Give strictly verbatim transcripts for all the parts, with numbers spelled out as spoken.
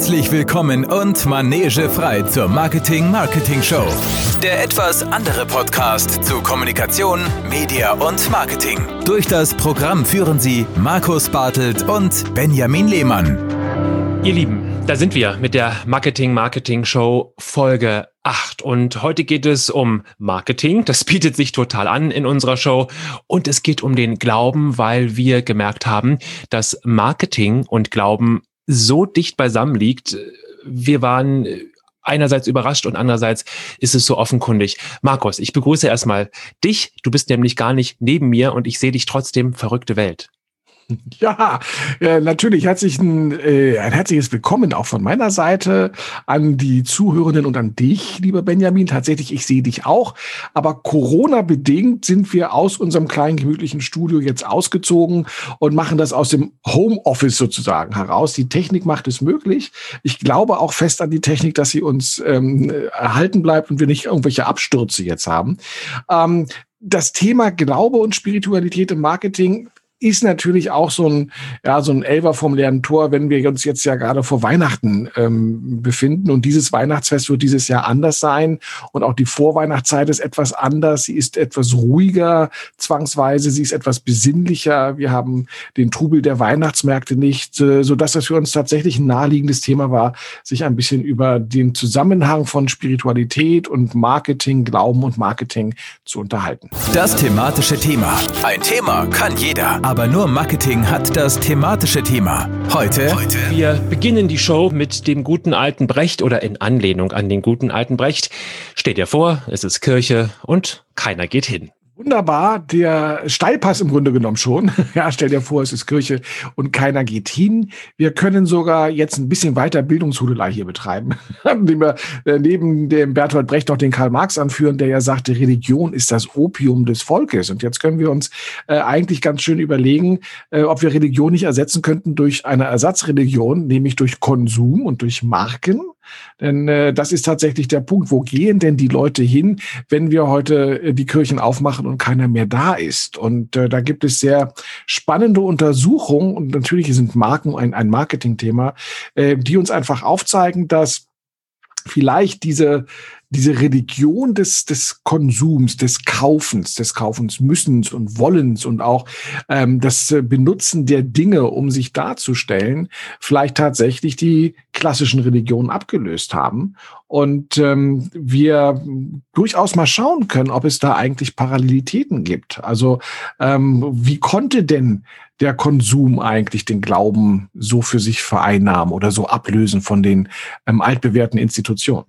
Herzlich willkommen und manegefrei zur Marketing Marketing Show. Der etwas andere Podcast zu Kommunikation, Media und Marketing. Durch das Programm führen Sie Markus Bartelt und Benjamin Lehmann. Ihr Lieben, da sind wir mit der Marketing Marketing Show Folge acht. Und heute geht es um Marketing. Das bietet sich total an in unserer Show. Und es geht um den Glauben, weil wir gemerkt haben, dass Marketing und Glauben so dicht beisammen liegt. Wir waren einerseits überrascht und andererseits ist es so offenkundig. Markus, ich begrüße erstmal dich. Du bist nämlich gar nicht neben mir und ich sehe dich trotzdem. Verrückte Welt. Ja, äh, natürlich herzlichen, äh, ein herzliches Willkommen auch von meiner Seite an die Zuhörenden und an dich, lieber Benjamin. Tatsächlich, ich sehe dich auch. Aber Corona-bedingt sind wir aus unserem kleinen, gemütlichen Studio jetzt ausgezogen und machen das aus dem Homeoffice sozusagen heraus. Die Technik macht es möglich. Ich glaube auch fest an die Technik, dass sie uns ähm, erhalten bleibt und wir nicht irgendwelche Abstürze jetzt haben. Ähm, das Thema Glaube und Spiritualität im Marketing ist natürlich auch so ein, ja, so ein Elfer vom leeren Tor, wenn wir uns jetzt ja gerade vor Weihnachten ähm, befinden. Und dieses Weihnachtsfest wird dieses Jahr anders sein. Und auch die Vorweihnachtszeit ist etwas anders. Sie ist etwas ruhiger, zwangsweise. Sie ist etwas besinnlicher. Wir haben den Trubel der Weihnachtsmärkte nicht, äh, sodass das für uns tatsächlich ein naheliegendes Thema war, sich ein bisschen über den Zusammenhang von Spiritualität und Marketing, Glauben und Marketing zu unterhalten. Das thematische Thema. Ein Thema kann jeder. Aber nur Marketing hat das thematische Thema. Heute, Heute. Wir beginnen die Show mit dem guten alten Brecht oder in Anlehnung an den guten alten Brecht. Steht dir vor, es ist Kirche und keiner geht hin. Wunderbar, der Steilpass im Grunde genommen schon. Ja, stell dir vor, es ist Kirche und keiner geht hin. Wir können sogar jetzt ein bisschen weiter Bildungshudelei hier betreiben, indem wir neben dem Bertolt Brecht noch den Karl Marx anführen, der ja sagte, Religion ist das Opium des Volkes. Und jetzt können wir uns äh, eigentlich ganz schön überlegen, äh, ob wir Religion nicht ersetzen könnten durch eine Ersatzreligion, nämlich durch Konsum und durch Marken. Denn äh, das ist tatsächlich der Punkt, wo gehen denn die Leute hin, wenn wir heute äh, die Kirchen aufmachen und keiner mehr da ist. Und äh, da gibt es sehr spannende Untersuchungen und natürlich sind Marken ein, ein Marketingthema, äh, die uns einfach aufzeigen, dass vielleicht diese diese Religion des des Konsums, des Kaufens, des Kaufens müssens und wollens und auch ähm, das Benutzen der Dinge, um sich darzustellen, vielleicht tatsächlich die klassischen Religionen abgelöst haben und ähm, wir durchaus mal schauen können, ob es da eigentlich Parallelitäten gibt. Also ähm, wie konnte denn der Konsum eigentlich den Glauben so für sich vereinnahmen oder so ablösen von den ähm, altbewährten Institutionen?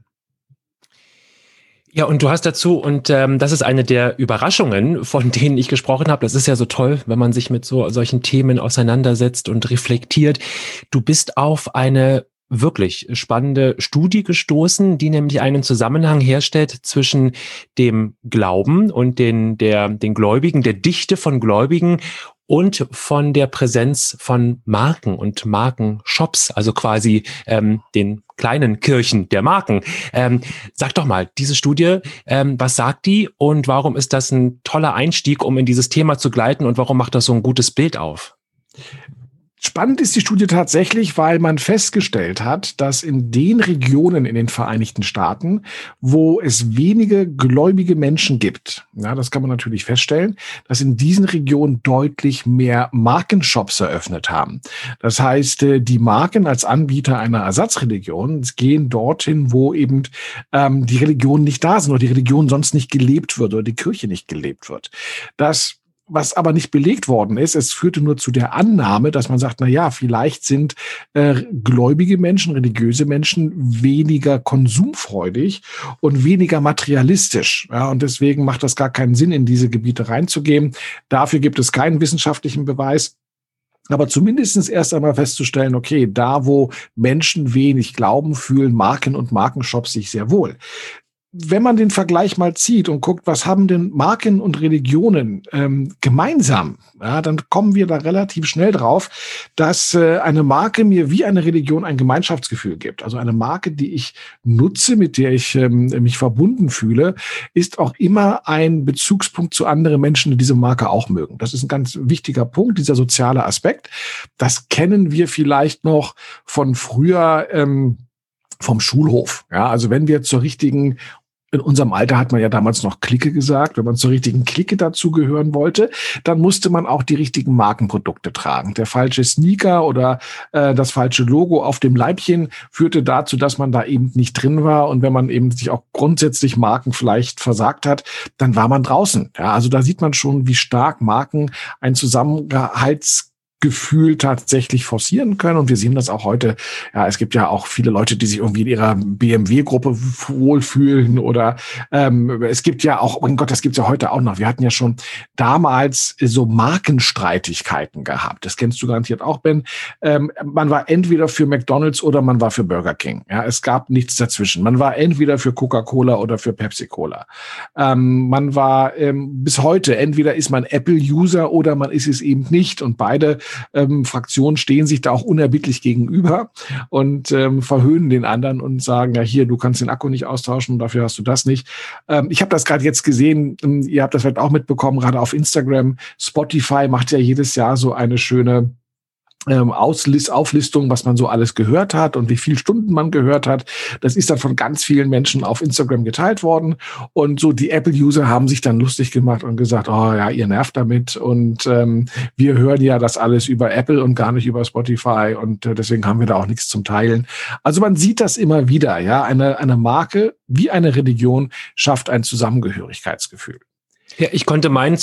Ja, und du hast dazu, und ähm, das ist eine der Überraschungen, von denen ich gesprochen habe. Das ist ja so toll, wenn man sich mit so solchen Themen auseinandersetzt und reflektiert. Du bist auf eine wirklich spannende Studie gestoßen, die nämlich einen Zusammenhang herstellt zwischen dem Glauben und den, der, den Gläubigen, der Dichte von Gläubigen und von der Präsenz von Marken und Markenshops, also quasi ähm, den kleinen Kirchen der Marken. Ähm, sag doch mal, diese Studie, ähm, was sagt die und warum ist das ein toller Einstieg, um in dieses Thema zu gleiten und warum macht das so ein gutes Bild auf? Spannend ist die Studie tatsächlich, weil man festgestellt hat, dass in den Regionen in den Vereinigten Staaten, wo es wenige gläubige Menschen gibt, ja, das kann man natürlich feststellen, dass in diesen Regionen deutlich mehr Markenshops eröffnet haben. Das heißt, die Marken als Anbieter einer Ersatzreligion gehen dorthin, wo eben ähm, die Religionen nicht da sind oder die Religion sonst nicht gelebt wird oder die Kirche nicht gelebt wird. Das Was aber nicht belegt worden ist, es führte nur zu der Annahme, dass man sagt, na ja, vielleicht sind äh, gläubige Menschen, religiöse Menschen weniger konsumfreudig und weniger materialistisch. Ja, und deswegen macht das gar keinen Sinn, in diese Gebiete reinzugehen. Dafür gibt es keinen wissenschaftlichen Beweis. Aber zumindest erst einmal festzustellen, okay, da wo Menschen wenig Glauben, fühlen Marken und Markenshops sich sehr wohl. wenn man den Vergleich mal zieht und guckt, was haben denn Marken und Religionen ähm, gemeinsam, ja, dann kommen wir da relativ schnell drauf, dass äh, eine Marke mir wie eine Religion ein Gemeinschaftsgefühl gibt. Also eine Marke, die ich nutze, mit der ich ähm, mich verbunden fühle, ist auch immer ein Bezugspunkt zu anderen Menschen, die diese Marke auch mögen. Das ist ein ganz wichtiger Punkt, dieser soziale Aspekt. Das kennen wir vielleicht noch von früher ähm, vom Schulhof. Ja, also wenn wir zur richtigen In unserem Alter hat man ja damals noch Clique gesagt. Wenn man zur richtigen Clique dazugehören wollte, dann musste man auch die richtigen Markenprodukte tragen. Der falsche Sneaker oder äh, das falsche Logo auf dem Leibchen führte dazu, dass man da eben nicht drin war. Und wenn man eben sich auch grundsätzlich Marken vielleicht versagt hat, dann war man draußen. Ja, also da sieht man schon, wie stark Marken ein Zusammenhalts Gefühl tatsächlich forcieren können. Und wir sehen das auch heute. Ja, es gibt ja auch viele Leute, die sich irgendwie in ihrer B M W-Gruppe wohlfühlen oder ähm, es gibt ja auch, oh mein Gott, das gibt's ja heute auch noch. Wir hatten ja schon damals so Markenstreitigkeiten gehabt. Das kennst du garantiert auch, Ben. Ähm, man war entweder für McDonald's oder man war für Burger King. Ja, es gab nichts dazwischen. Man war entweder für Coca-Cola oder für Pepsi-Cola. Ähm, man war ähm, bis heute, entweder ist man Apple-User oder man ist es eben nicht. Und beide Ähm, Fraktionen stehen sich da auch unerbittlich gegenüber und ähm, verhöhnen den anderen und sagen, ja hier, du kannst den Akku nicht austauschen, dafür hast du das nicht. Ähm, ich habe das gerade jetzt gesehen, ähm, ihr habt das vielleicht auch mitbekommen, gerade auf Instagram. Spotify macht ja jedes Jahr so eine schöne Ähm, Auslist, Auflistung, was man so alles gehört hat und wie viele Stunden man gehört hat. Das ist dann von ganz vielen Menschen auf Instagram geteilt worden. Und so die Apple-User haben sich dann lustig gemacht und gesagt, oh ja, ihr nervt damit. Und ähm, wir hören ja das alles über Apple und gar nicht über Spotify. Und äh, deswegen haben wir da auch nichts zum Teilen. Also man sieht das immer wieder. Ja, eine, eine Marke wie eine Religion schafft ein Zusammengehörigkeitsgefühl. Ja, ich konnte meinen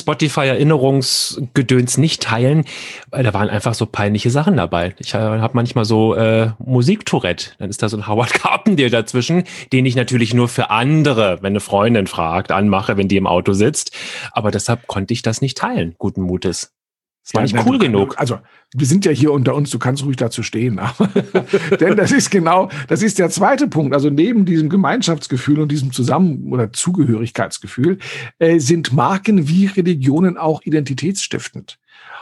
Spotify-Erinnerungsgedöns nicht teilen, weil da waren einfach so peinliche Sachen dabei. Ich äh, habe manchmal so äh, Musiktourette. Dann ist da so ein Howard Carpendale dazwischen, den ich natürlich nur für andere, wenn eine Freundin fragt, anmache, wenn die im Auto sitzt. Aber deshalb konnte ich das nicht teilen, guten Mutes. Das war ja, nicht cool du, genug. Also, wir sind ja hier unter uns, du kannst ruhig dazu stehen. Denn das ist genau, das ist der zweite Punkt. Also neben diesem Gemeinschaftsgefühl und diesem Zusammen- oder Zugehörigkeitsgefühl äh, sind Marken wie Religionen auch identitätsstiftend.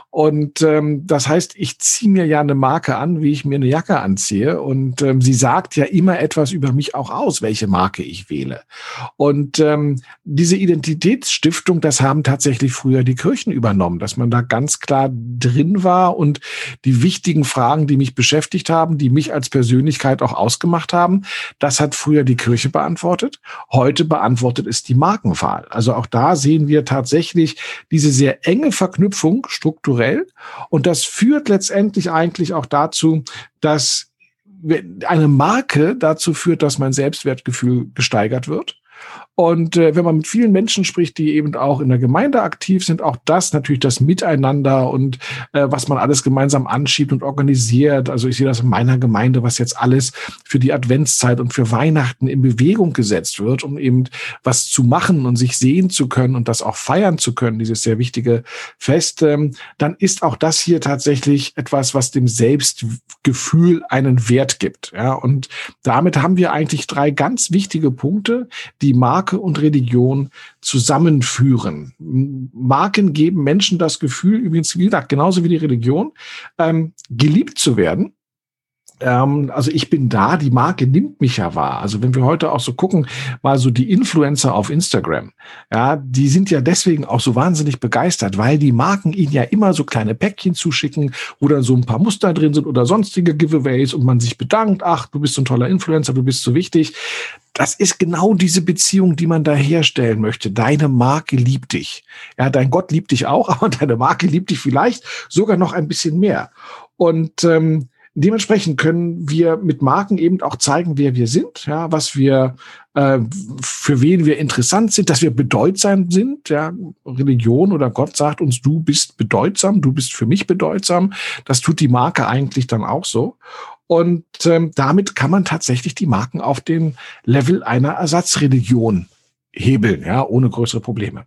Und ähm, das heißt, ich ziehe mir ja eine Marke an, wie ich mir eine Jacke anziehe. Und ähm, sie sagt ja immer etwas über mich auch aus, welche Marke ich wähle. Und ähm, diese Identitätsstiftung, das haben tatsächlich früher die Kirchen übernommen, dass man da ganz klar drin war und die wichtigen Fragen, die mich beschäftigt haben, die mich als Persönlichkeit auch ausgemacht haben, das hat früher die Kirche beantwortet. Heute beantwortet es die Markenwahl. Also auch da sehen wir tatsächlich diese sehr enge Verknüpfung strukturell. Und das führt letztendlich eigentlich auch dazu, dass eine Marke dazu führt, dass mein Selbstwertgefühl gesteigert wird. Und äh, wenn man mit vielen Menschen spricht, die eben auch in der Gemeinde aktiv sind, auch das natürlich das Miteinander und äh, was man alles gemeinsam anschiebt und organisiert. Also ich sehe das in meiner Gemeinde, was jetzt alles für die Adventszeit und für Weihnachten in Bewegung gesetzt wird, um eben was zu machen und sich sehen zu können und das auch feiern zu können, dieses sehr wichtige Fest. Ähm, dann ist auch das hier tatsächlich etwas, was dem Selbstgefühl einen Wert gibt. Ja, und damit haben wir eigentlich drei ganz wichtige Punkte, die Marke und Religion zusammenführen. Marken geben Menschen das Gefühl, übrigens, wie gesagt, genauso wie die Religion, ähm, geliebt zu werden. Ähm, also ich bin da, die Marke nimmt mich ja wahr. Also wenn wir heute auch so gucken, mal so die Influencer auf Instagram, ja, die sind ja deswegen auch so wahnsinnig begeistert, weil die Marken ihnen ja immer so kleine Päckchen zuschicken, wo dann so ein paar Muster drin sind oder sonstige Giveaways und man sich bedankt, ach, du bist so ein toller Influencer, du bist so wichtig. Das ist genau diese Beziehung, die man da herstellen möchte. Deine Marke liebt dich. Ja, dein Gott liebt dich auch, aber deine Marke liebt dich vielleicht sogar noch ein bisschen mehr. Und ähm, dementsprechend können wir mit Marken eben auch zeigen, wer wir sind, ja, was wir, äh, für wen wir interessant sind, dass wir bedeutsam sind. Ja, Religion oder Gott sagt uns, du bist bedeutsam, du bist für mich bedeutsam. Das tut die Marke eigentlich dann auch so. Und ähm, damit kann man tatsächlich die Marken auf den Level einer Ersatzreligion hebeln, ja, ohne größere Probleme.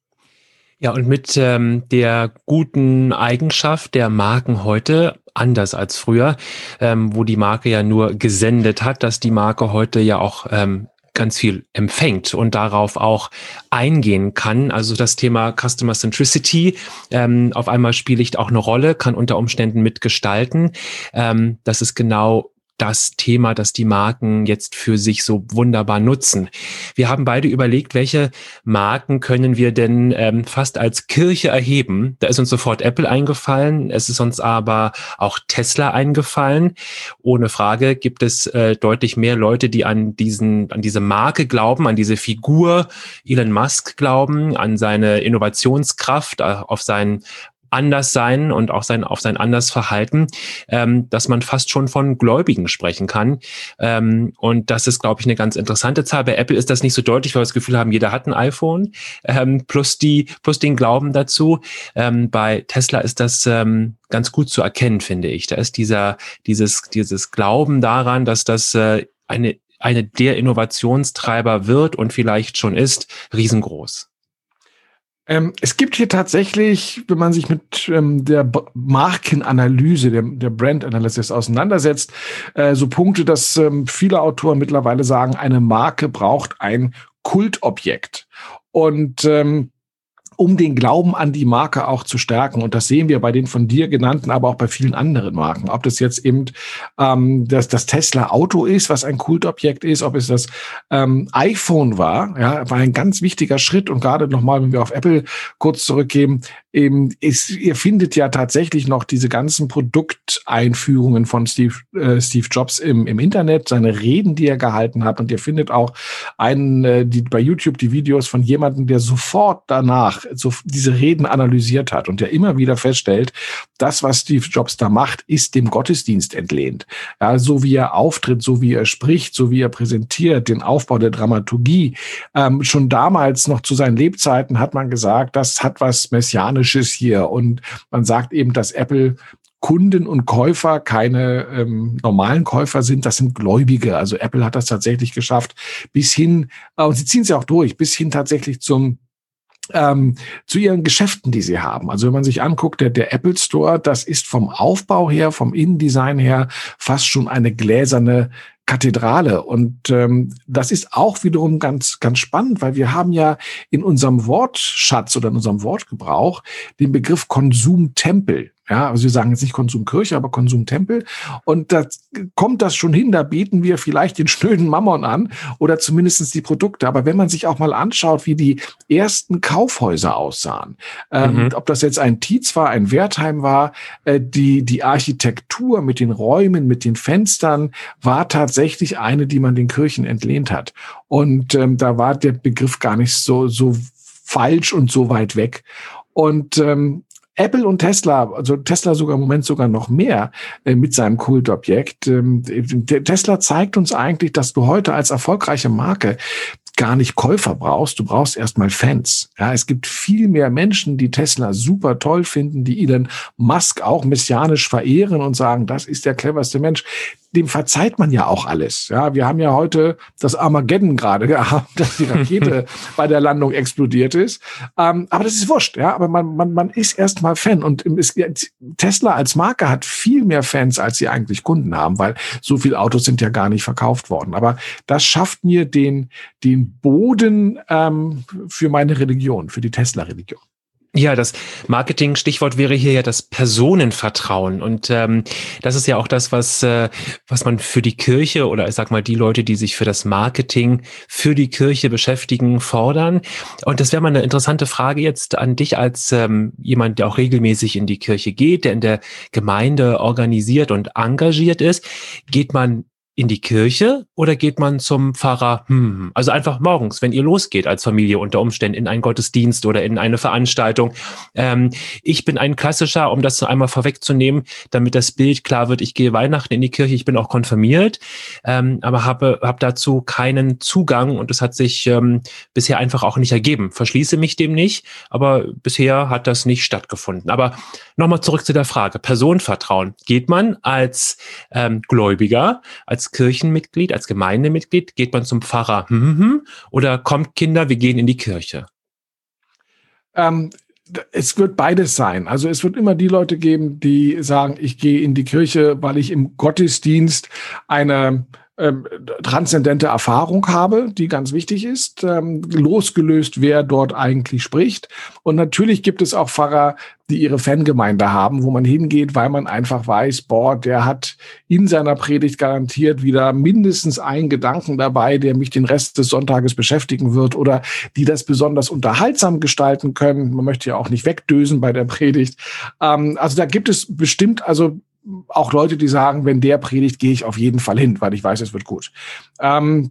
Ja, und mit ähm, der guten Eigenschaft der Marken heute, anders als früher, ähm, wo die Marke ja nur gesendet hat, dass die Marke heute ja auch ähm, ganz viel empfängt und darauf auch eingehen kann. Also das Thema Customer Centricity ähm, auf einmal spielt auch eine Rolle, kann unter Umständen mitgestalten. Ähm, das ist genau das Thema, das die Marken jetzt für sich so wunderbar nutzen. Wir haben beide überlegt, welche Marken können wir denn ähm, fast als Kirche erheben. Da ist uns sofort Apple eingefallen, es ist uns aber auch Tesla eingefallen. Ohne Frage gibt es äh, deutlich mehr Leute, die an diesen, an diese Marke glauben, an diese Figur Elon Musk glauben, an seine Innovationskraft, äh, auf seinen Anderssein und auch sein, auf sein Andersverhalten, ähm, dass man fast schon von Gläubigen sprechen kann. Ähm, und das ist, glaube ich, eine ganz interessante Zahl. Bei Apple ist das nicht so deutlich, weil wir das Gefühl haben, jeder hat ein iPhone, ähm, plus die, plus den Glauben dazu. Ähm, bei Tesla ist das ähm, ganz gut zu erkennen, finde ich. Da ist dieser, dieses, dieses Glauben daran, dass das äh, eine, eine der Innovationstreiber wird und vielleicht schon ist, riesengroß. Ähm, es gibt hier tatsächlich, wenn man sich mit ähm, der B- Markenanalyse, der, der Brand Analysis auseinandersetzt, äh, so Punkte, dass ähm, viele Autoren mittlerweile sagen, eine Marke braucht ein Kultobjekt. Und ähm, um den Glauben an die Marke auch zu stärken. Und das sehen wir bei den von dir genannten, aber auch bei vielen anderen Marken. Ob das jetzt eben ähm, das, das Tesla-Auto ist, was ein Kultobjekt ist, ob es das ähm, iPhone war, ja, war ein ganz wichtiger Schritt. Und gerade nochmal, wenn wir auf Apple kurz zurückgehen, eben ist, ihr findet ja tatsächlich noch diese ganzen Produkteinführungen von Steve, äh, Steve Jobs im, im Internet, seine Reden, die er gehalten hat. Und ihr findet auch einen, äh, die, bei YouTube die Videos von jemandem, der sofort danach so diese Reden analysiert hat und der immer wieder feststellt, das, was Steve Jobs da macht, ist dem Gottesdienst entlehnt. Ja, so wie er auftritt, so wie er spricht, so wie er präsentiert, den Aufbau der Dramaturgie. Ähm, schon damals noch zu seinen Lebzeiten hat man gesagt, das hat was Messianisches hier. Und man sagt eben, dass Apple Kunden und Käufer keine ähm, normalen Käufer sind, das sind Gläubige. Also Apple hat das tatsächlich geschafft, bis hin, äh, und sie ziehen es ja auch durch, bis hin tatsächlich zum Ähm, zu ihren Geschäften, die sie haben. Also wenn man sich anguckt, der, der Apple Store, das ist vom Aufbau her, vom Innendesign her fast schon eine gläserne Kathedrale. Und ähm, das ist auch wiederum ganz, ganz spannend, weil wir haben ja in unserem Wortschatz oder in unserem Wortgebrauch den Begriff Konsumtempel. Ja, also wir sagen jetzt nicht Konsumkirche, aber Konsumtempel. Und da kommt das schon hin, da bieten wir vielleicht den schnöden Mammon an oder zumindest die Produkte. Aber wenn man sich auch mal anschaut, wie die ersten Kaufhäuser aussahen, mhm. ähm, ob das jetzt ein Tietz war, ein Wertheim war, äh, die, die Architektur mit den Räumen, mit den Fenstern war tatsächlich eine, die man den Kirchen entlehnt hat. Und ähm, da war der Begriff gar nicht so, so falsch und so weit weg. Und ähm, Apple und Tesla, also Tesla sogar im Moment sogar noch mehr äh, mit seinem Kultobjekt. Ähm, Tesla zeigt uns eigentlich, dass du heute als erfolgreiche Marke gar nicht Käufer brauchst, du brauchst erstmal Fans. Ja, es gibt viel mehr Menschen, die Tesla super toll finden, die Elon Musk auch messianisch verehren und sagen, das ist der cleverste Mensch. Dem verzeiht man ja auch alles. Ja, wir haben ja heute das Armageddon gerade gehabt, dass die Rakete bei der Landung explodiert ist. Ähm, aber das ist wurscht. Ja, aber man, man, man ist erstmal Fan. Und es, Tesla als Marke hat viel mehr Fans, als sie eigentlich Kunden haben, weil so viele Autos sind ja gar nicht verkauft worden. Aber das schafft mir den, den Boden ähm, für meine Religion, für die Tesla-Religion. Ja, das Marketing-Stichwort wäre hier ja das Personenvertrauen. Und ähm, das ist ja auch das, was äh, was man für die Kirche oder ich sag mal die Leute, die sich für das Marketing für die Kirche beschäftigen, fordern. Und das wäre mal eine interessante Frage jetzt an dich als ähm, jemand, der auch regelmäßig in die Kirche geht, der in der Gemeinde organisiert und engagiert ist. Geht man in die Kirche oder geht man zum Pfarrer? Hm, also einfach morgens, wenn ihr losgeht als Familie unter Umständen in einen Gottesdienst oder in eine Veranstaltung. Ähm, ich bin ein klassischer, um das einmal vorwegzunehmen, damit das Bild klar wird, ich gehe Weihnachten in die Kirche, ich bin auch konfirmiert, ähm, aber habe hab dazu keinen Zugang und es hat sich ähm, bisher einfach auch nicht ergeben. Verschließe mich dem nicht, aber bisher hat das nicht stattgefunden. Aber nochmal zurück zu der Frage, Personenvertrauen. Geht man als ähm, Gläubiger, als Kirchenmitglied, als Gemeindemitglied, geht man zum Pfarrer hm, hm, hm, oder kommt Kinder, wir gehen in die Kirche? Ähm, es wird beides sein. Also es wird immer die Leute geben, die sagen, ich gehe in die Kirche, weil ich im Gottesdienst eine ähm, transzendente Erfahrung habe, die ganz wichtig ist, ähm, losgelöst, wer dort eigentlich spricht. Und natürlich gibt es auch Pfarrer, die ihre Fangemeinde haben, wo man hingeht, weil man einfach weiß, boah, der hat in seiner Predigt garantiert wieder mindestens einen Gedanken dabei, der mich den Rest des Sonntages beschäftigen wird, oder die das besonders unterhaltsam gestalten können. Man möchte ja auch nicht wegdösen bei der Predigt. Ähm, also da gibt es bestimmt also auch Leute, die sagen, wenn der predigt, gehe ich auf jeden Fall hin, weil ich weiß, es wird gut. Ähm,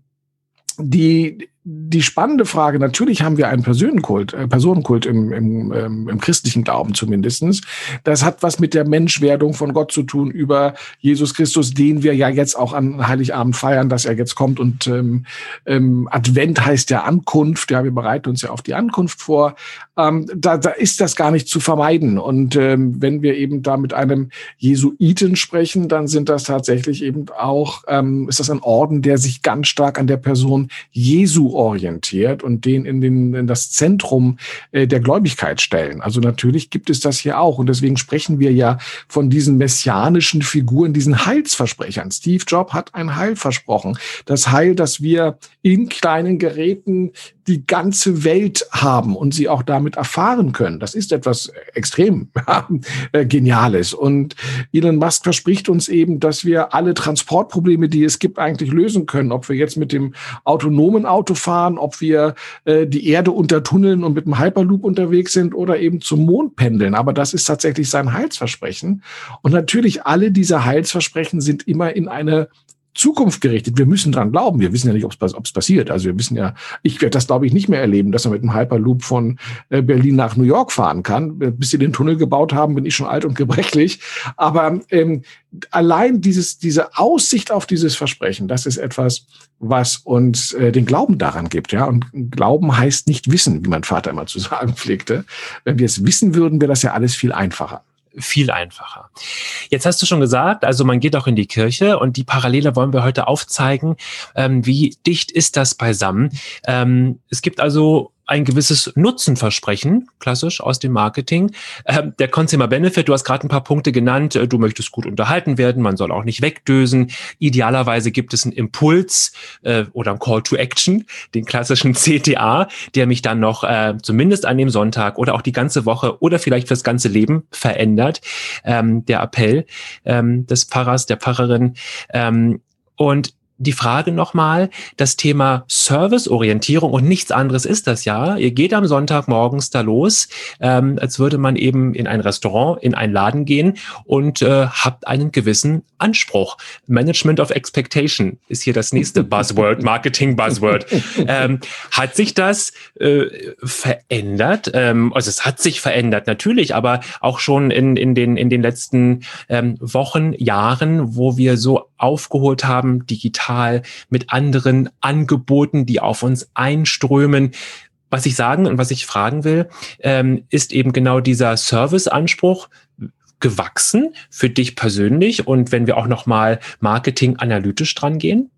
die Die spannende Frage, natürlich haben wir einen Personenkult, äh, Personenkult im, im, ähm, im christlichen Glauben zumindestens. Das hat was mit der Menschwerdung von Gott zu tun über Jesus Christus, den wir ja jetzt auch an Heiligabend feiern, dass er jetzt kommt. Und ähm, ähm, Advent heißt ja Ankunft. Ja, wir bereiten uns ja auf die Ankunft vor. Ähm, da, da ist das gar nicht zu vermeiden. Und ähm, wenn wir eben da mit einem Jesuiten sprechen, dann sind das tatsächlich eben auch, ähm, ist das ein Orden, der sich ganz stark an der Person Jesu orientiert und den in, den in das Zentrum äh, der Gläubigkeit stellen. Also natürlich gibt es das hier auch. Und deswegen sprechen wir ja von diesen messianischen Figuren, diesen Heilsversprechern. Steve Jobs hat ein Heil versprochen. Das Heil, dass wir in kleinen Geräten die ganze Welt haben und sie auch damit erfahren können. Das ist etwas extrem äh, Geniales. Und Elon Musk verspricht uns eben, dass wir alle Transportprobleme, die es gibt, eigentlich lösen können. Ob wir jetzt mit dem autonomen Auto fahren, ob wir äh, die Erde untertunneln und mit dem Hyperloop unterwegs sind oder eben zum Mond pendeln. Aber das ist tatsächlich sein Heilsversprechen. Und natürlich alle diese Heilsversprechen sind immer in eine Zukunft gerichtet. Wir müssen dran glauben. Wir wissen ja nicht, ob es passiert. Also wir wissen ja, ich werde das, glaube ich, nicht mehr erleben, dass man mit einem Hyperloop von äh, Berlin nach New York fahren kann. Bis sie den Tunnel gebaut haben, bin ich schon alt und gebrechlich. Aber ähm, allein dieses, diese Aussicht auf dieses Versprechen, das ist etwas, was uns äh, den Glauben daran gibt. Ja, und Glauben heißt nicht wissen, wie mein Vater immer zu sagen pflegte. Wenn wir es wissen würden, wäre das ja alles viel einfacher. Viel einfacher. Jetzt hast du schon gesagt, also man geht auch in die Kirche, und die Parallele wollen wir heute aufzeigen. Ähm, wie dicht ist das beisammen? Ähm, es gibt also ein gewisses Nutzenversprechen, klassisch aus dem Marketing. Ähm, der Consumer Benefit, du hast gerade ein paar Punkte genannt, äh, du möchtest gut unterhalten werden, man soll auch nicht wegdösen. Idealerweise gibt es einen Impuls äh, oder einen Call to Action, den klassischen C T A, der mich dann noch äh, zumindest an dem Sonntag oder auch die ganze Woche oder vielleicht fürs ganze Leben verändert. Ähm, der Appell ähm, des Pfarrers, der Pfarrerin. Ähm, und die Frage nochmal, das Thema Serviceorientierung, und nichts anderes ist das ja. Ihr geht am Sonntag morgens da los, ähm, als würde man eben in ein Restaurant, in einen Laden gehen und äh, habt einen gewissen Anspruch. Management of Expectation ist hier das nächste Buzzword, Marketing-Buzzword. Ähm, hat sich das äh, verändert? Ähm, also es hat sich verändert, natürlich, aber auch schon in, in, den, in den letzten ähm, Wochen, Jahren, wo wir so aufgeholt haben, digital, mit anderen Angeboten, die auf uns einströmen. Was ich sagen und was ich fragen will, ähm, ist eben genau dieser Serviceanspruch gewachsen für dich persönlich, und wenn wir auch nochmal Marketing analytisch dran gehen?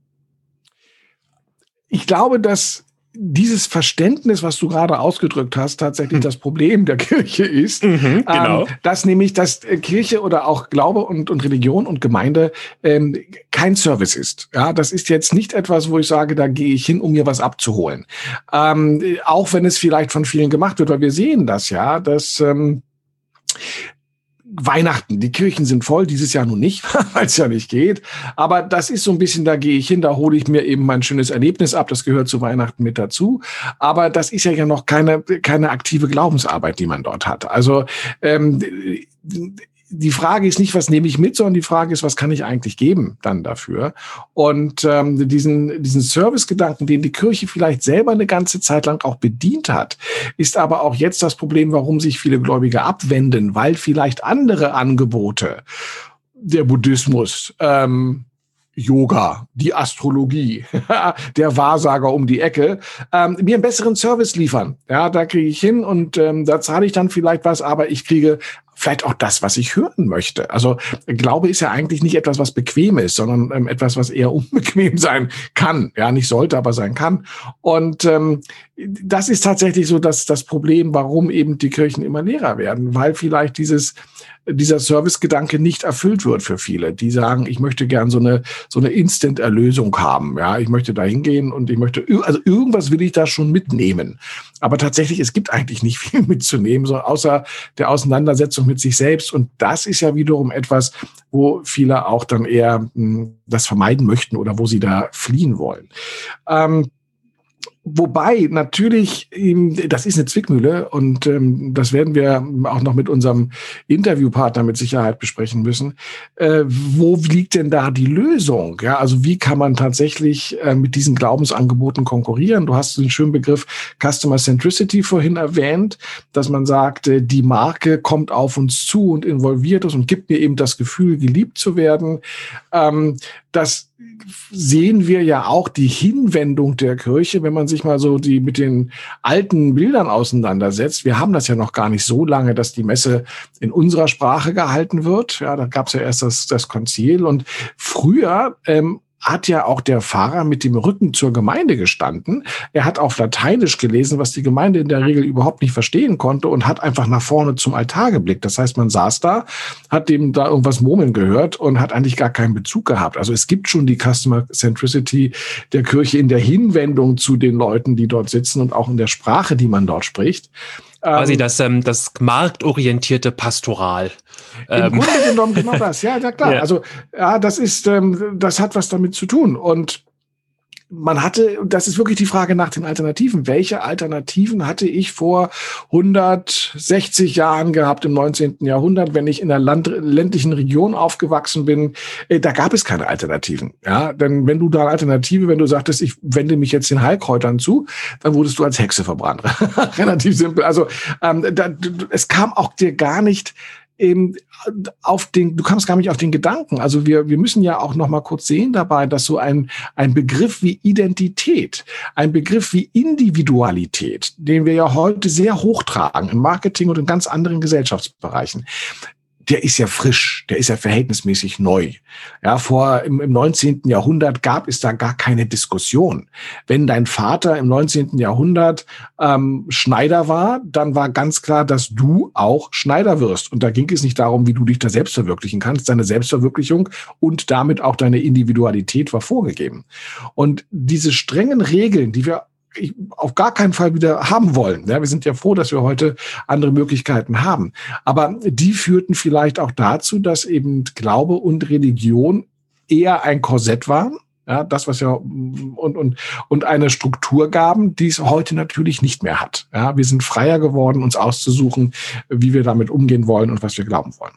Ich glaube, dass dieses Verständnis, was du gerade ausgedrückt hast, tatsächlich mhm. das Problem der Kirche ist, mhm, genau. ähm, dass nämlich, dass Kirche oder auch Glaube und, und Religion und Gemeinde ähm, kein Service ist. Ja, das ist jetzt nicht etwas, wo ich sage, da gehe ich hin, um mir was abzuholen. Ähm, auch wenn es vielleicht von vielen gemacht wird, weil wir sehen das ja, dass ähm, Weihnachten, die Kirchen sind voll, dieses Jahr nun nicht, weil es ja nicht geht. Aber das ist so ein bisschen, da gehe ich hin, da hole ich mir eben mein schönes Erlebnis ab. Das gehört zu Weihnachten mit dazu. Aber das ist ja ja noch keine keine aktive Glaubensarbeit, die man dort hat. Also ähm, die Frage ist nicht, was nehme ich mit, sondern die Frage ist, was kann ich eigentlich geben dann dafür? Und ähm, diesen diesen Servicegedanken, den die Kirche vielleicht selber eine ganze Zeit lang auch bedient hat, ist aber auch jetzt das Problem, warum sich viele Gläubige abwenden, weil vielleicht andere Angebote, der Buddhismus, ähm, Yoga, die Astrologie, der Wahrsager um die Ecke, ähm, mir einen besseren Service liefern. Ja, da kriege ich hin und ähm, da zahle ich dann vielleicht was, aber ich kriege vielleicht auch das, was ich hören möchte. Also Glaube ist ja eigentlich nicht etwas, was bequem ist, sondern ähm, etwas, was eher unbequem sein kann. Ja, nicht sollte, aber sein kann. Und ähm, das ist tatsächlich so das, das Problem, warum eben die Kirchen immer leerer werden, weil vielleicht dieses dieser Servicegedanke nicht erfüllt wird für viele. Die sagen, ich möchte gern so eine, so eine Instant-Erlösung haben. Ja, ich möchte da hingehen und ich möchte, also irgendwas will ich da schon mitnehmen. Aber tatsächlich, es gibt eigentlich nicht viel mitzunehmen, so außer der Auseinandersetzung mit sich selbst. Und das ist ja wiederum etwas, wo viele auch dann eher mh, das vermeiden möchten oder wo sie da fliehen wollen. Ähm, Wobei natürlich, das ist eine Zwickmühle und ähm, das werden wir auch noch mit unserem Interviewpartner mit Sicherheit besprechen müssen. Äh, wo liegt denn da die Lösung? Ja, also wie kann man tatsächlich äh, mit diesen Glaubensangeboten konkurrieren? Du hast den schönen Begriff Customer Centricity vorhin erwähnt, dass man sagt, äh, die Marke kommt auf uns zu und involviert uns und gibt mir eben das Gefühl, geliebt zu werden. Ähm, das sehen wir ja auch die Hinwendung der Kirche, wenn man sich mal so die mit den alten Bildern auseinandersetzt. Wir haben das ja noch gar nicht so lange, dass die Messe in unserer Sprache gehalten wird. Ja, da gab es ja erst das, das Konzil und früher ähm, hat ja auch der Pfarrer mit dem Rücken zur Gemeinde gestanden. Er hat auf Lateinisch gelesen, was die Gemeinde in der Regel überhaupt nicht verstehen konnte und hat einfach nach vorne zum Altar geblickt. Das heißt, man saß da, hat dem da irgendwas murmeln gehört und hat eigentlich gar keinen Bezug gehabt. Also es gibt schon die Customer Centricity der Kirche in der Hinwendung zu den Leuten, die dort sitzen und auch in der Sprache, die man dort spricht. Quasi das, ähm, das marktorientierte Pastoral. Im ähm. Grunde genommen genau das, ja, ja klar. Ja. Also ja, das ist, ähm, das hat was damit zu tun. Und man hatte, das ist wirklich die Frage nach den Alternativen. Welche Alternativen hatte ich vor hundertsechzig Jahren gehabt im neunzehnten Jahrhundert, wenn ich in einer Land, ländlichen Region aufgewachsen bin? Äh, da gab es keine Alternativen. Ja, denn wenn du da eine Alternative, wenn du sagtest, ich wende mich jetzt den Heilkräutern zu, dann wurdest du als Hexe verbrannt. Relativ simpel. Also ähm, da, es kam auch dir gar nicht eben auf den, du kamst gar nicht auf den Gedanken. Also wir, wir müssen ja auch noch mal kurz sehen dabei, dass so ein, ein Begriff wie Identität, ein Begriff wie Individualität, den wir ja heute sehr hochtragen im Marketing und in ganz anderen Gesellschaftsbereichen, der ist ja frisch, der ist ja verhältnismäßig neu. Ja, vor im, im neunzehnten Jahrhundert gab es da gar keine Diskussion. Wenn dein Vater im neunzehnten Jahrhundert ähm, Schneider war, dann war ganz klar, dass du auch Schneider wirst. Und da ging es nicht darum, wie du dich da selbst verwirklichen kannst. Deine Selbstverwirklichung und damit auch deine Individualität war vorgegeben. Und diese strengen Regeln, die wir auf gar keinen Fall wieder haben wollen. Ja, wir sind ja froh, dass wir heute andere Möglichkeiten haben. Aber die führten vielleicht auch dazu, dass eben Glaube und Religion eher ein Korsett waren. Ja, das, was ja und, und, und eine Struktur gaben, die es heute natürlich nicht mehr hat. Ja, wir sind freier geworden, uns auszusuchen, wie wir damit umgehen wollen und was wir glauben wollen.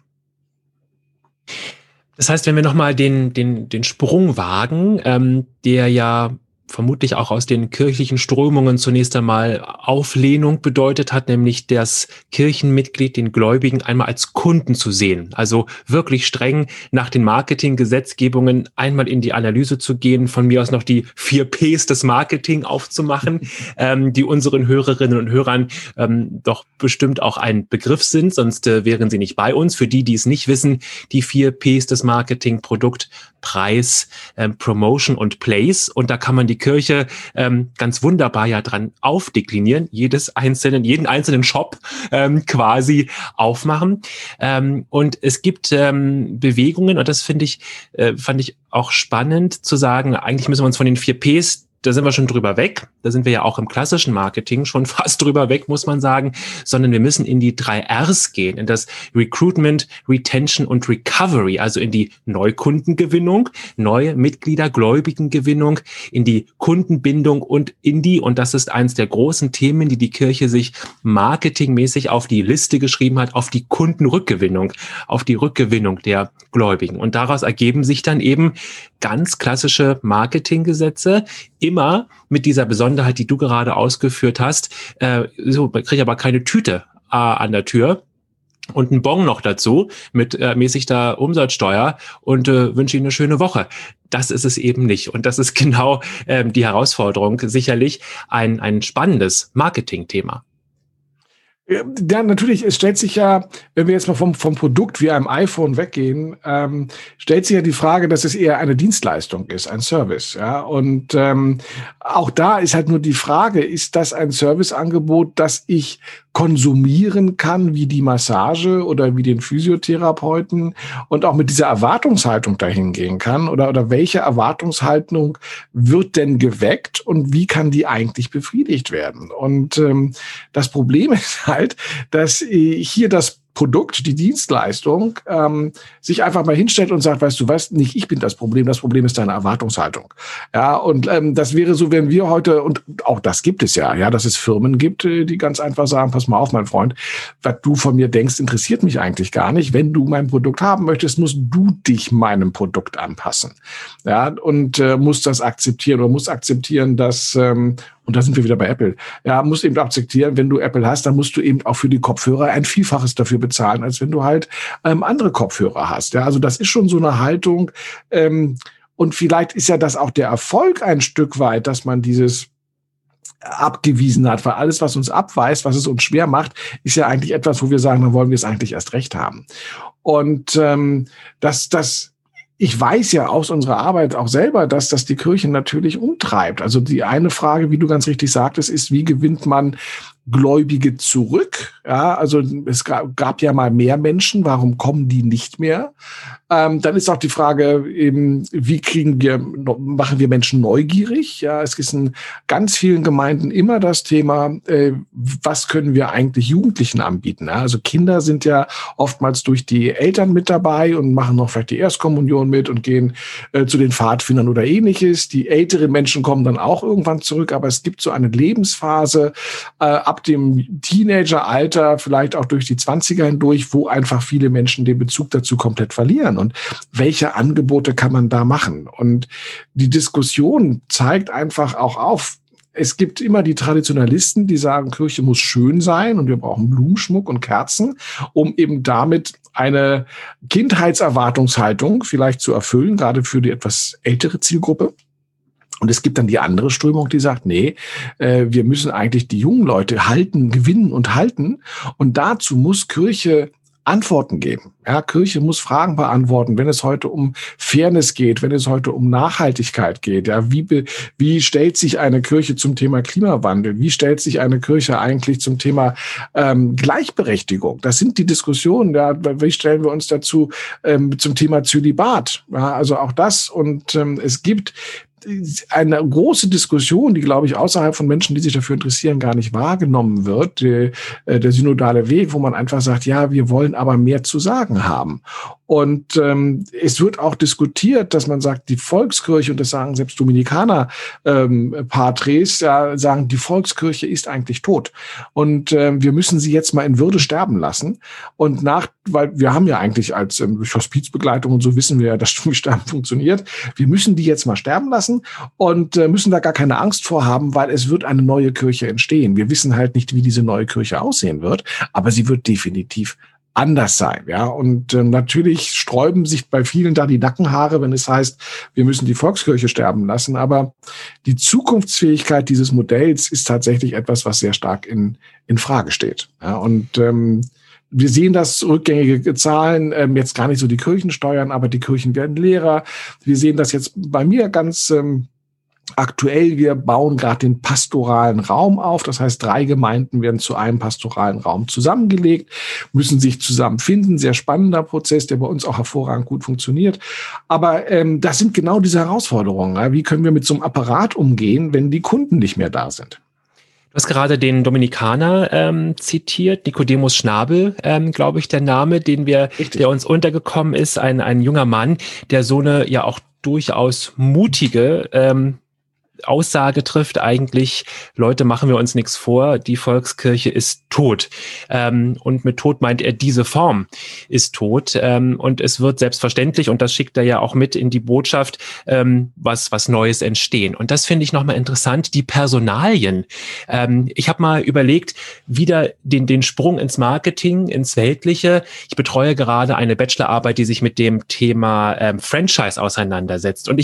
Das heißt, wenn wir nochmal den, den, den Sprung wagen, ähm, der ja vermutlich auch aus den kirchlichen Strömungen zunächst einmal Auflehnung bedeutet hat, nämlich das Kirchenmitglied, den Gläubigen einmal als Kunden zu sehen. Also wirklich streng nach den Marketinggesetzgebungen einmal in die Analyse zu gehen, von mir aus noch die vier Ps des Marketing aufzumachen, ähm, die unseren Hörerinnen und Hörern ähm, doch bestimmt auch ein Begriff sind, sonst äh, wären sie nicht bei uns. Für die, die es nicht wissen, die vier Ps des Marketing: Produkt, Preis, ähm, Promotion und Place. Und da kann man die Kirche ähm, ganz wunderbar ja dran aufdeklinieren, jedes einzelnen, jeden einzelnen Shop ähm, quasi aufmachen. Ähm, und es gibt ähm, Bewegungen, und das finde ich, äh, fand ich auch spannend zu sagen, eigentlich müssen wir uns von den vier Ps, da sind wir schon drüber weg. Da sind wir ja auch im klassischen Marketing schon fast drüber weg, muss man sagen, sondern wir müssen in die drei Rs gehen, in das Recruitment, Retention und Recovery, also in die Neukundengewinnung, neue Mitglieder, Gläubigengewinnung, in die Kundenbindung und in die, und das ist eins der großen Themen, die die Kirche sich marketingmäßig auf die Liste geschrieben hat, auf die Kundenrückgewinnung, auf die Rückgewinnung der Gläubigen. Und daraus ergeben sich dann eben ganz klassische Marketinggesetze, immer mit dieser Besonderheit, die du gerade ausgeführt hast. Äh, so, man kriegt aber keine Tüte äh, an der Tür und einen Bon noch dazu mit äh, mäßigter Umsatzsteuer und äh, wünsche Ihnen eine schöne Woche. Das ist es eben nicht. Und das ist genau ähm, die Herausforderung, sicherlich ein, ein spannendes Marketingthema. Ja, natürlich, es stellt sich ja, wenn wir jetzt mal vom, vom Produkt wie einem iPhone weggehen, ähm, stellt sich ja die Frage, dass es eher eine Dienstleistung ist, ein Service. Ja, und ähm, auch da ist halt nur die Frage, ist das ein Serviceangebot, das ich konsumieren kann, wie die Massage oder wie den Physiotherapeuten und auch mit dieser Erwartungshaltung dahin gehen kann oder, oder welche Erwartungshaltung wird denn geweckt und wie kann die eigentlich befriedigt werden? Und ähm, das Problem ist halt, dass äh, hier das Produkt, die Dienstleistung, ähm, sich einfach mal hinstellt und sagt, weißt du was, nicht ich bin das Problem, das Problem ist deine Erwartungshaltung. Ja, und ähm, das wäre so, wenn wir heute, und auch das gibt es ja, ja, dass es Firmen gibt, die ganz einfach sagen, pass mal auf, mein Freund, was du von mir denkst, interessiert mich eigentlich gar nicht. Wenn du mein Produkt haben möchtest, musst du dich meinem Produkt anpassen. Ja, und äh, musst das akzeptieren oder musst akzeptieren, dass ähm, und da sind wir wieder bei Apple. Ja, musst eben akzeptieren, wenn du Apple hast, dann musst du eben auch für die Kopfhörer ein Vielfaches dafür bezahlen, als wenn du halt ähm, andere Kopfhörer hast. Ja, also das ist schon so eine Haltung. Ähm, und vielleicht ist ja das auch der Erfolg ein Stück weit, dass man dieses abgewiesen hat, weil alles, was uns abweist, was es uns schwer macht, ist ja eigentlich etwas, wo wir sagen, dann wollen wir es eigentlich erst recht haben. Und ähm, das, das Ich weiß ja aus unserer Arbeit auch selber, dass das die Kirche natürlich umtreibt. Also die eine Frage, wie du ganz richtig sagtest, ist, wie gewinnt man Gläubige zurück? Ja, also es gab, gab ja mal mehr Menschen, warum kommen die nicht mehr? Ähm, dann ist auch die Frage eben, wie kriegen wir, machen wir Menschen neugierig? Ja, es ist in ganz vielen Gemeinden immer das Thema, äh, was können wir eigentlich Jugendlichen anbieten? Ja, also Kinder sind ja oftmals durch die Eltern mit dabei und machen noch vielleicht die Erstkommunion mit und gehen äh, zu den Pfadfindern oder ähnliches. Die älteren Menschen kommen dann auch irgendwann zurück, aber es gibt so eine Lebensphase äh, ab dem Teenageralter, vielleicht auch durch die Zwanziger hindurch, wo einfach viele Menschen den Bezug dazu komplett verlieren. Und welche Angebote kann man da machen? Und die Diskussion zeigt einfach auch auf, es gibt immer die Traditionalisten, die sagen, Kirche muss schön sein und wir brauchen Blumenschmuck und Kerzen, um eben damit eine Kindheitserwartungshaltung vielleicht zu erfüllen, gerade für die etwas ältere Zielgruppe. Und es gibt dann die andere Strömung, die sagt, nee, äh, wir müssen eigentlich die jungen Leute halten, gewinnen und halten. Und dazu muss Kirche Antworten geben. Ja, Kirche muss Fragen beantworten, wenn es heute um Fairness geht, wenn es heute um Nachhaltigkeit geht. Ja, wie, be, wie stellt sich eine Kirche zum Thema Klimawandel? Wie stellt sich eine Kirche eigentlich zum Thema ähm, Gleichberechtigung? Das sind die Diskussionen. Ja, wie stellen wir uns dazu ähm, zum Thema Zölibat? Ja, also auch das. Und ähm, es gibt eine große Diskussion, die, glaube ich, außerhalb von Menschen, die sich dafür interessieren, gar nicht wahrgenommen wird, der, der synodale Weg, wo man einfach sagt, ja, wir wollen aber mehr zu sagen haben. Und ähm, es wird auch diskutiert, dass man sagt, die Volkskirche, und das sagen selbst Dominikaner ähm, Patres, ja, sagen, die Volkskirche ist eigentlich tot. Und ähm, wir müssen sie jetzt mal in Würde sterben lassen. Und nach, weil wir haben ja eigentlich als ähm, durch Hospizbegleitung und so wissen wir ja, dass Sterben funktioniert. Wir müssen die jetzt mal sterben lassen und äh, müssen da gar keine Angst vor haben, weil es wird eine neue Kirche entstehen. Wir wissen halt nicht, wie diese neue Kirche aussehen wird, aber sie wird definitiv anders sein, ja. Und äh, natürlich sträuben sich bei vielen da die Nackenhaare, wenn es heißt, wir müssen die Volkskirche sterben lassen. Aber die Zukunftsfähigkeit dieses Modells ist tatsächlich etwas, was sehr stark in in Frage steht. Ja, und ähm, wir sehen das rückgängige Zahlen, ähm, jetzt gar nicht so die Kirchensteuern, aber die Kirchen werden leerer. Wir sehen das jetzt bei mir ganz ähm, aktuell. Wir bauen gerade den pastoralen Raum auf. Das heißt, drei Gemeinden werden zu einem pastoralen Raum zusammengelegt, müssen sich zusammenfinden. Sehr spannender Prozess, der bei uns auch hervorragend gut funktioniert. Aber ähm, das sind genau diese Herausforderungen. Ja? Wie können wir mit so einem Apparat umgehen, wenn die Kunden nicht mehr da sind? Du hast gerade den Dominikaner ähm, zitiert, Nikodemus Schnabel, ähm, glaube ich, der Name, den wir, Richtig. der uns untergekommen ist, ein ein junger Mann, der so eine ja auch durchaus mutige ähm, Aussage trifft eigentlich, Leute, machen wir uns nichts vor, die Volkskirche ist tot. Ähm, und mit tot meint er, diese Form ist tot. Ähm, und es wird selbstverständlich, und das schickt er ja auch mit in die Botschaft, ähm, was was Neues entstehen. Und das finde ich nochmal interessant, die Personalien. Ähm, ich habe mal überlegt, wieder den den Sprung ins Marketing, ins Weltliche. Ich betreue gerade eine Bachelorarbeit, die sich mit dem Thema ähm, Franchise auseinandersetzt. Und ich fand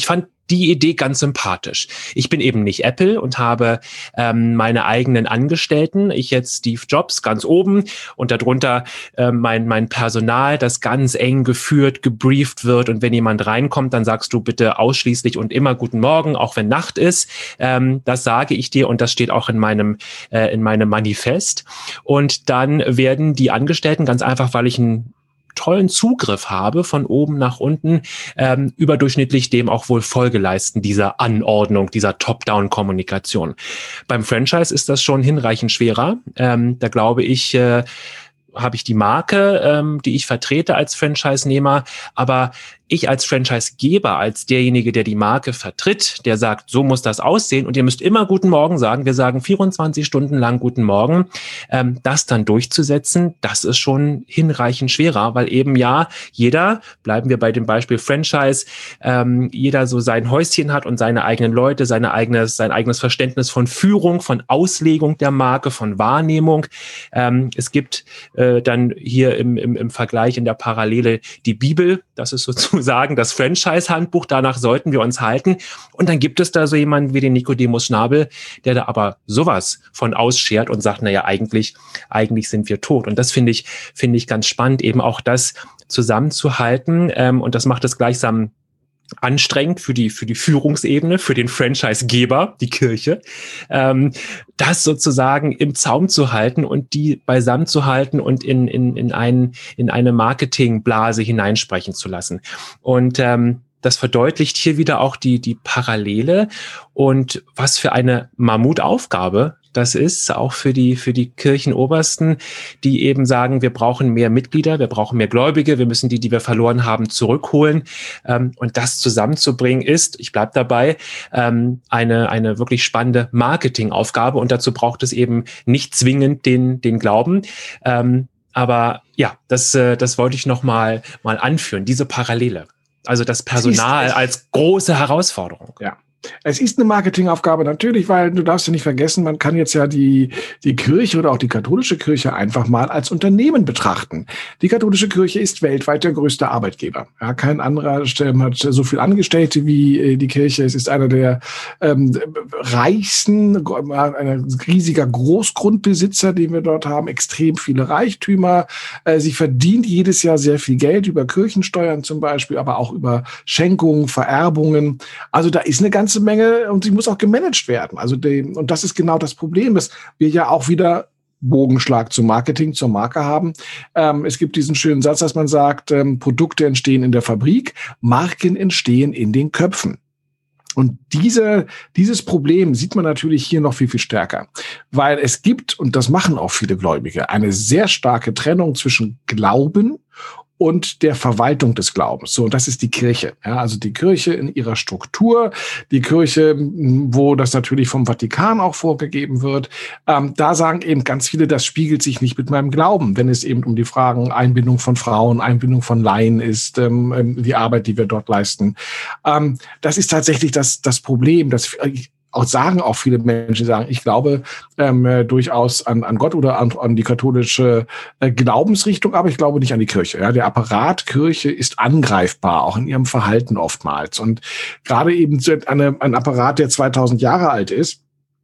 die Idee ganz sympathisch. Ich bin eben nicht Apple und habe ähm, meine eigenen Angestellten, ich jetzt Steve Jobs ganz oben und darunter äh, mein, mein Personal, das ganz eng geführt, gebrieft wird, und wenn jemand reinkommt, dann sagst du bitte ausschließlich und immer guten Morgen, auch wenn Nacht ist. Ähm, das sage ich dir und das steht auch in meinem, äh, in meinem Manifest. Und dann werden die Angestellten ganz einfach, weil ich ein tollen Zugriff habe, von oben nach unten, ähm, überdurchschnittlich dem auch wohl Folge leisten, dieser Anordnung, dieser Top-Down-Kommunikation. Beim Franchise ist das schon hinreichend schwerer. Ähm, da glaube ich, äh, habe ich die Marke, ähm, die ich vertrete als Franchise-Nehmer, aber ich als Franchise-Geber, als derjenige, der die Marke vertritt, der sagt, so muss das aussehen und ihr müsst immer guten Morgen sagen, wir sagen vierundzwanzig Stunden lang guten Morgen, ähm, das dann durchzusetzen, das ist schon hinreichend schwerer, weil eben ja, jeder, bleiben wir bei dem Beispiel Franchise, ähm, jeder so sein Häuschen hat und seine eigenen Leute, seine eigenes, sein eigenes Verständnis von Führung, von Auslegung der Marke, von Wahrnehmung. Ähm, es gibt äh, dann hier im, im, im Vergleich in der Parallele die Bibel, das ist sozusagen sagen, das Franchise-Handbuch, danach sollten wir uns halten. Und dann gibt es da so jemanden wie den Nicodemus Schnabel, der da aber sowas von ausschert und sagt, naja, eigentlich, eigentlich sind wir tot. Und das finde ich, finde ich ganz spannend, eben auch das zusammenzuhalten. Ähm, und das macht es gleichsam anstrengend für die, für die Führungsebene, für den Franchise-Geber, die Kirche, ähm, das sozusagen im Zaum zu halten und die beisammen zu halten und in, in, in, ein, in eine Marketingblase hineinsprechen zu lassen. Und ähm, das verdeutlicht hier wieder auch die, die Parallele und was für eine Mammutaufgabe das ist, auch für die, für die Kirchenobersten, die eben sagen, wir brauchen mehr Mitglieder, wir brauchen mehr Gläubige, wir müssen die, die wir verloren haben, zurückholen. Ähm, und das zusammenzubringen ist, ich bleib dabei, ähm, eine, eine wirklich spannende Marketingaufgabe. Und dazu braucht es eben nicht zwingend den, den Glauben. Ähm, aber ja, das, äh, das wollte ich noch mal, mal anführen, diese Parallele. Also das Personal als große Herausforderung. Ja. Es ist eine Marketingaufgabe natürlich, weil du darfst ja nicht vergessen, man kann jetzt ja die, die Kirche oder auch die katholische Kirche einfach mal als Unternehmen betrachten. Die katholische Kirche ist weltweit der größte Arbeitgeber. Ja, kein anderer hat so viel Angestellte wie die Kirche. Es ist einer der ähm, reichsten, ein riesiger Großgrundbesitzer, den wir dort haben, extrem viele Reichtümer. Äh, sie verdient jedes Jahr sehr viel Geld über Kirchensteuern zum Beispiel, aber auch über Schenkungen, Vererbungen. Also da ist eine ganze Menge und sie muss auch gemanagt werden. Also die, und das ist genau das Problem, dass wir ja auch wieder Bogenschlag zum Marketing, zur Marke haben. Ähm, es gibt diesen schönen Satz, dass man sagt, ähm, Produkte entstehen in der Fabrik, Marken entstehen in den Köpfen. Und diese, dieses Problem sieht man natürlich hier noch viel, viel stärker, weil es gibt, und das machen auch viele Gläubige, eine sehr starke Trennung zwischen Glauben und der Verwaltung des Glaubens. So, und das ist die Kirche. Ja, also die Kirche in ihrer Struktur, die Kirche, wo das natürlich vom Vatikan auch vorgegeben wird. Ähm, da sagen eben ganz viele, das spiegelt sich nicht mit meinem Glauben, wenn es eben um die Fragen Einbindung von Frauen, Einbindung von Laien ist, ähm, die Arbeit, die wir dort leisten. Ähm, das ist tatsächlich das, das Problem, dass auch sagen auch viele Menschen, sagen, ich glaube ähm, durchaus an, an Gott oder an, an die katholische äh, Glaubensrichtung, aber ich glaube nicht an die Kirche. Ja, der Apparat Kirche ist angreifbar, auch in ihrem Verhalten oftmals. Und gerade eben eine, ein Apparat, der zweitausend Jahre alt ist,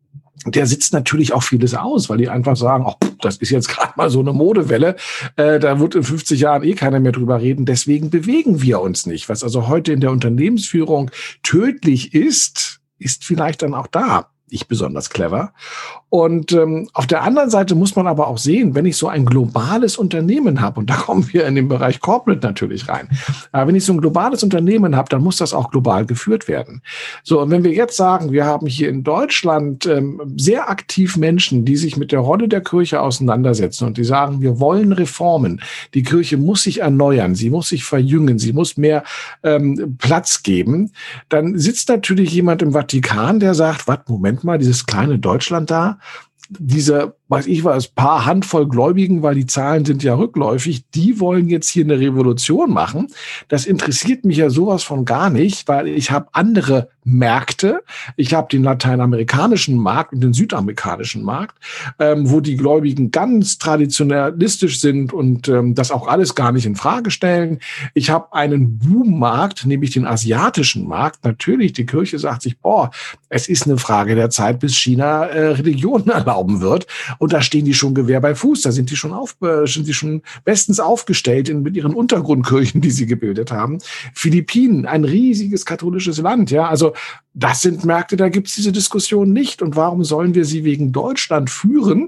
der sitzt natürlich auch vieles aus, weil die einfach sagen, ach, das ist jetzt gerade mal so eine Modewelle, äh, da wird in fünfzig Jahren eh keiner mehr drüber reden, deswegen bewegen wir uns nicht. Was also heute in der Unternehmensführung tödlich ist, ist vielleicht dann auch da nicht besonders clever. Und ähm, auf der anderen Seite muss man aber auch sehen, wenn ich so ein globales Unternehmen habe, und da kommen wir in den Bereich Corporate natürlich rein, aber wenn ich so ein globales Unternehmen habe, dann muss das auch global geführt werden. So, und wenn wir jetzt sagen, wir haben hier in Deutschland ähm, sehr aktiv Menschen, die sich mit der Rolle der Kirche auseinandersetzen und die sagen, wir wollen Reformen. Die Kirche muss sich erneuern, sie muss sich verjüngen, sie muss mehr ähm, Platz geben. Dann sitzt natürlich jemand im Vatikan, der sagt, was, Moment mal, dieses kleine Deutschland da, diese, weiß ich was, paar Handvoll Gläubigen, weil die Zahlen sind ja rückläufig, die wollen jetzt hier eine Revolution machen. Das interessiert mich ja sowas von gar nicht, weil ich habe andere Märkte. Ich habe den lateinamerikanischen Markt und den südamerikanischen Markt, ähm, wo die Gläubigen ganz traditionalistisch sind und ähm, das auch alles gar nicht in Frage stellen. Ich habe einen Boom-Markt, nämlich den asiatischen Markt. Natürlich, die Kirche sagt sich, boah, es ist eine Frage der Zeit, bis China äh, Religionen erlauben wird. Und da stehen die schon Gewehr bei Fuß. Da sind die schon auf, äh, sind die schon bestens aufgestellt in, mit ihren Untergrundkirchen, die sie gebildet haben. Philippinen, ein riesiges katholisches Land. Ja, also das sind Märkte, da gibt es diese Diskussion nicht. Und warum sollen wir sie wegen Deutschland führen?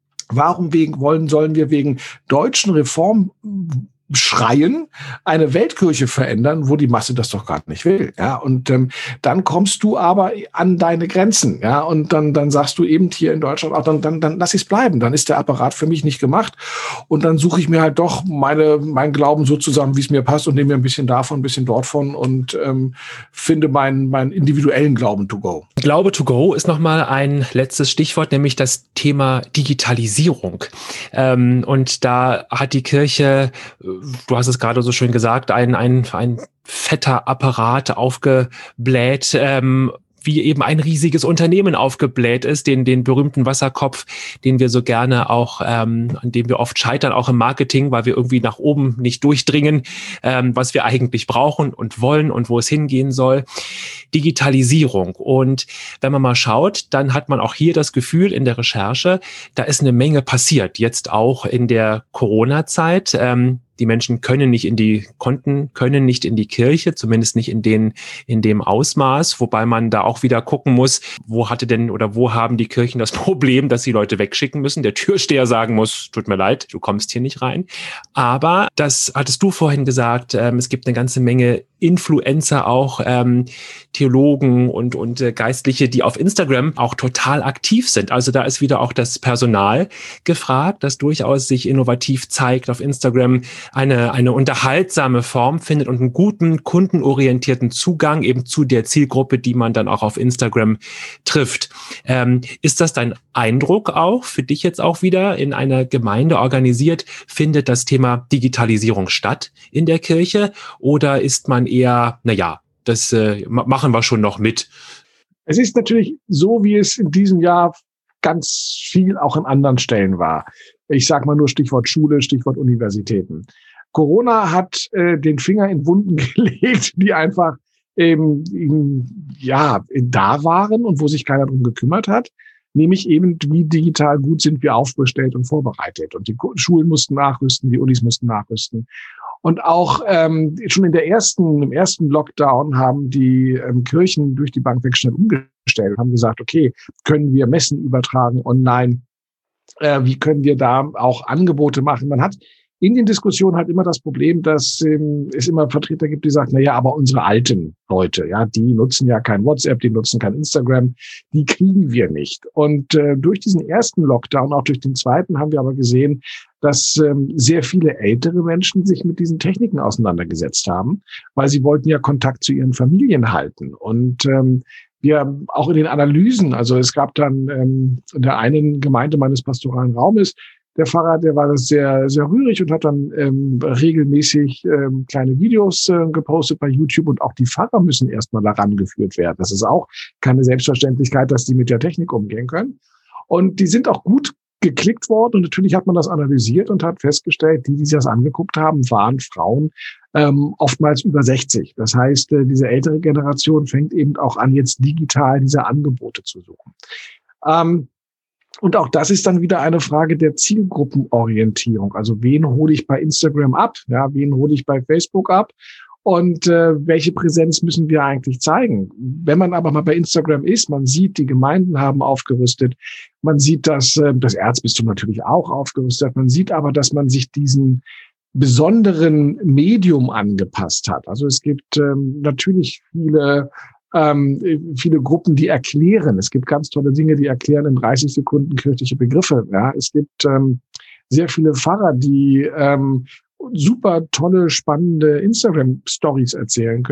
Warum wegen, wollen, sollen wir wegen deutschen Reform schreien, eine Weltkirche verändern, wo die Masse das doch gar nicht will, ja, und ähm, dann kommst du aber an deine Grenzen, ja, und dann dann sagst du eben hier in Deutschland auch, dann dann dann lass ich es bleiben, dann ist der Apparat für mich nicht gemacht und dann suche ich mir halt doch meine mein Glauben so zusammen, wie es mir passt und nehme mir ein bisschen davon, ein bisschen dort von und ähm, finde meinen meinen individuellen Glauben to go. Glaube to go ist nochmal ein letztes Stichwort, nämlich das Thema Digitalisierung, ähm, und da hat die Kirche, du hast es gerade so schön gesagt, ein, ein, ein fetter Apparat aufgebläht, ähm, wie eben ein riesiges Unternehmen aufgebläht ist, den den berühmten Wasserkopf, den wir so gerne auch, ähm, an dem wir oft scheitern, auch im Marketing, weil wir irgendwie nach oben nicht durchdringen, ähm, was wir eigentlich brauchen und wollen und wo es hingehen soll. Digitalisierung. Und wenn man mal schaut, dann hat man auch hier das Gefühl in der Recherche, da ist eine Menge passiert. Jetzt auch in der Corona-Zeit. Ähm, Die Menschen können nicht in die, konnten, können nicht in die Kirche, zumindest nicht in den, in dem Ausmaß, wobei man da auch wieder gucken muss, wo hatte denn oder wo haben die Kirchen das Problem, dass sie Leute wegschicken müssen, der Türsteher sagen muss, tut mir leid, du kommst hier nicht rein. Aber das hattest du vorhin gesagt, ähm, es gibt eine ganze Menge Influencer auch, ähm, Theologen und, und äh, Geistliche, die auf Instagram auch total aktiv sind. Also da ist wieder auch das Personal gefragt, das durchaus sich innovativ zeigt auf Instagram, eine, eine unterhaltsame Form findet und einen guten, kundenorientierten Zugang eben zu der Zielgruppe, die man dann auch auf Instagram trifft. Ähm, ist das dein Eindruck auch, für dich jetzt auch wieder in einer Gemeinde organisiert, findet das Thema Digitalisierung statt in der Kirche oder ist man eher, naja, das äh, machen wir schon noch mit? Es ist natürlich so, wie es in diesem Jahr ganz viel auch an anderen Stellen war. Ich sage mal nur Stichwort Schule, Stichwort Universitäten. Corona hat äh, den Finger in Wunden gelegt, die einfach ähm, in, ja, da waren und wo sich keiner drum gekümmert hat. Nämlich eben, wie digital gut sind wir aufgestellt und vorbereitet. Und die Schulen mussten nachrüsten, die Unis mussten nachrüsten. Und auch ähm, schon in der ersten, im ersten Lockdown haben die ähm, Kirchen durch die Bank weg schnell umgestellt, haben gesagt, okay, können wir Messen übertragen online? Äh, wie können wir da auch Angebote machen? Man hat in den Diskussionen halt immer das Problem, dass ähm, es immer Vertreter gibt, die sagen, na ja, aber unsere alten Leute, ja, die nutzen ja kein WhatsApp, die nutzen kein Instagram, die kriegen wir nicht. Und äh, durch diesen ersten Lockdown, auch durch den zweiten, haben wir aber gesehen, dass ähm, sehr viele ältere Menschen sich mit diesen Techniken auseinandergesetzt haben, weil sie wollten ja Kontakt zu ihren Familien halten. Und ähm, wir auch in den Analysen, also es gab dann ähm, in der einen Gemeinde meines pastoralen Raumes, der Pfarrer, der war das sehr, sehr rührig und hat dann ähm, regelmäßig ähm, kleine Videos äh, gepostet bei YouTube und auch die Pfarrer müssen erstmal daran geführt werden. Das ist auch keine Selbstverständlichkeit, dass die mit der Technik umgehen können. Und die sind auch gut geklickt worden und natürlich hat man das analysiert und hat festgestellt, die, die sich das angeguckt haben, waren Frauen ähm, oftmals über sechzig. Das heißt, äh, diese ältere Generation fängt eben auch an, jetzt digital diese Angebote zu suchen. Ähm, Und auch das ist dann wieder eine Frage der Zielgruppenorientierung. Also wen hole ich bei Instagram ab? Ja, wen hole ich bei Facebook ab? Und äh, welche Präsenz müssen wir eigentlich zeigen? Wenn man aber mal bei Instagram ist, man sieht, die Gemeinden haben aufgerüstet. Man sieht, dass äh, das Erzbistum natürlich auch aufgerüstet hat. Man sieht aber, dass man sich diesen besonderen Medium angepasst hat. Also es gibt ähm, natürlich viele Ähm, viele Gruppen, die erklären. Es gibt ganz tolle Dinge, die erklären in dreißig Sekunden kirchliche Begriffe. Ja, es gibt ähm, sehr viele Pfarrer, die ähm, super tolle, spannende Instagram-Stories erzählen können.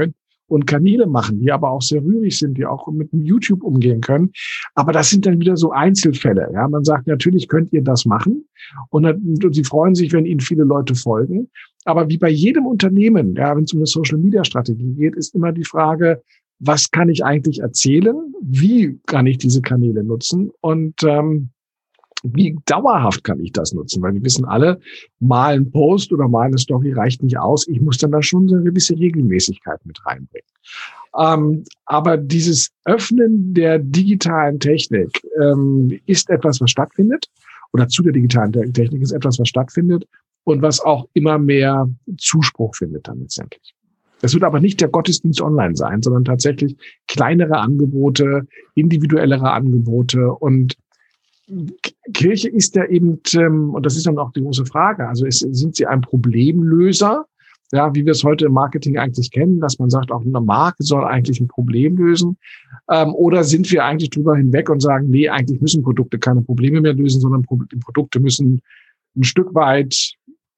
und Kanäle machen, die aber auch sehr rührig sind, die auch mit YouTube umgehen können. Aber das sind dann wieder so Einzelfälle. Ja, man sagt, natürlich könnt ihr das machen und, und sie freuen sich, wenn ihnen viele Leute folgen. Aber wie bei jedem Unternehmen, ja, wenn es um eine Social-Media-Strategie geht, ist immer die Frage, was kann ich eigentlich erzählen? Wie kann ich diese Kanäle nutzen? Und ähm, wie dauerhaft kann ich das nutzen? Weil wir wissen alle, mal ein Post oder mal eine Story reicht nicht aus. Ich muss dann da schon so eine gewisse Regelmäßigkeit mit reinbringen. Ähm, aber dieses Öffnen der digitalen Technik ähm, ist etwas, was stattfindet. Oder zu der digitalen Technik ist etwas, was stattfindet und was auch immer mehr Zuspruch findet dann letztendlich. Das wird aber nicht der Gottesdienst online sein, sondern tatsächlich kleinere Angebote, individuellere Angebote. Und Kirche ist ja eben, und das ist dann auch die große Frage, also ist, sind sie ein Problemlöser, ja, wie wir es heute im Marketing eigentlich kennen, dass man sagt, auch eine Marke soll eigentlich ein Problem lösen, ähm, oder sind wir eigentlich drüber hinweg und sagen, nee, eigentlich müssen Produkte keine Probleme mehr lösen, sondern die Produkte müssen ein Stück weit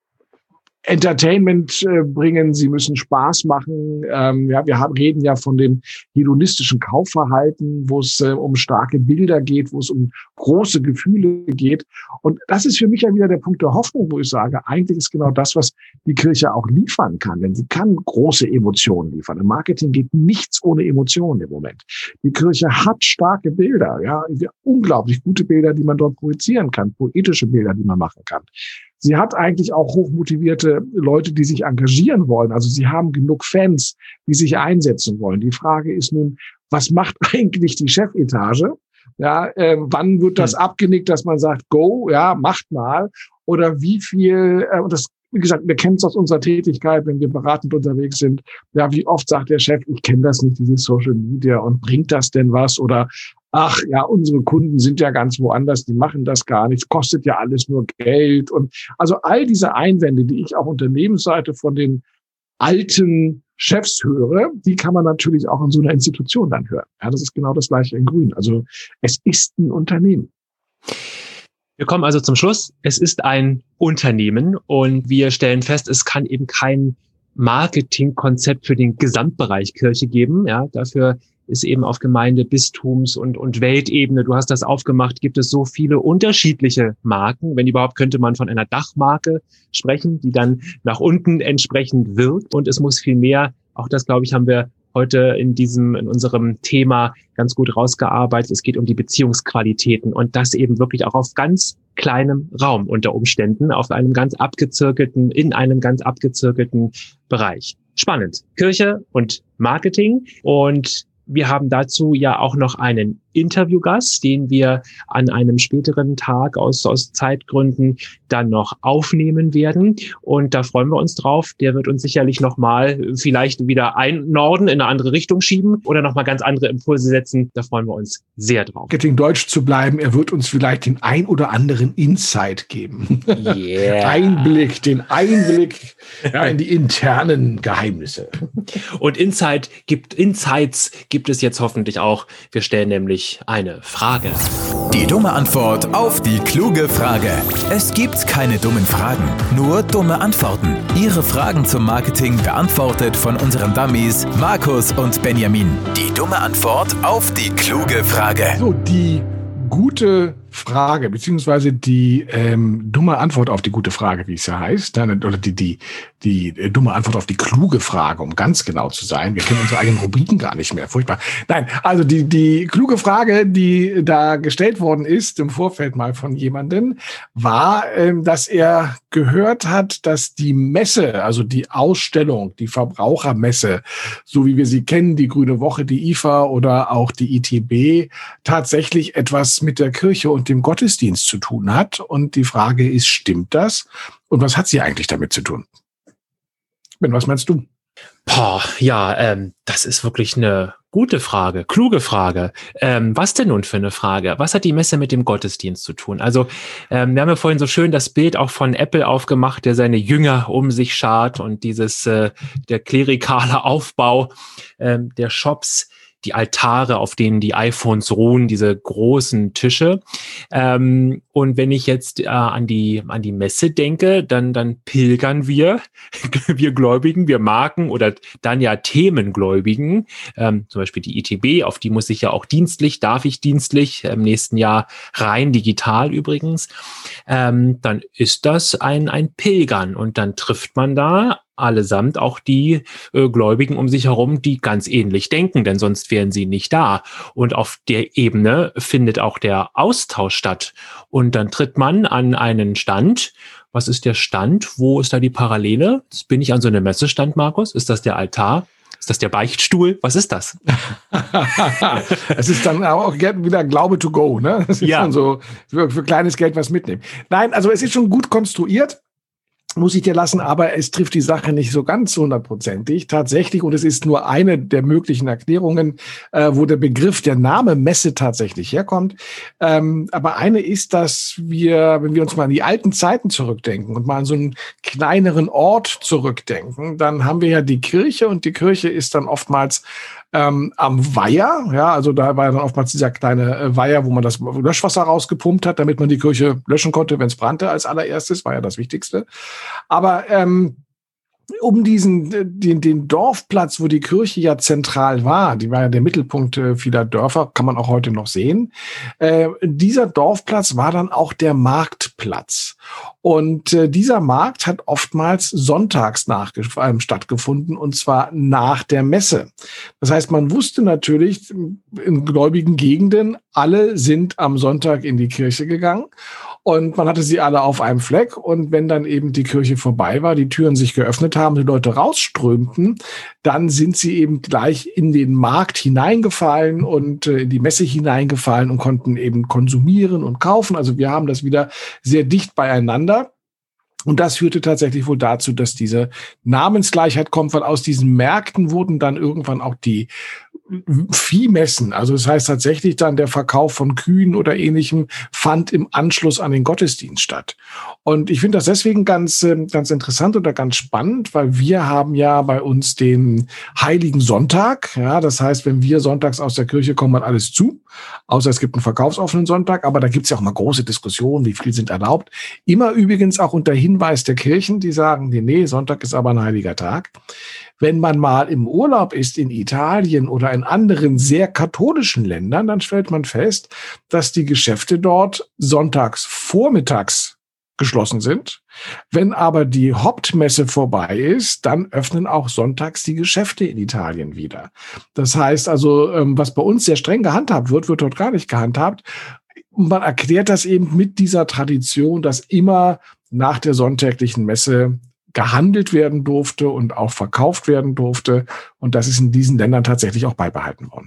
Entertainment äh, bringen, sie müssen Spaß machen. Ähm, ja, wir haben, reden ja von dem hedonistischen Kaufverhalten, wo es äh, um starke Bilder geht, wo es um große Gefühle geht. Und das ist für mich ja wieder der Punkt der Hoffnung, wo ich sage, eigentlich ist genau das, was die Kirche auch liefern kann. Denn sie kann große Emotionen liefern. Im Marketing geht nichts ohne Emotionen im Moment. Die Kirche hat starke Bilder, ja, unglaublich gute Bilder, die man dort projizieren kann, poetische Bilder, die man machen kann. Sie hat eigentlich auch hochmotivierte Leute, die sich engagieren wollen. Also sie haben genug Fans, die sich einsetzen wollen. Die Frage ist nun, was macht eigentlich die Chefetage? Ja, äh, wann wird das abgenickt, dass man sagt, go, ja, macht mal? Oder wie viel, äh, und das, wie gesagt, wir kennen es aus unserer Tätigkeit, wenn wir beratend unterwegs sind. Ja, wie oft sagt der Chef, ich kenne das nicht, dieses Social Media, und bringt das denn was? Oder ach ja, unsere Kunden sind ja ganz woanders, die machen das gar nicht, kostet ja alles nur Geld. Und also all diese Einwände, die ich auf Unternehmensseite von den alten Chefs höre, die kann man natürlich auch in so einer Institution dann hören. Ja, das ist genau das Gleiche in Grün. Also es ist ein Unternehmen. Wir kommen also zum Schluss. Es ist ein Unternehmen und wir stellen fest, es kann eben kein Marketingkonzept für den Gesamtbereich Kirche geben. Ja, dafür ist eben auf Gemeinde-, Bistums- und, und Weltebene, du hast das aufgemacht, gibt es so viele unterschiedliche Marken. Wenn überhaupt, könnte man von einer Dachmarke sprechen, die dann nach unten entsprechend wirkt. Und es muss viel mehr, auch das, glaube ich, haben wir heute in diesem, in unserem Thema ganz gut rausgearbeitet. Es geht um die Beziehungsqualitäten und das eben wirklich auch auf ganz kleinem Raum unter Umständen, auf einem ganz abgezirkelten, in einem ganz abgezirkelten Bereich. Spannend. Kirche und Marketing, und wir haben dazu ja auch noch einen Interviewgast, den wir an einem späteren Tag aus, aus Zeitgründen dann noch aufnehmen werden. Und da freuen wir uns drauf. Der wird uns sicherlich nochmal vielleicht wieder einnorden, in eine andere Richtung schieben oder nochmal ganz andere Impulse setzen. Da freuen wir uns sehr drauf. Marketing Deutsch zu bleiben, er wird uns vielleicht den ein oder anderen Insight geben. Yeah. Einblick, den Einblick ja, in die internen Geheimnisse. Und Insight gibt, Insights gibt es jetzt hoffentlich auch. Wir stellen nämlich eine Frage. Die dumme Antwort auf die kluge Frage. Es gibt keine dummen Fragen, nur dumme Antworten. Ihre Fragen zum Marketing beantwortet von unseren Dummies Markus und Benjamin. Die dumme Antwort auf die kluge Frage. So, die gute Frage, beziehungsweise die ähm, dumme Antwort auf die gute Frage, wie es ja heißt, oder die, die, die äh, dumme Antwort auf die kluge Frage, um ganz genau zu sein. Wir kennen unsere eigenen Rubriken gar nicht mehr. Furchtbar. Nein, also die, die kluge Frage, die da gestellt worden ist, im Vorfeld mal von jemandem, war, ähm, dass er gehört hat, dass die Messe, also die Ausstellung, die Verbrauchermesse, so wie wir sie kennen, die Grüne Woche, die I F A oder auch die I T B, tatsächlich etwas mit der Kirche und dem Gottesdienst zu tun hat. Und die Frage ist, stimmt das? Und was hat sie eigentlich damit zu tun? Ben, was meinst du? Boah, ja, ähm, das ist wirklich eine gute Frage, kluge Frage. Ähm, was denn nun für eine Frage? Was hat die Messe mit dem Gottesdienst zu tun? Also ähm, wir haben ja vorhin so schön das Bild auch von Apple aufgemacht, der seine Jünger um sich schart, und dieses äh, der klerikale Aufbau ähm, der Shops. die Altare, auf denen die iPhones ruhen, diese großen Tische. Ähm, und wenn ich jetzt äh, an die an die Messe denke, dann dann pilgern wir, wir Gläubigen, wir Marken oder dann ja Themengläubigen, ähm, zum Beispiel die I T B, auf die muss ich ja auch dienstlich, darf ich dienstlich im nächsten Jahr rein digital übrigens. Ähm, dann ist das ein ein Pilgern und dann trifft man da allesamt auch die äh, Gläubigen um sich herum, die ganz ähnlich denken, denn sonst wären sie nicht da. Und auf der Ebene findet auch der Austausch statt. Und dann tritt man an einen Stand. Was ist der Stand? Wo ist da die Parallele? Jetzt bin ich an so einem Messestand, Markus. Ist das der Altar? Ist das der Beichtstuhl? Was ist das? Es ist dann auch wieder Glaube to go, ne? Das ist ja. dann so für, für kleines Geld was mitnehmen. Nein, also es ist schon gut konstruiert. Muss ich dir lassen, aber es trifft die Sache nicht so ganz hundertprozentig. Tatsächlich, und es ist nur eine der möglichen Erklärungen, äh, wo der Begriff, der Name Messe tatsächlich herkommt. Ähm, aber eine ist, dass wir, wenn wir uns mal an die alten Zeiten zurückdenken und mal an so einen kleineren Ort zurückdenken, dann haben wir ja die Kirche und die Kirche ist dann oftmals Ähm, am Weiher, ja, also da war dann oftmals dieser kleine äh, Weiher, wo man das Löschwasser rausgepumpt hat, damit man die Kirche löschen konnte, wenn es brannte als allererstes, war ja das Wichtigste. Aber ähm, um diesen, den, den Dorfplatz, wo die Kirche ja zentral war, die war ja der Mittelpunkt äh, vieler Dörfer, kann man auch heute noch sehen. Äh, dieser Dorfplatz war dann auch der Marktplatz. Und äh, dieser Markt hat oftmals sonntags nach, äh, stattgefunden, und zwar nach der Messe. Das heißt, man wusste natürlich in gläubigen Gegenden, alle sind am Sonntag in die Kirche gegangen. Und man hatte sie alle auf einem Fleck. Und wenn dann eben die Kirche vorbei war, die Türen sich geöffnet haben, die Leute rausströmten, dann sind sie eben gleich in den Markt hineingefallen und äh, in die Messe hineingefallen und konnten eben konsumieren und kaufen. Also wir haben das wieder sehr dicht beieinander. Und das führte tatsächlich wohl dazu, dass diese Namensgleichheit kommt, weil aus diesen Märkten wurden dann irgendwann auch die Viehmessen, also das heißt tatsächlich dann der Verkauf von Kühen oder Ähnlichem fand im Anschluss an den Gottesdienst statt. Und ich finde das deswegen ganz, ganz interessant oder ganz spannend, weil wir haben ja bei uns den Heiligen Sonntag. Ja, das heißt, wenn wir sonntags aus der Kirche kommen, hat alles zu, außer es gibt einen verkaufsoffenen Sonntag. Aber da gibt es ja auch mal große Diskussionen, wie viel sind erlaubt. Immer übrigens auch unter Hinweis der Kirchen, die sagen, nee, nee, Sonntag ist aber ein heiliger Tag. Wenn man mal im Urlaub ist in Italien oder in anderen sehr katholischen Ländern, dann stellt man fest, dass die Geschäfte dort sonntags vormittags geschlossen sind. Wenn aber die Hauptmesse vorbei ist, dann öffnen auch sonntags die Geschäfte in Italien wieder. Das heißt also, was bei uns sehr streng gehandhabt wird, wird dort gar nicht gehandhabt. Und man erklärt das eben mit dieser Tradition, dass immer nach der sonntäglichen Messe gehandelt werden durfte und auch verkauft werden durfte. Und das ist in diesen Ländern tatsächlich auch beibehalten worden.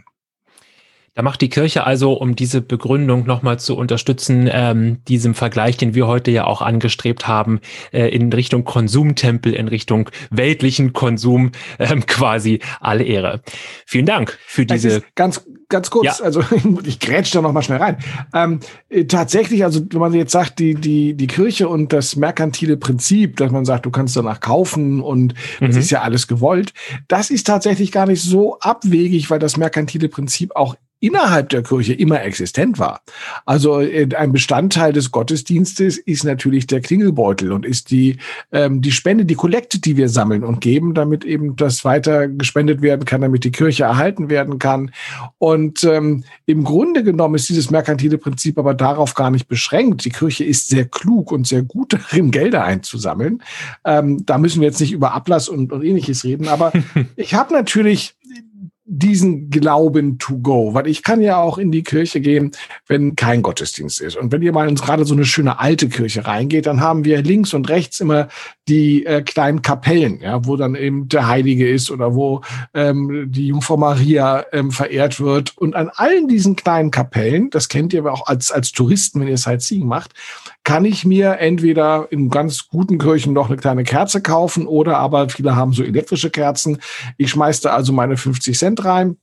Da macht die Kirche also, um diese Begründung nochmal zu unterstützen, ähm, diesem Vergleich, den wir heute ja auch angestrebt haben, äh, in Richtung Konsumtempel, in Richtung weltlichen Konsum ähm, quasi alle Ehre. Vielen Dank für diese... Ganz, ganz kurz, ja. Also ich grätsch da nochmal schnell rein. Ähm, äh, tatsächlich, also wenn man jetzt sagt, die, die, die Kirche und das merkantile Prinzip, dass man sagt, du kannst danach kaufen und das mhm. ist ja alles gewollt, das ist tatsächlich gar nicht so abwegig, weil das merkantile Prinzip auch innerhalb der Kirche immer existent war. Also ein Bestandteil des Gottesdienstes ist natürlich der Klingelbeutel und ist die ähm, die Spende, die Kollekte, die wir sammeln und geben, damit eben das weiter gespendet werden kann, damit die Kirche erhalten werden kann. Und ähm, im Grunde genommen ist dieses merkantile Prinzip aber darauf gar nicht beschränkt. Die Kirche ist sehr klug und sehr gut darin, Gelder einzusammeln. Ähm, da müssen wir jetzt nicht über Ablass und, und Ähnliches reden, aber ich habe natürlich diesen Glauben to go, weil ich kann ja auch in die Kirche gehen, wenn kein Gottesdienst ist. Und wenn ihr mal in gerade so eine schöne alte Kirche reingeht, dann haben wir links und rechts immer die äh, kleinen Kapellen, ja, wo dann eben der Heilige ist oder wo ähm, die Jungfrau Maria ähm, verehrt wird. Und an allen diesen kleinen Kapellen, das kennt ihr aber auch als als Touristen, wenn ihr Sightseeing macht, kann ich mir entweder in ganz guten Kirchen noch eine kleine Kerze kaufen oder aber viele haben so elektrische Kerzen. Ich schmeiß da also meine fünfzig Cent rein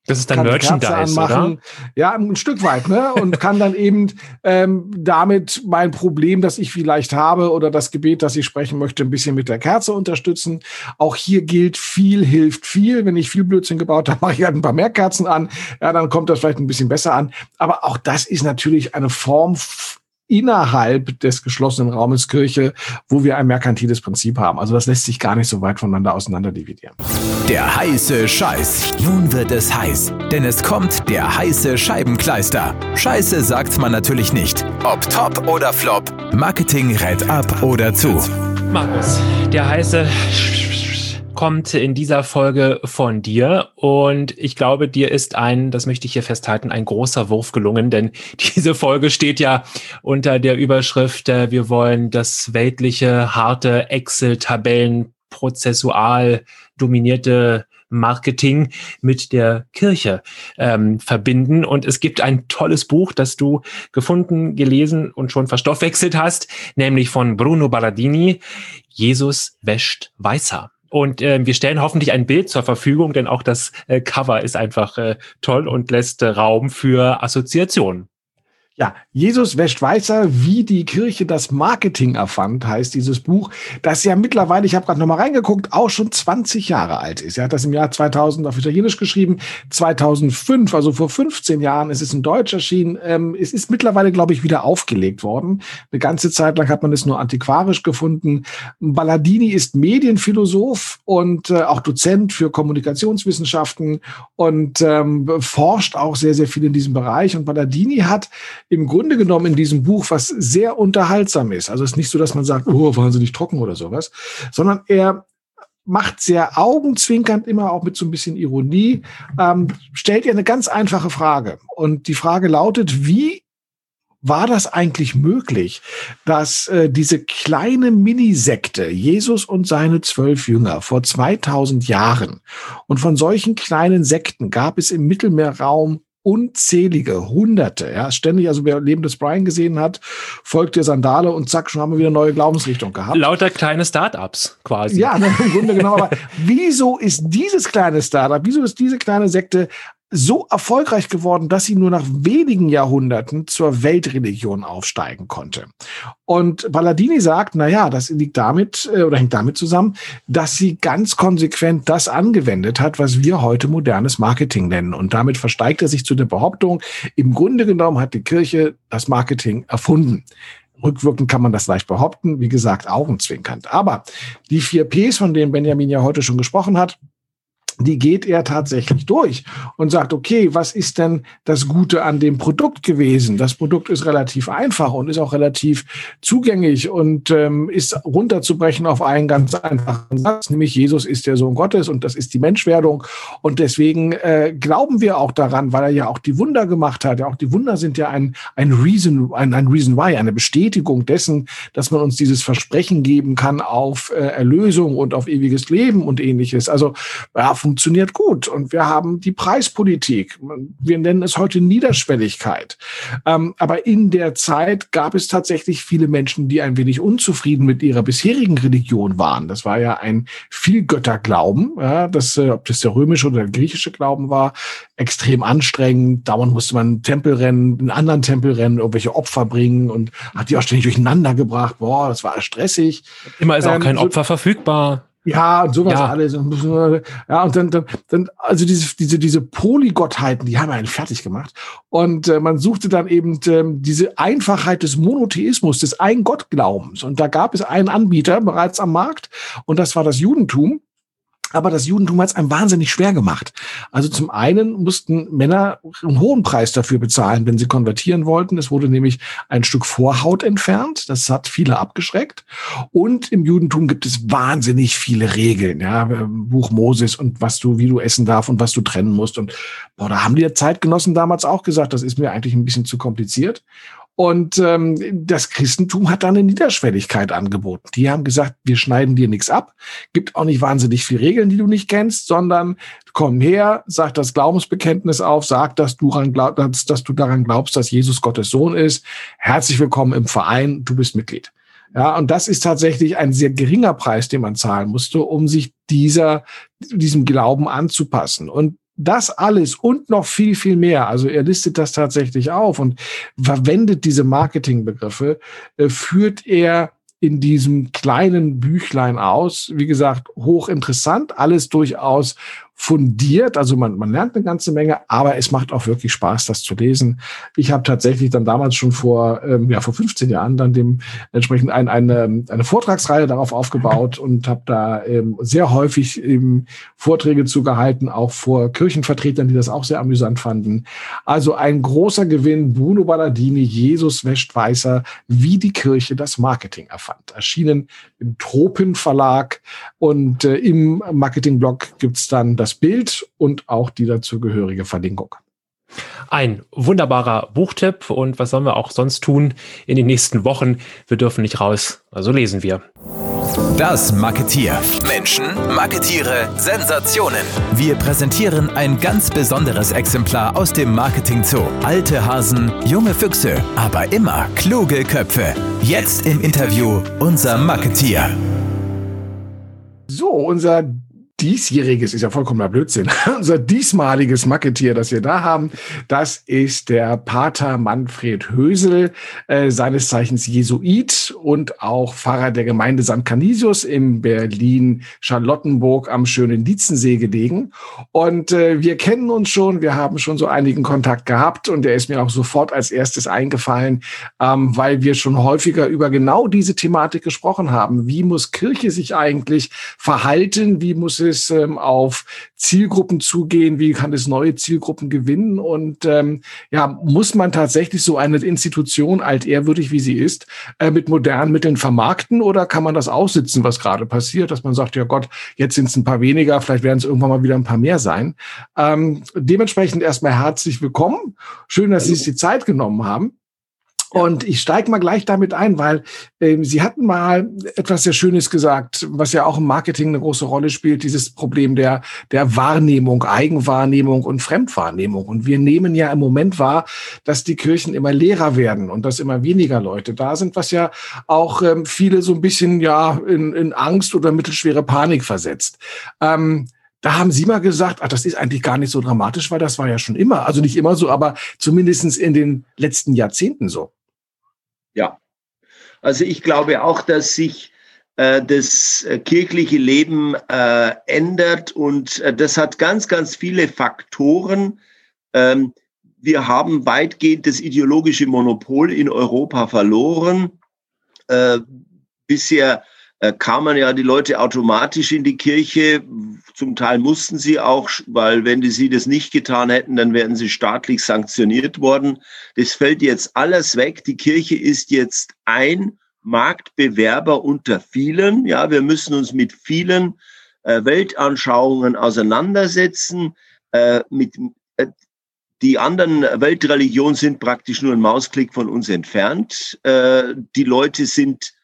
Das ist dann Merchandise, oder? Ja, ein Stück weit, ne? Und kann dann eben ähm, damit mein Problem, das ich vielleicht habe oder das Gebet, das ich sprechen möchte, ein bisschen mit der Kerze unterstützen. Auch hier gilt, viel hilft viel. Wenn ich viel Blödsinn gebaut habe, mache ich halt ein paar mehr Kerzen an. Ja, dann kommt das vielleicht ein bisschen besser an. Aber auch das ist natürlich eine Form innerhalb des geschlossenen Raumes Kirche, wo wir ein merkantiles Prinzip haben. Also das lässt sich gar nicht so weit voneinander auseinander dividieren. Der heiße Scheiß. Nun wird es heiß, denn es kommt der heiße Scheibenkleister. Scheiße sagt man natürlich nicht. Ob top oder flop, Marketing rät ab oder zu. Markus, der heiße kommt in dieser Folge von dir und ich glaube, dir ist ein, das möchte ich hier festhalten, ein großer Wurf gelungen, denn diese Folge steht ja unter der Überschrift, äh, wir wollen das weltliche, harte Excel-Tabellen, prozessual dominierte Marketing mit der Kirche ähm, verbinden. Und es gibt ein tolles Buch, das du gefunden, gelesen und schon verstoffwechselt hast, nämlich von Bruno Ballardini, Jesus wäscht weißer. Und äh, wir stellen hoffentlich ein Bild zur Verfügung, denn auch das äh, Cover ist einfach äh, toll und lässt äh, Raum für Assoziationen. Ja, Jesus wäscht weißer, wie die Kirche das Marketing erfand, heißt dieses Buch, das ja mittlerweile, ich habe gerade nochmal reingeguckt, auch schon zwanzig Jahre alt ist. Er hat das im Jahr zweitausend auf Italienisch geschrieben, zweitausendfünf, also vor fünfzehn Jahren, es ist in Deutsch erschienen. Ähm, es ist mittlerweile, glaube ich, wieder aufgelegt worden. Eine ganze Zeit lang hat man es nur antiquarisch gefunden. Ballardini ist Medienphilosoph und äh, auch Dozent für Kommunikationswissenschaften und ähm, forscht auch sehr, sehr viel in diesem Bereich. Und Ballardini hat im Grunde genommen in diesem Buch, was sehr unterhaltsam ist. Also es ist nicht so, dass man sagt, oh, wahnsinnig trocken oder sowas, sondern er macht sehr augenzwinkernd, immer auch mit so ein bisschen Ironie, ähm, stellt ihr eine ganz einfache Frage. Und die Frage lautet, wie war das eigentlich möglich, dass äh, diese kleine Minisekte, Jesus und seine zwölf Jünger, vor zweitausend Jahren, und von solchen kleinen Sekten gab es im Mittelmeerraum unzählige, hunderte, ja, ständig, also wer Leben des Brian gesehen hat, folgt der Sandale und zack, schon haben wir wieder eine neue Glaubensrichtung gehabt. Lauter kleine Start-ups quasi. Ja, ne, im Grunde genau, aber wieso ist dieses kleine Startup, wieso ist diese kleine Sekte so erfolgreich geworden, dass sie nur nach wenigen Jahrhunderten zur Weltreligion aufsteigen konnte? Und Ballardini sagt, na ja, das liegt damit äh, oder hängt damit zusammen, dass sie ganz konsequent das angewendet hat, was wir heute modernes Marketing nennen. Und damit versteigt er sich zu der Behauptung, im Grunde genommen hat die Kirche das Marketing erfunden. Rückwirkend kann man das leicht behaupten, wie gesagt, augenzwinkernd. Aber die vier Ps, von denen Benjamin ja heute schon gesprochen hat, die geht er tatsächlich durch und sagt, okay, was ist denn das Gute an dem Produkt gewesen? Das Produkt ist relativ einfach und ist auch relativ zugänglich und ähm, ist runterzubrechen auf einen ganz einfachen Satz, nämlich Jesus ist der Sohn Gottes und das ist die Menschwerdung. Und deswegen äh, glauben wir auch daran, weil er ja auch die Wunder gemacht hat. Ja, auch die Wunder sind ja ein, ein Reason, ein, ein Reason why, eine Bestätigung dessen, dass man uns dieses Versprechen geben kann auf äh, Erlösung und auf ewiges Leben und ähnliches. Also ja, funktioniert gut. Und wir haben die Preispolitik. Wir nennen es heute Niederschwelligkeit. Ähm, aber in der Zeit gab es tatsächlich viele Menschen, die ein wenig unzufrieden mit ihrer bisherigen Religion waren. Das war ja ein Vielgötterglauben. Ja, das, äh, ob das der römische oder der griechische Glauben war, extrem anstrengend. Dauernd musste man einen Tempel rennen, einen anderen Tempel rennen, irgendwelche Opfer bringen und hat die auch ständig durcheinander gebracht. Boah, das war stressig. Immer ist auch ähm, kein so, Opfer verfügbar. Ja, und sowas ja. alles. Ja, und dann, dann, dann also diese, diese, diese Polygottheiten, die haben einen fertig gemacht. Und äh, man suchte dann eben ähm, diese Einfachheit des Monotheismus, des Ein-Gott-Glaubens. Und da gab es einen Anbieter bereits am Markt, und das war das Judentum. Aber das Judentum hat es einem wahnsinnig schwer gemacht. Also zum einen mussten Männer einen hohen Preis dafür bezahlen, wenn sie konvertieren wollten. Es wurde nämlich ein Stück Vorhaut entfernt. Das hat viele abgeschreckt. Und im Judentum gibt es wahnsinnig viele Regeln. Ja, Buch Moses und was du, wie du essen darfst und was du trennen musst. Und boah, da haben die Zeitgenossen damals auch gesagt, das ist mir eigentlich ein bisschen zu kompliziert. Und ähm, das Christentum hat da eine Niederschwelligkeit angeboten. Die haben gesagt, wir schneiden dir nichts ab, gibt auch nicht wahnsinnig viele Regeln, die du nicht kennst, sondern komm her, sag das Glaubensbekenntnis auf, sag, dass du, daran glaub, dass, dass du daran glaubst, dass Jesus Gottes Sohn ist. Herzlich willkommen im Verein, du bist Mitglied. Ja, und das ist tatsächlich ein sehr geringer Preis, den man zahlen musste, um sich dieser, diesem Glauben anzupassen. Und das alles und noch viel, viel mehr, also er listet das tatsächlich auf und verwendet diese Marketingbegriffe, äh, führt er in diesem kleinen Büchlein aus. Wie gesagt, hochinteressant, alles durchaus fundiert. Also man, man lernt eine ganze Menge, aber es macht auch wirklich Spaß, das zu lesen. Ich habe tatsächlich dann damals schon vor, ähm, ja, vor fünfzehn Jahren dann dem entsprechend ein, eine, eine Vortragsreihe darauf aufgebaut und habe da ähm, sehr häufig ähm, Vorträge zugehalten, auch vor Kirchenvertretern, die das auch sehr amüsant fanden. Also ein großer Gewinn, Bruno Ballardini, Jesus wäscht weißer, wie die Kirche das Marketing erfand. Erschienen im Tropen Verlag und äh, im Marketingblog gibt's dann das Bild und auch die dazugehörige Verlinkung. Ein wunderbarer Buchtipp. Und was sollen wir auch sonst tun in den nächsten Wochen? Wir dürfen nicht raus, also lesen wir. Das Marketier. Menschen, Marketiere, Sensationen. Wir präsentieren ein ganz besonderes Exemplar aus dem Marketing Zoo. Alte Hasen, junge Füchse, aber immer kluge Köpfe. Jetzt im Interview unser Marketier. So, unser diesjähriges, ist ja vollkommener Blödsinn, unser diesmaliges Marketier, das wir da haben, das ist der Pater Manfred Hösel, äh, seines Zeichens Jesuit und auch Pfarrer der Gemeinde Sankt Canisius in Berlin-Charlottenburg am schönen Lietzensee gelegen. Und äh, wir kennen uns schon, wir haben schon so einigen Kontakt gehabt und der ist mir auch sofort als erstes eingefallen, ähm, weil wir schon häufiger über genau diese Thematik gesprochen haben. Wie muss Kirche sich eigentlich verhalten? Wie muss es auf Zielgruppen zugehen, wie kann es neue Zielgruppen gewinnen und ähm, ja, muss man tatsächlich so eine Institution, altehrwürdig wie sie ist, äh, mit modernen Mitteln vermarkten oder kann man das aussitzen, was gerade passiert, dass man sagt, ja Gott, jetzt sind es ein paar weniger, vielleicht werden es irgendwann mal wieder ein paar mehr sein. Ähm, dementsprechend erstmal herzlich willkommen. Schön, dass Sie sich die Zeit genommen haben. Und ich steige mal gleich damit ein, weil ähm, Sie hatten mal etwas sehr Schönes gesagt, was ja auch im Marketing eine große Rolle spielt, dieses Problem der der Wahrnehmung, Eigenwahrnehmung und Fremdwahrnehmung. Und wir nehmen ja im Moment wahr, dass die Kirchen immer leerer werden und dass immer weniger Leute da sind, was ja auch ähm, viele so ein bisschen ja in, in Angst oder mittelschwere Panik versetzt. Ähm, Da haben Sie mal gesagt, ach, das ist eigentlich gar nicht so dramatisch, weil das war ja schon immer, also nicht immer so, aber zumindest in den letzten Jahrzehnten so. Ja, also ich glaube auch, dass sich äh, das äh, kirchliche Leben äh, ändert und äh, das hat ganz, ganz viele Faktoren. Ähm, wir haben weitgehend das ideologische Monopol in Europa verloren. Äh, bisher äh, kamen ja die Leute automatisch in die Kirche. Zum Teil mussten sie auch, weil wenn die sie das nicht getan hätten, dann wären sie staatlich sanktioniert worden. Das fällt jetzt alles weg. Die Kirche ist jetzt ein Marktbewerber unter vielen. Ja, wir müssen uns mit vielen äh, Weltanschauungen auseinandersetzen. Äh, mit, äh, die anderen Weltreligionen sind praktisch nur ein Mausklick von uns entfernt. Äh, die Leute sind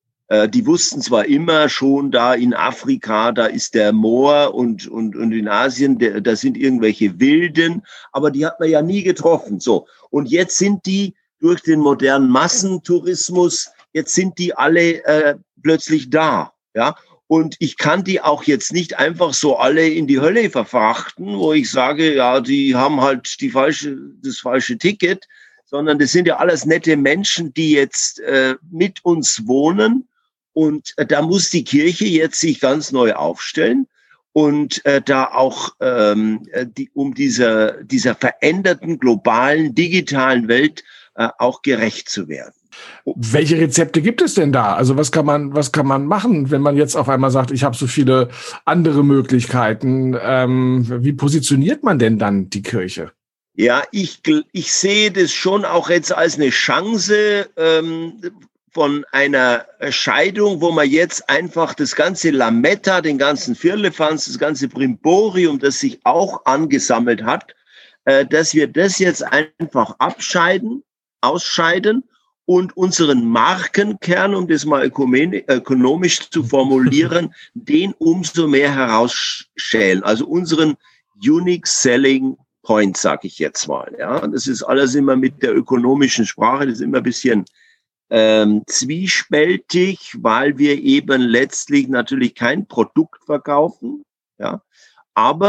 Die wussten zwar immer schon, da in Afrika, da ist der Moor und, und, und in Asien, der, da sind irgendwelche Wilden, aber die hat man ja nie getroffen. So. Und jetzt sind die durch den modernen Massentourismus, jetzt sind die alle äh, plötzlich da. Ja. Und ich kann die auch jetzt nicht einfach so alle in die Hölle verfrachten, wo ich sage, ja, die haben halt die falsche, das falsche Ticket, sondern das sind ja alles nette Menschen, die jetzt äh, mit uns wohnen. Und äh, da muss die Kirche jetzt sich ganz neu aufstellen und äh, da auch ähm, die, um dieser, dieser veränderten globalen, digitalen Welt äh, auch gerecht zu werden. Welche Rezepte gibt es denn da? Also was kann man, was kann man machen, wenn man jetzt auf einmal sagt, ich habe so viele andere Möglichkeiten? Ähm, wie positioniert man denn dann die Kirche? Ja, ich, ich sehe das schon auch jetzt als eine Chance, ähm, von einer Scheidung, wo man jetzt einfach das ganze Lametta, den ganzen Firlefanz, das ganze Brimborium, das sich auch angesammelt hat, äh, dass wir das jetzt einfach abscheiden, ausscheiden und unseren Markenkern, um das mal ökonomisch zu formulieren, den umso mehr herausschälen. Also unseren Unique Selling Point, sage ich jetzt mal. Ja, das ist alles immer mit der ökonomischen Sprache, das ist immer ein bisschen Ähm, zwiespältig, weil wir eben letztlich natürlich kein Produkt verkaufen, ja, aber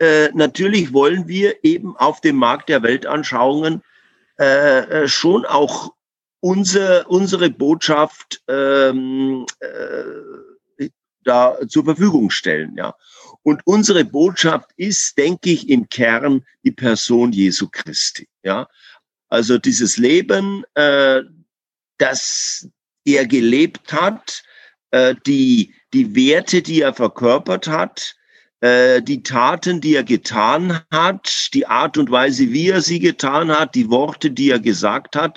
äh, natürlich wollen wir eben auf dem Markt der Weltanschauungen äh, schon auch unser, unsere Botschaft ähm, äh, da zur Verfügung stellen. Ja. Und unsere Botschaft ist, denke ich, im Kern die Person Jesu Christi. Ja. Also dieses Leben, äh, das er gelebt hat, äh, die, die Werte, die er verkörpert hat, äh, die Taten, die er getan hat, die Art und Weise, wie er sie getan hat, die Worte, die er gesagt hat,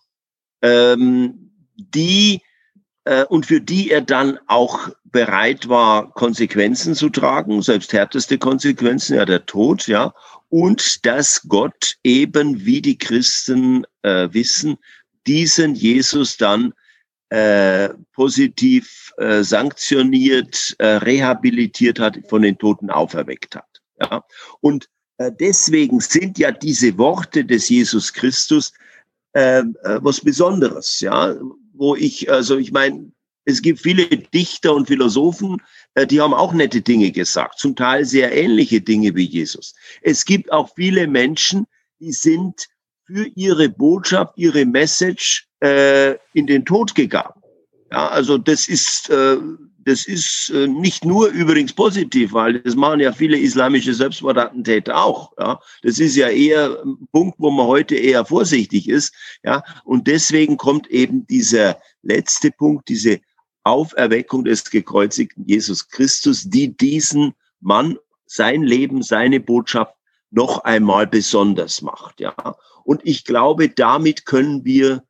ähm, die äh, und für die er dann auch bereit war, Konsequenzen zu tragen, selbst härteste Konsequenzen, ja, der Tod, ja, und dass Gott eben, wie die Christen äh, wissen, diesen Jesus dann äh, positiv äh, sanktioniert, äh, rehabilitiert hat, von den Toten auferweckt hat. Ja? Und äh, deswegen sind ja diese Worte des Jesus Christus äh, äh, was Besonderes, ja, wo ich, also ich meine, es gibt viele Dichter und Philosophen, äh, die haben auch nette Dinge gesagt, zum Teil sehr ähnliche Dinge wie Jesus. Es gibt auch viele Menschen, die sind für ihre Botschaft, ihre Message äh, in den Tod gegangen. Ja, also das ist äh, das ist äh, nicht nur übrigens positiv, weil das machen ja viele islamische Selbstmordattentäter auch. Ja, das ist ja eher ein Punkt, wo man heute eher vorsichtig ist. Ja, und deswegen kommt eben dieser letzte Punkt, diese Auferweckung des gekreuzigten Jesus Christus, die diesen Mann, sein Leben, seine Botschaft noch einmal besonders macht. Ja, und ich glaube, damit können wir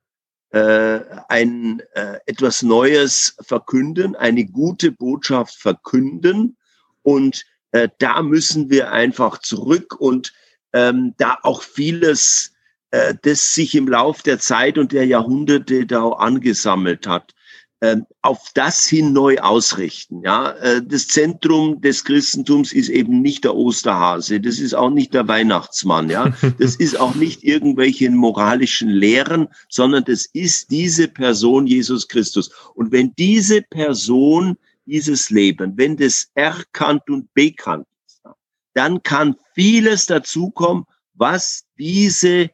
äh, ein äh, etwas Neues verkünden, eine gute Botschaft verkünden. Und äh, da müssen wir einfach zurück und ähm, da auch vieles, äh, das sich im Lauf der Zeit und der Jahrhunderte da auch angesammelt hat, ähm, auf das hin neu ausrichten. Ja, äh, das Zentrum des Christentums ist eben nicht der Osterhase, das ist auch nicht der Weihnachtsmann, ja, das ist auch nicht irgendwelche moralischen Lehren, sondern das ist diese Person Jesus Christus. Und wenn diese Person, dieses Leben, wenn das erkannt und bekannt ist, dann kann vieles dazukommen, was diese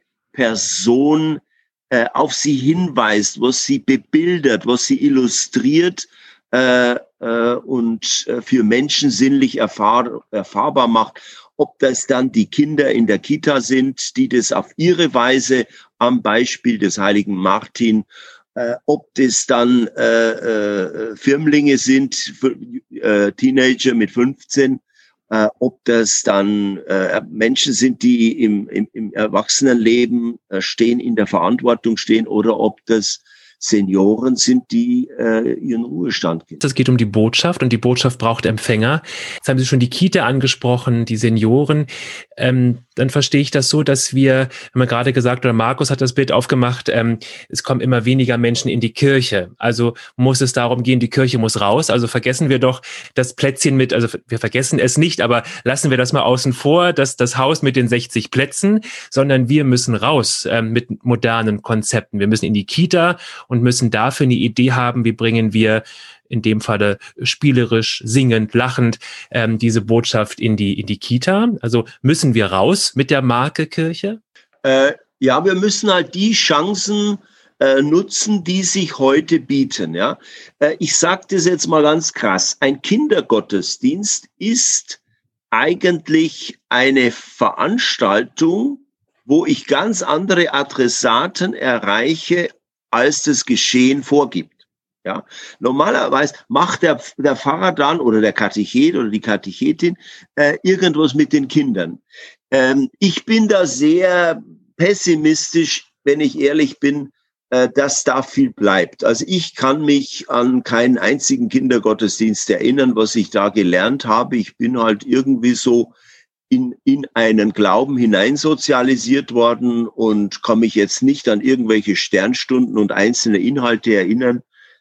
Person äh, auf sie hinweist, was sie bebildert, was sie illustriert äh, äh, und äh, für Menschen sinnlich erfahr erfahrbar macht. Ob das dann die Kinder in der Kita sind, die das auf ihre Weise am Beispiel des heiligen Martin, äh, ob das dann äh, äh, Firmlinge sind, äh, Teenager mit fünfzehn, Äh, ob das dann äh, Menschen sind, die im, im, im Erwachsenenleben äh, stehen, in der Verantwortung stehen, oder ob das Senioren sind, die äh, ihren Ruhestand gehen. Es geht um die Botschaft und die Botschaft braucht Empfänger. Jetzt haben Sie schon die Kita angesprochen, die Senioren. Ähm, dann verstehe ich das so, dass wir, wenn man gerade gesagt, oder Markus hat das Bild aufgemacht, ähm, es kommen immer weniger Menschen in die Kirche. Also muss es darum gehen, die Kirche muss raus. Also vergessen wir doch das Plätzchen mit, also wir vergessen es nicht, aber lassen wir das mal außen vor, dass das Haus mit den sechzig Plätzen, sondern wir müssen raus ähm, mit modernen Konzepten. Wir müssen in die Kita und müssen dafür eine Idee haben, wie bringen wir in dem Falle spielerisch, singend, lachend ähm, diese Botschaft in die, in die Kita. Also müssen wir raus mit der Marke Kirche? Äh, ja, wir müssen halt die Chancen äh, nutzen, die sich heute bieten. Ja? Äh, ich sage das jetzt mal ganz krass. Ein Kindergottesdienst ist eigentlich eine Veranstaltung, wo ich ganz andere Adressaten erreiche, als das Geschehen vorgibt. Ja, normalerweise macht der, der Pfarrer dann oder der Katechet oder die Katechetin äh, irgendwas mit den Kindern. Ähm, ich bin da sehr pessimistisch, wenn ich ehrlich bin, äh, dass da viel bleibt. Also ich kann mich an keinen einzigen Kindergottesdienst erinnern, was ich da gelernt habe. Ich bin halt irgendwie so in, in einen Glauben hineinsozialisiert worden und kann mich jetzt nicht an irgendwelche Sternstunden und einzelne Inhalte erinnern,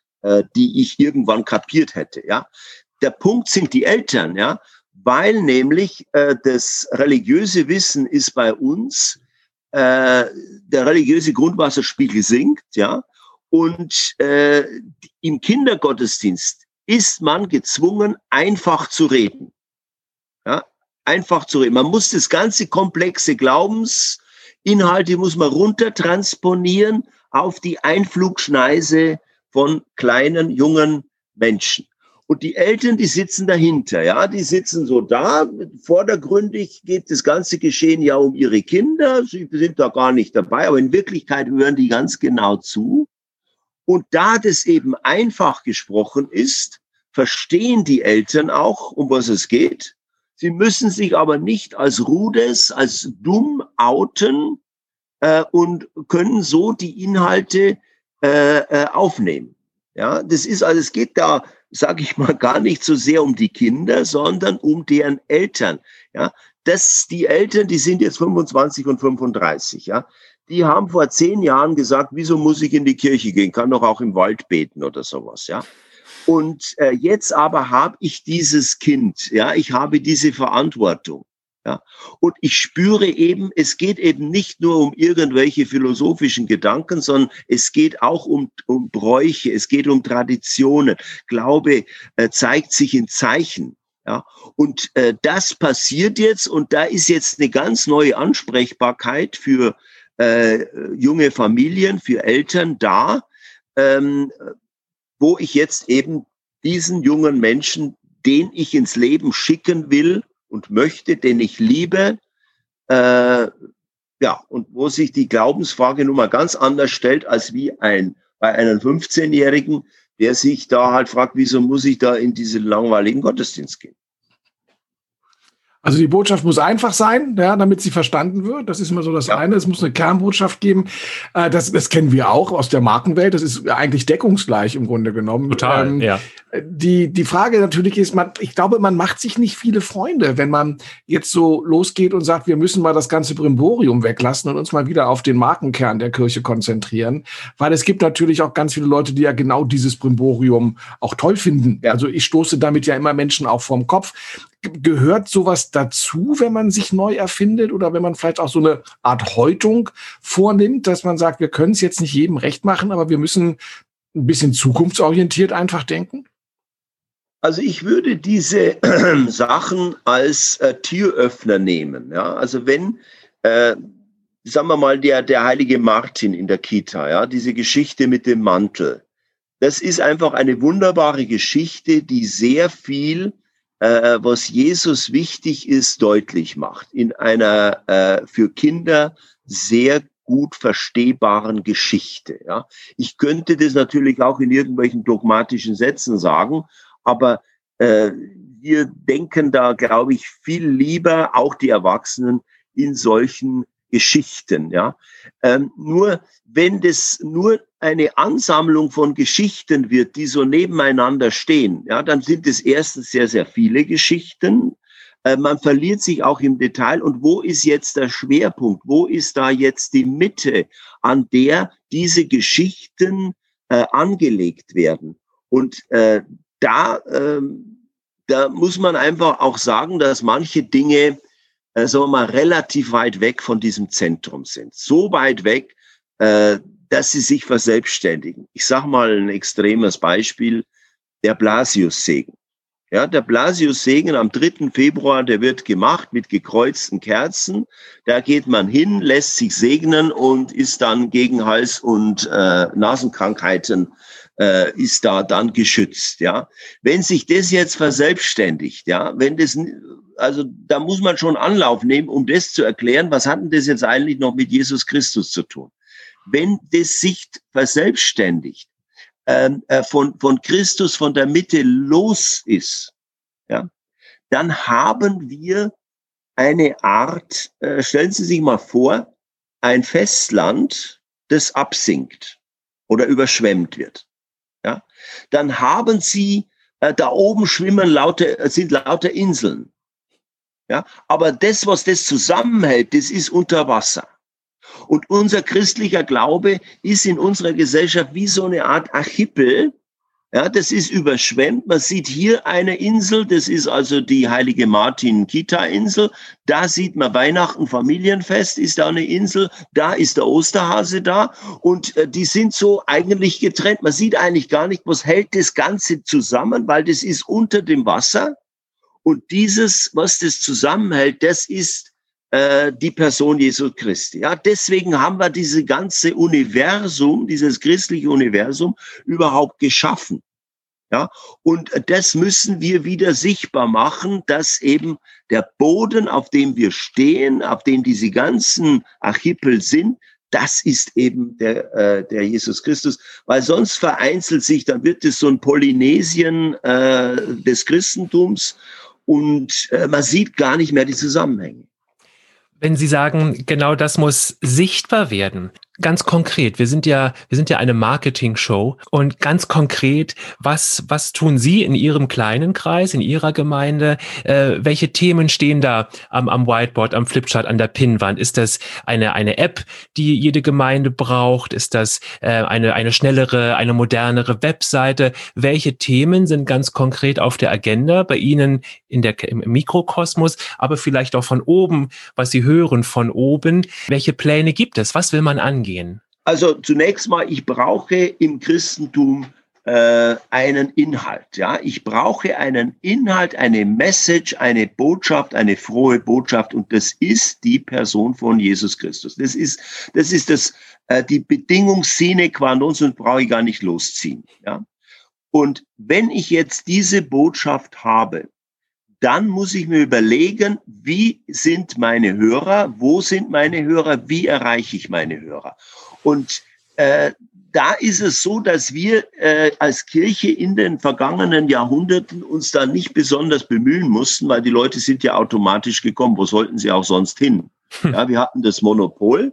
die ich irgendwann kapiert hätte, ja. Der Punkt sind die Eltern, ja, weil nämlich äh, das religiöse Wissen ist bei uns, äh, der religiöse Grundwasserspiegel sinkt, ja, und äh, im Kindergottesdienst ist man gezwungen, einfach zu reden, ja. einfach zu reden. Man muss das ganze komplexe Glaubensinhalte muss man runtertransponieren auf die Einflugschneise von kleinen, jungen Menschen. Und die Eltern, die sitzen dahinter, ja, die sitzen so da. Vordergründig geht das ganze Geschehen ja um ihre Kinder. Sie sind da gar nicht dabei, aber in Wirklichkeit hören die ganz genau zu. Und da das eben einfach gesprochen ist, verstehen die Eltern auch, um was es geht. Sie müssen sich aber nicht als Rudes, als dumm outen äh, und können so die Inhalte äh, äh, aufnehmen. Ja, das ist also, es geht da, sage ich mal, gar nicht so sehr um die Kinder, sondern um deren Eltern. Ja, das, die Eltern, die sind jetzt fünfundzwanzig und fünfunddreißig, ja. Die haben vor zehn Jahren gesagt, wieso muss ich in die Kirche gehen? Kann doch auch im Wald beten oder sowas, ja. Und äh, jetzt aber habe ich dieses Kind, ja, ich habe diese Verantwortung, ja. Und ich spüre eben, es geht eben nicht nur um irgendwelche philosophischen Gedanken, sondern es geht auch um, um Bräuche, es geht um Traditionen. Glaube äh, zeigt sich in Zeichen. Ja, und äh, das passiert jetzt und da ist jetzt eine ganz neue Ansprechbarkeit für äh, junge Familien, für Eltern da, ähm, wo ich jetzt eben diesen jungen Menschen, den ich ins Leben schicken will und möchte, den ich liebe, äh, ja, und wo sich die Glaubensfrage nun mal ganz anders stellt als wie ein bei einem fünfzehnjährigen, der sich da halt fragt, wieso muss ich da in diesen langweiligen Gottesdienst gehen? Also die Botschaft muss einfach sein, ja, damit sie verstanden wird. Das ist immer so das ja. eine. Es muss eine Kernbotschaft geben. Äh, das, das kennen wir auch aus der Markenwelt. Das ist eigentlich deckungsgleich im Grunde genommen. Total, ähm, ja. Die, die Frage natürlich ist, man, ich glaube, man macht sich nicht viele Freunde, wenn man jetzt so losgeht und sagt, wir müssen mal das ganze Brimborium weglassen und uns mal wieder auf den Markenkern der Kirche konzentrieren. Weil es gibt natürlich auch ganz viele Leute, die ja genau dieses Brimborium auch toll finden. Ja. Also ich stoße damit ja immer Menschen auch vorm Kopf. Gehört sowas dazu, wenn man sich neu erfindet oder wenn man vielleicht auch so eine Art Häutung vornimmt, dass man sagt, wir können es jetzt nicht jedem recht machen, aber wir müssen ein bisschen zukunftsorientiert einfach denken? Also ich würde diese äh, Sachen als äh, Türöffner nehmen. Ja? Also wenn, äh, sagen wir mal, der, der heilige Martin in der Kita, ja, diese Geschichte mit dem Mantel, das ist einfach eine wunderbare Geschichte, die sehr viel Äh, was Jesus wichtig ist, deutlich macht. In einer äh, für Kinder sehr gut verstehbaren Geschichte. Ja. Ich könnte das natürlich auch in irgendwelchen dogmatischen Sätzen sagen, aber äh, wir denken da, glaube ich, viel lieber, auch die Erwachsenen, in solchen Geschichten. Ja. Ähm, nur wenn das nur eine Ansammlung von Geschichten wird, die so nebeneinander stehen, ja, dann sind es erstens sehr, sehr viele Geschichten. Äh, man verliert sich auch im Detail. Und wo ist jetzt der Schwerpunkt? Wo ist da jetzt die Mitte, an der diese Geschichten äh, angelegt werden? Und äh, da, äh, da muss man einfach auch sagen, dass manche Dinge, äh, sagen wir mal, relativ weit weg von diesem Zentrum sind. So weit weg, äh, dass sie sich verselbstständigen. Ich sage mal ein extremes Beispiel, der Blasiussegen. Ja, der Blasiussegen am dritten Februar, der wird gemacht mit gekreuzten Kerzen. Da geht man hin, lässt sich segnen und ist dann gegen Hals- und äh, Nasenkrankheiten äh, ist da dann geschützt. Ja, wenn sich das jetzt verselbstständigt, ja, wenn das, also da muss man schon Anlauf nehmen, um das zu erklären, was hat denn das jetzt eigentlich noch mit Jesus Christus zu tun? Wenn das sich verselbstständigt, ähm, äh, von, von Christus, von der Mitte los ist, ja, dann haben wir eine Art, äh, stellen Sie sich mal vor, ein Festland, das absinkt oder überschwemmt wird. Ja, dann haben Sie, äh, da oben schwimmen lauter, sind lauter Inseln. Ja, aber das, was das zusammenhält, das ist unter Wasser. Und unser christlicher Glaube ist in unserer Gesellschaft wie so eine Art Archipel. Ja, das ist überschwemmt. Man sieht hier eine Insel, das ist also die heilige Martin-Kita-Insel. Da sieht man Weihnachten, Familienfest, ist da eine Insel. Da ist der Osterhase da. Und äh, die sind so eigentlich getrennt. Man sieht eigentlich gar nicht, was hält das Ganze zusammen, weil das ist unter dem Wasser. Und dieses, was das zusammenhält, das ist äh, die Person Jesu Christi. Ja, deswegen haben wir diese ganze Universum, dieses christliche Universum überhaupt geschaffen. Ja, und das müssen wir wieder sichtbar machen, dass eben der Boden, auf dem wir stehen, auf dem diese ganzen Archipel sind, das ist eben der, äh, der Jesus Christus, weil sonst vereinzelt sich, dann wird es so ein Polynesien äh, des Christentums und äh, man sieht gar nicht mehr die Zusammenhänge. Wenn Sie sagen, genau das muss sichtbar werden, ganz konkret, wir sind ja, wir sind ja eine Marketing-Show und ganz konkret, was, was tun Sie in Ihrem kleinen Kreis, in Ihrer Gemeinde? Äh, welche Themen stehen da am, am Whiteboard, am Flipchart, an der Pinnwand? Ist das eine, eine App, die jede Gemeinde braucht? Ist das äh, eine, eine schnellere, eine modernere Webseite? Welche Themen sind ganz konkret auf der Agenda bei Ihnen in der, im Mikrokosmos, aber vielleicht auch von oben, was Sie hören von oben? Welche Pläne gibt es? Was will man angehen? Also zunächst mal, ich brauche im Christentum äh, einen Inhalt. Ja, ich brauche einen Inhalt, eine Message, eine Botschaft, eine frohe Botschaft, und das ist die Person von Jesus Christus. Das ist das ist das äh, die Bedingung sine qua non, sonst brauche ich gar nicht losziehen. Ja, und wenn ich jetzt diese Botschaft habe, dann muss ich mir überlegen, wie sind meine Hörer, wo sind meine Hörer, wie erreiche ich meine Hörer? Und äh, da ist es so, dass wir äh, als Kirche in den vergangenen Jahrhunderten uns da nicht besonders bemühen mussten, weil die Leute sind ja automatisch gekommen. Wo sollten sie auch sonst hin? Ja, wir hatten das Monopol.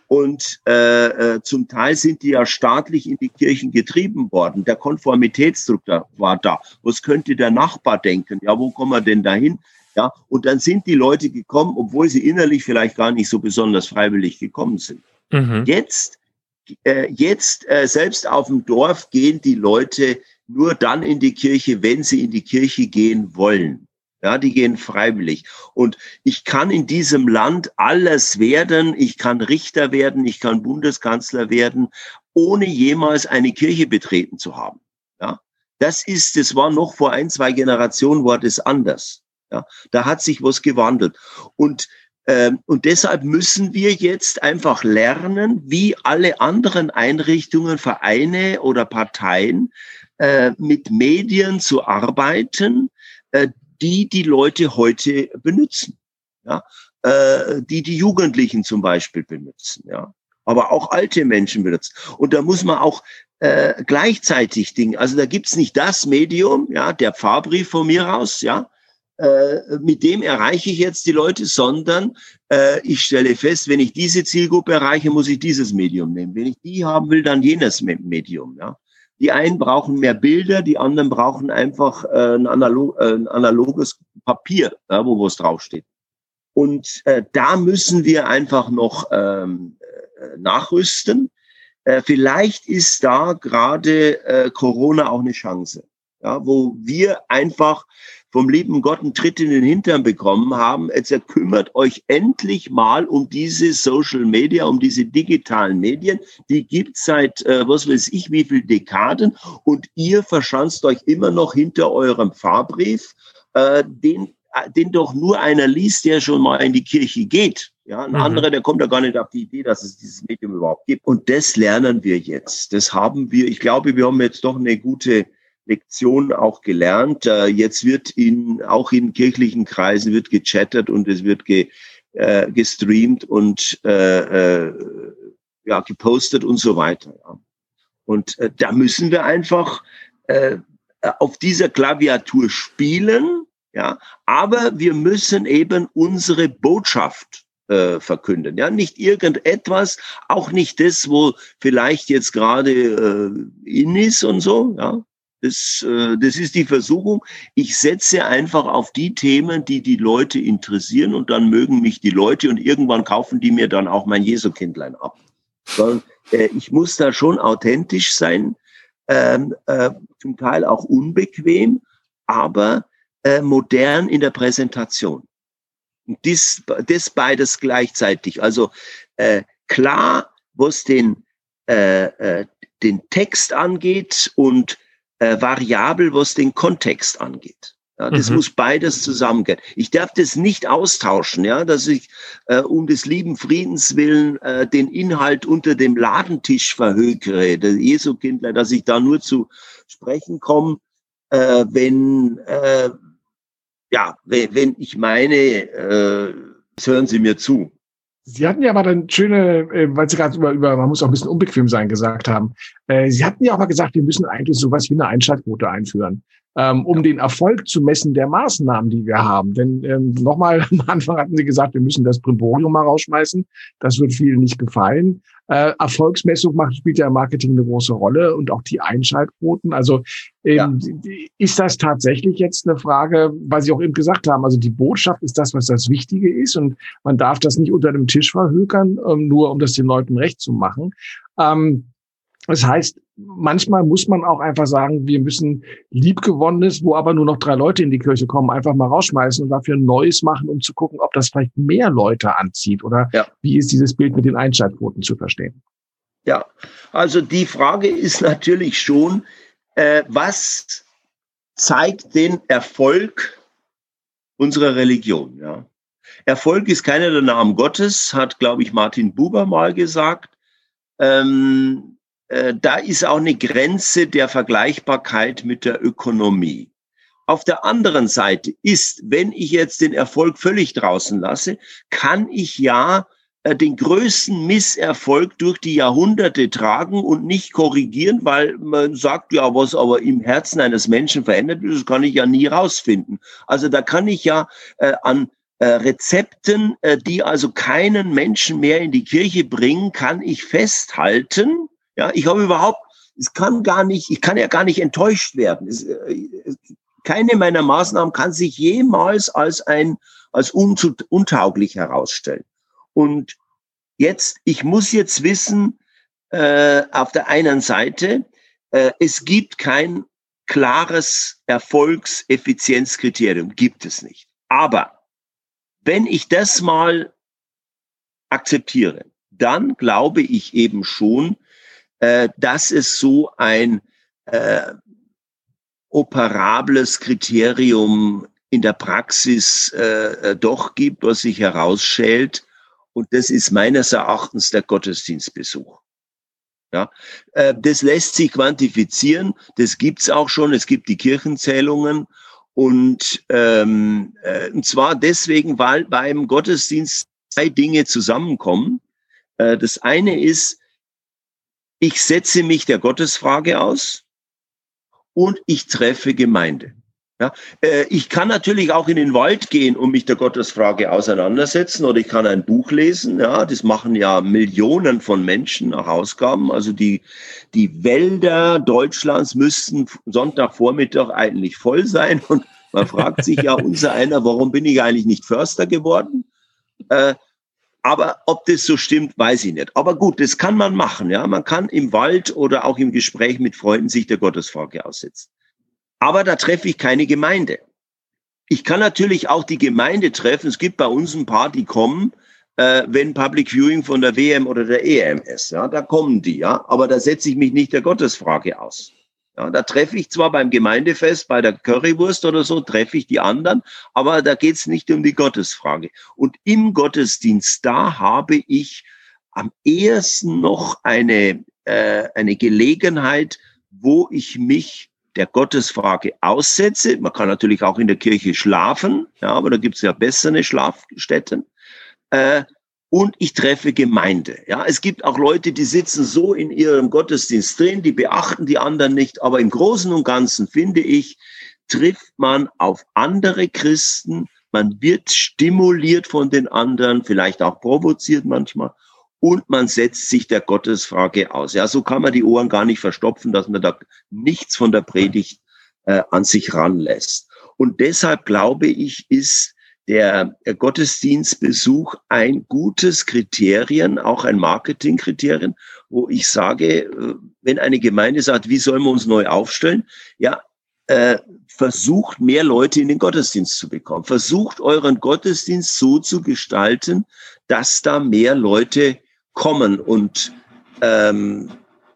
Und äh, äh, zum Teil sind die ja staatlich in die Kirchen getrieben worden. Der Konformitätsdruck da, war da. Was könnte der Nachbar denken? Ja, wo kommen wir denn dahin? Ja, und dann sind die Leute gekommen, obwohl sie innerlich vielleicht gar nicht so besonders freiwillig gekommen sind. Mhm. Jetzt, äh, jetzt äh, selbst auf dem Dorf gehen die Leute nur dann in die Kirche, wenn sie in die Kirche gehen wollen. Ja, die gehen freiwillig. Und ich kann in diesem Land alles werden. Ich kann Richter werden, ich kann Bundeskanzler werden, ohne jemals eine Kirche betreten zu haben. Ja, das ist, das war noch vor ein, zwei Generationen war das anders. Ja, da hat sich was gewandelt. Und ähm, und deshalb müssen wir jetzt einfach lernen, wie alle anderen Einrichtungen, Vereine oder Parteien äh, mit Medien zu arbeiten, äh, die die Leute heute benutzen, ja, äh, die die Jugendlichen zum Beispiel benutzen, ja, aber auch alte Menschen benutzen. Und da muss man auch äh, gleichzeitig Dinge, also da gibt's nicht das Medium, ja, der Pfarrbrief von mir aus, ja, äh, mit dem erreiche ich jetzt die Leute, sondern äh, ich stelle fest, wenn ich diese Zielgruppe erreiche, muss ich dieses Medium nehmen. Wenn ich die haben will, dann jenes Medium, ja. Die einen brauchen mehr Bilder, die anderen brauchen einfach äh, ein, analog, äh, ein analoges Papier, ja, wo was draufsteht. Und äh, da müssen wir einfach noch ähm, äh, nachrüsten. Äh, vielleicht ist da gerade äh, Corona auch eine Chance, ja, wo wir einfach vom lieben Gott einen Tritt in den Hintern bekommen haben. Jetzt kümmert euch endlich mal um diese Social Media, um diese digitalen Medien. Die gibt's seit, äh, was weiß ich, wie viel Dekaden. Und ihr verschanzt euch immer noch hinter eurem Pfarrbrief, äh, den, den doch nur einer liest, der schon mal in die Kirche geht. Ja, ein mhm. anderer, der kommt ja gar nicht auf die Idee, dass es dieses Medium überhaupt gibt. Und das lernen wir jetzt. Das haben wir, ich glaube, wir haben jetzt doch eine gute Lektion auch gelernt. Jetzt wird in, auch in kirchlichen Kreisen wird gechattet und es wird ge, äh, gestreamt und äh, äh, ja, gepostet und so weiter. Ja. Und äh, da müssen wir einfach äh, auf dieser Klaviatur spielen, ja, aber wir müssen eben unsere Botschaft äh, verkünden. Ja, nicht irgendetwas, auch nicht das, wo vielleicht jetzt gerade äh, in ist und so, ja. Das, äh, das ist die Versuchung. Ich setze einfach auf die Themen, die die Leute interessieren, und dann mögen mich die Leute, und irgendwann kaufen die mir dann auch mein Jesukindlein ab. Sondern, äh, ich muss da schon authentisch sein, ähm, äh, zum Teil auch unbequem, aber äh, modern in der Präsentation. Und das, das beides gleichzeitig. Also äh, klar, was den, äh, äh, den Text angeht, und Äh, variabel, was den Kontext angeht. Ja, das Mhm. muss beides zusammengehen. Ich darf das nicht austauschen, ja, dass ich äh, um des lieben Friedens willen äh, den Inhalt unter dem Ladentisch verhökere, das Jesu-Kindler, dass ich da nur zu sprechen komme, äh, wenn, äh, ja, wenn, wenn ich meine, äh, jetzt hören Sie mir zu. Sie hatten ja mal dann schöne, äh, weil Sie gerade über, über, man muss auch ein bisschen unbequem sein, gesagt haben. Äh, Sie hatten ja auch mal gesagt, wir müssen eigentlich sowas wie eine Einschaltquote einführen, ähm, um den Erfolg zu messen der Maßnahmen, die wir haben. Denn ähm, nochmal, am Anfang hatten Sie gesagt, wir müssen das Brimborium mal rausschmeißen. Das wird vielen nicht gefallen. Äh, Erfolgsmessung macht, spielt ja im Marketing eine große Rolle und auch die Einschaltquoten. Also ähm, ja. Ist das tatsächlich jetzt eine Frage, weil Sie auch eben gesagt haben, also die Botschaft ist das, was das Wichtige ist und man darf das nicht unter dem Tisch verhökern, ähm, nur um das den Leuten recht zu machen. Ähm, das heißt, manchmal muss man auch einfach sagen, wir müssen Liebgewonnenes, wo aber nur noch drei Leute in die Kirche kommen, einfach mal rausschmeißen und dafür ein Neues machen, um zu gucken, ob das vielleicht mehr Leute anzieht. Oder ja. Wie ist dieses Bild mit den Einschaltquoten zu verstehen? Ja, also die Frage ist natürlich schon, äh, was zeigt den Erfolg unserer Religion? Ja? Erfolg ist keiner der Namen Gottes, hat, glaube ich, Martin Buber mal gesagt. Ähm, äh, da ist auch eine Grenze der Vergleichbarkeit mit der Ökonomie. Auf der anderen Seite ist, wenn ich jetzt den Erfolg völlig draußen lasse, kann ich ja äh, den größten Misserfolg durch die Jahrhunderte tragen und nicht korrigieren, weil man sagt, ja, was aber im Herzen eines Menschen verändert wird, das kann ich ja nie rausfinden. Also da kann ich ja äh, an Äh, Rezepten, äh, die also keinen Menschen mehr in die Kirche bringen, kann ich festhalten. Ja, ich habe überhaupt, es kann gar nicht, ich kann ja gar nicht enttäuscht werden. Es, äh, keine meiner Maßnahmen kann sich jemals als ein, als untauglich herausstellen. Und jetzt, ich muss jetzt wissen, äh, auf der einen Seite, äh, es gibt kein klares Erfolgseffizienzkriterium, gibt es nicht. Aber wenn ich das mal akzeptiere, dann glaube ich eben schon, äh, dass es so ein äh, operables Kriterium in der Praxis äh, doch gibt, was sich herausschält. Und das ist meines Erachtens der Gottesdienstbesuch. Ja, äh, das lässt sich quantifizieren. Das gibt's auch schon. Es gibt die Kirchenzählungen. Und, ähm, äh, und zwar deswegen, weil beim Gottesdienst zwei Dinge zusammenkommen. Äh, das eine ist, ich setze mich der Gottesfrage aus und ich treffe Gemeinde. Ja, äh, ich kann natürlich auch in den Wald gehen und mich der Gottesfrage auseinandersetzen oder ich kann ein Buch lesen. Ja, das machen ja Millionen von Menschen nach Ausgaben. Also die, die Wälder Deutschlands müssten Sonntagvormittag eigentlich voll sein. Und man fragt sich ja unser einer, warum bin ich eigentlich nicht Förster geworden? Äh, aber ob das so stimmt, weiß ich nicht. Aber gut, das kann man machen. Ja, man kann im Wald oder auch im Gespräch mit Freunden sich der Gottesfrage aussetzen. Aber da treffe ich keine Gemeinde. Ich kann natürlich auch die Gemeinde treffen. Es gibt bei uns ein paar, die kommen, äh, wenn Public Viewing von der W M oder der E M ist. Ja, da kommen die, ja. Aber da setze ich mich nicht der Gottesfrage aus. Ja, da treffe ich zwar beim Gemeindefest, bei der Currywurst oder so, treffe ich die anderen, aber da geht es nicht um die Gottesfrage. Und im Gottesdienst, da habe ich am ehesten noch eine, äh, eine Gelegenheit, wo ich mich der Gottesfrage aussetze. Man kann natürlich auch in der Kirche schlafen, ja, aber da gibt es ja bessere Schlafstätten. Äh, und ich treffe Gemeinde. Ja, es gibt auch Leute, die sitzen so in ihrem Gottesdienst drin, die beachten die anderen nicht. Aber im Großen und Ganzen, finde ich, trifft man auf andere Christen. Man wird stimuliert von den anderen, vielleicht auch provoziert manchmal. Und man setzt sich der Gottesfrage aus. Ja, so kann man die Ohren gar nicht verstopfen, dass man da nichts von der Predigt äh, an sich ranlässt. Und deshalb glaube ich, ist der Gottesdienstbesuch ein gutes Kriterien, auch ein Marketingkriterien, wo ich sage, wenn eine Gemeinde sagt, wie sollen wir uns neu aufstellen? Ja, äh, versucht mehr Leute in den Gottesdienst zu bekommen. Versucht euren Gottesdienst so zu gestalten, dass da mehr Leute kommen. Und ähm,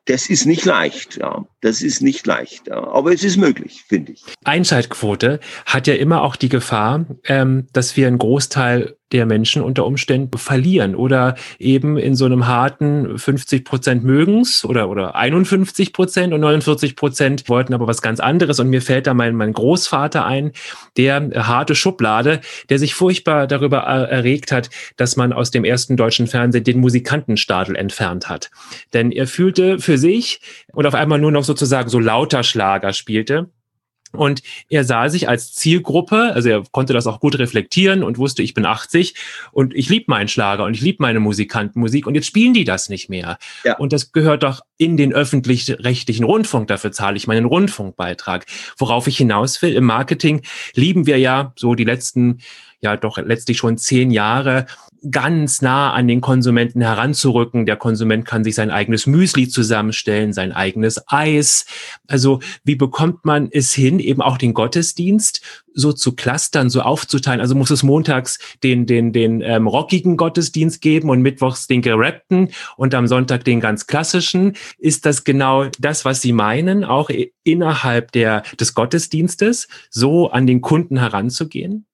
das ist nicht leicht, ja. Das ist nicht leicht, ja. Aber es ist möglich, finde ich. Einschaltquote hat ja immer auch die Gefahr, ähm, dass wir einen Großteil der Menschen unter Umständen verlieren oder eben in so einem harten fünfzig Prozent mögen's oder, oder einundfünfzig Prozent und neunundvierzig Prozent wollten aber was ganz anderes. Und mir fällt da mein, mein Großvater ein, der äh, harte Schublade, der sich furchtbar darüber äh, erregt hat, dass man aus dem ersten deutschen Fernsehen den Musikantenstadel entfernt hat. Denn er fühlte für sich und auf einmal nur noch sozusagen so lauter Schlager spielte. Und er sah sich als Zielgruppe, also er konnte das auch gut reflektieren und wusste, ich bin achtzig und ich liebe meinen Schlager und ich liebe meine Musikantenmusik und jetzt spielen die das nicht mehr. Ja. Und das gehört doch in den öffentlich-rechtlichen Rundfunk, dafür zahle ich meinen Rundfunkbeitrag. Worauf ich hinaus will, im Marketing lieben wir ja so die letzten, ja doch letztlich schon zehn Jahre, ganz nah an den Konsumenten heranzurücken. Der Konsument kann sich sein eigenes Müsli zusammenstellen, sein eigenes Eis. Also wie bekommt man es hin, eben auch den Gottesdienst so zu clustern, so aufzuteilen? Also muss es montags den den den ähm, rockigen Gottesdienst geben und mittwochs den gerappten und am Sonntag den ganz klassischen? Ist das genau das, was Sie meinen, auch innerhalb der des Gottesdienstes so an den Kunden heranzugehen?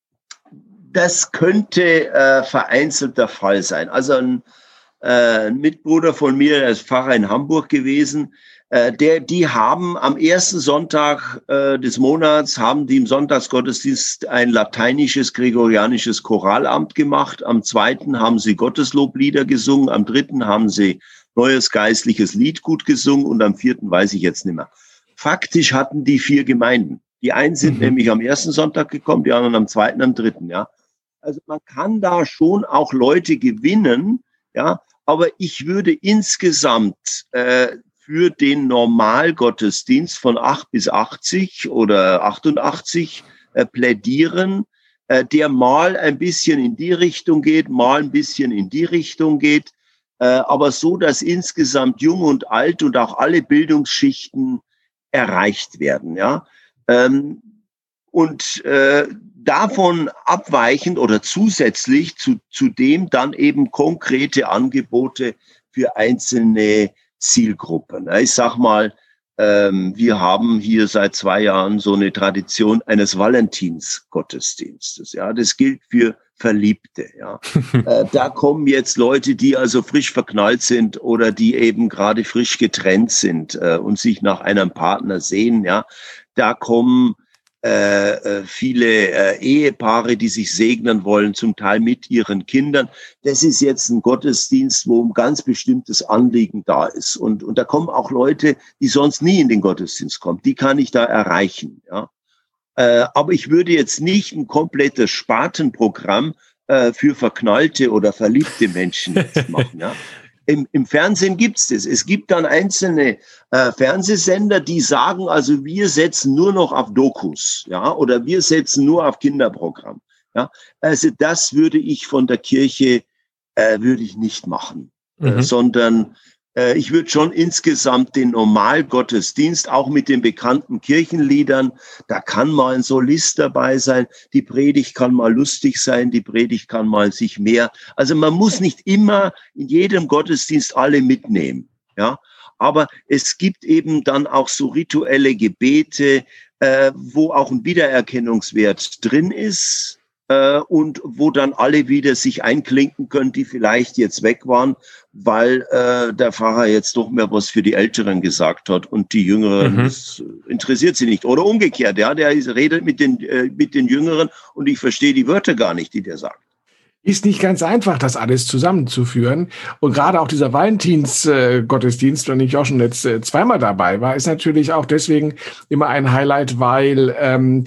Das könnte äh, vereinzelt der Fall sein. Also ein, äh, ein Mitbruder von mir, der ist Pfarrer in Hamburg gewesen, äh, der, die haben am ersten Sonntag äh, des Monats, haben die im Sonntagsgottesdienst ein lateinisches, gregorianisches Choralamt gemacht. Am zweiten haben sie Gottesloblieder gesungen, am dritten haben sie neues geistliches Liedgut gesungen und am vierten weiß ich jetzt nicht mehr. Faktisch hatten die vier Gemeinden. Die einen sind mhm. nämlich am ersten Sonntag gekommen, die anderen am zweiten, am dritten, ja. Also man kann da schon auch Leute gewinnen, ja, aber ich würde insgesamt äh, für den Normalgottesdienst von acht bis achtzig oder achtundachtzig äh, plädieren, äh, der mal ein bisschen in die Richtung geht, mal ein bisschen in die Richtung geht, äh, aber so, dass insgesamt jung und alt und auch alle Bildungsschichten erreicht werden, ja. Ähm, und äh, davon abweichend oder zusätzlich zu, zu dem dann eben konkrete Angebote für einzelne Zielgruppen. Ich sag mal, ähm, wir haben hier seit zwei Jahren so eine Tradition eines Valentinsgottesdienstes. Ja, das gilt für Verliebte. Ja, äh, da kommen jetzt Leute, die also frisch verknallt sind oder die eben gerade frisch getrennt sind äh, und sich nach einem Partner sehen. Ja, da kommen Äh, viele äh, Ehepaare, die sich segnen wollen, zum Teil mit ihren Kindern. Das ist jetzt ein Gottesdienst, wo ein ganz bestimmtes Anliegen da ist. Und, und da kommen auch Leute, die sonst nie in den Gottesdienst kommen. Die kann ich da erreichen. Ja. Äh, aber ich würde jetzt nicht ein komplettes Spartenprogramm äh, für verknallte oder verliebte Menschen jetzt machen. Ja. Im, Im Fernsehen gibt's das. Es gibt dann einzelne äh, Fernsehsender, die sagen, also wir setzen nur noch auf Dokus, ja, oder wir setzen nur auf Kinderprogramm. Ja, also das würde ich von der Kirche äh, würde ich nicht machen, mhm. äh, sondern äh, ich würde schon insgesamt den Normalgottesdienst, auch mit den bekannten Kirchenliedern, da kann mal ein Solist dabei sein, die Predigt kann mal lustig sein, die Predigt kann mal sich mehr, also man muss nicht immer in jedem Gottesdienst alle mitnehmen, ja, aber es gibt eben dann auch so rituelle Gebete, äh, wo auch ein Wiedererkennungswert drin ist, äh, und wo dann alle wieder sich einklinken können, die vielleicht jetzt weg waren, weil äh, der Pfarrer jetzt doch mehr was für die Älteren gesagt hat und die Jüngeren, mhm. das interessiert sie nicht. Oder umgekehrt, ja, der redet mit den, äh, mit den Jüngeren und ich verstehe die Wörter gar nicht, die der sagt. Ist nicht ganz einfach, das alles zusammenzuführen. Und gerade auch dieser Valentins-Gottesdienst, äh, wenn ich auch schon jetzt äh, zweimal dabei war, ist natürlich auch deswegen immer ein Highlight, weil ähm,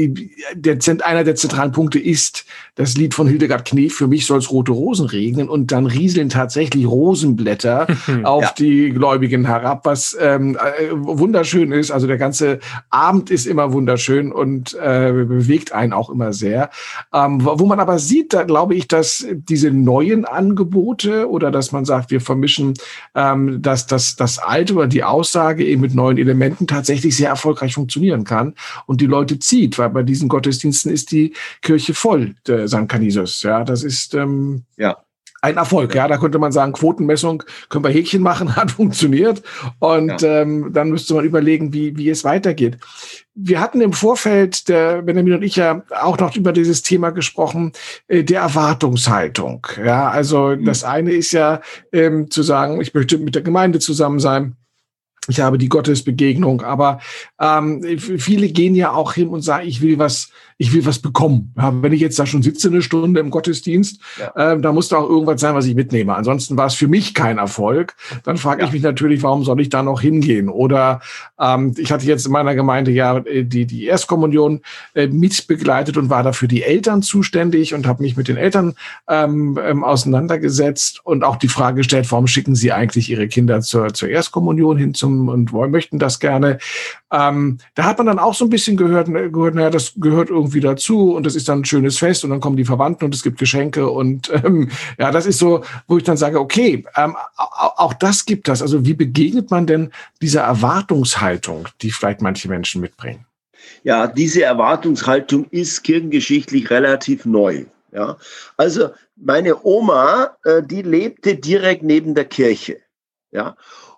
der, einer der zentralen Punkte ist das Lied von Hildegard Knef, für mich soll es rote Rosen regnen, und dann rieseln tatsächlich Rosenblätter auf ja. die Gläubigen herab, was ähm, wunderschön ist. Also der ganze Abend ist immer wunderschön und äh, bewegt einen auch immer sehr. Ähm, wo man aber sieht, da glaube ich, dass diese neuen Angebote oder dass man sagt, wir vermischen ähm, dass das, das Alte oder die Aussage eben mit neuen Elementen tatsächlich sehr erfolgreich funktionieren kann und die Leute zieht, weil bei diesen Gottesdiensten ist die Kirche voll, der Sankt Canisius. Ja, das ist ähm, ja. Ein Erfolg, ja. Da könnte man sagen, Quotenmessung, können wir Häkchen machen, hat funktioniert. Und ja. ähm, dann müsste man überlegen, wie, wie es weitergeht. Wir hatten im Vorfeld, der Benjamin und ich ja auch noch über dieses Thema gesprochen, äh, der Erwartungshaltung. Ja, also mhm. das eine ist ja ähm, zu sagen, ich möchte mit der Gemeinde zusammen sein. Ich habe die Gottesbegegnung, aber ähm, viele gehen ja auch hin und sagen, ich will was, ich will was bekommen. Ja, wenn ich jetzt da schon sitze eine Stunde im Gottesdienst, ja. ähm, da muss da auch irgendwas sein, was ich mitnehme. Ansonsten war es für mich kein Erfolg. Dann frage ja. ich mich natürlich, warum soll ich da noch hingehen? Oder ähm, ich hatte jetzt in meiner Gemeinde ja die die Erstkommunion äh, mitbegleitet und war dafür die Eltern zuständig und habe mich mit den Eltern ähm, ähm, auseinandergesetzt und auch die Frage gestellt, warum schicken sie eigentlich ihre Kinder zur zur Erstkommunion hin zum und wollen, möchten das gerne. Ähm, da hat man dann auch so ein bisschen gehört, gehört, naja, das gehört irgendwie dazu und das ist dann ein schönes Fest und dann kommen die Verwandten und es gibt Geschenke und ähm, ja, das ist so, wo ich dann sage, okay, ähm, auch, auch das gibt das. Also wie begegnet man denn dieser Erwartungshaltung, die vielleicht manche Menschen mitbringen? Ja, diese Erwartungshaltung ist kirchengeschichtlich relativ neu. Ja, also meine Oma, äh, die lebte direkt neben der Kirche. Ja.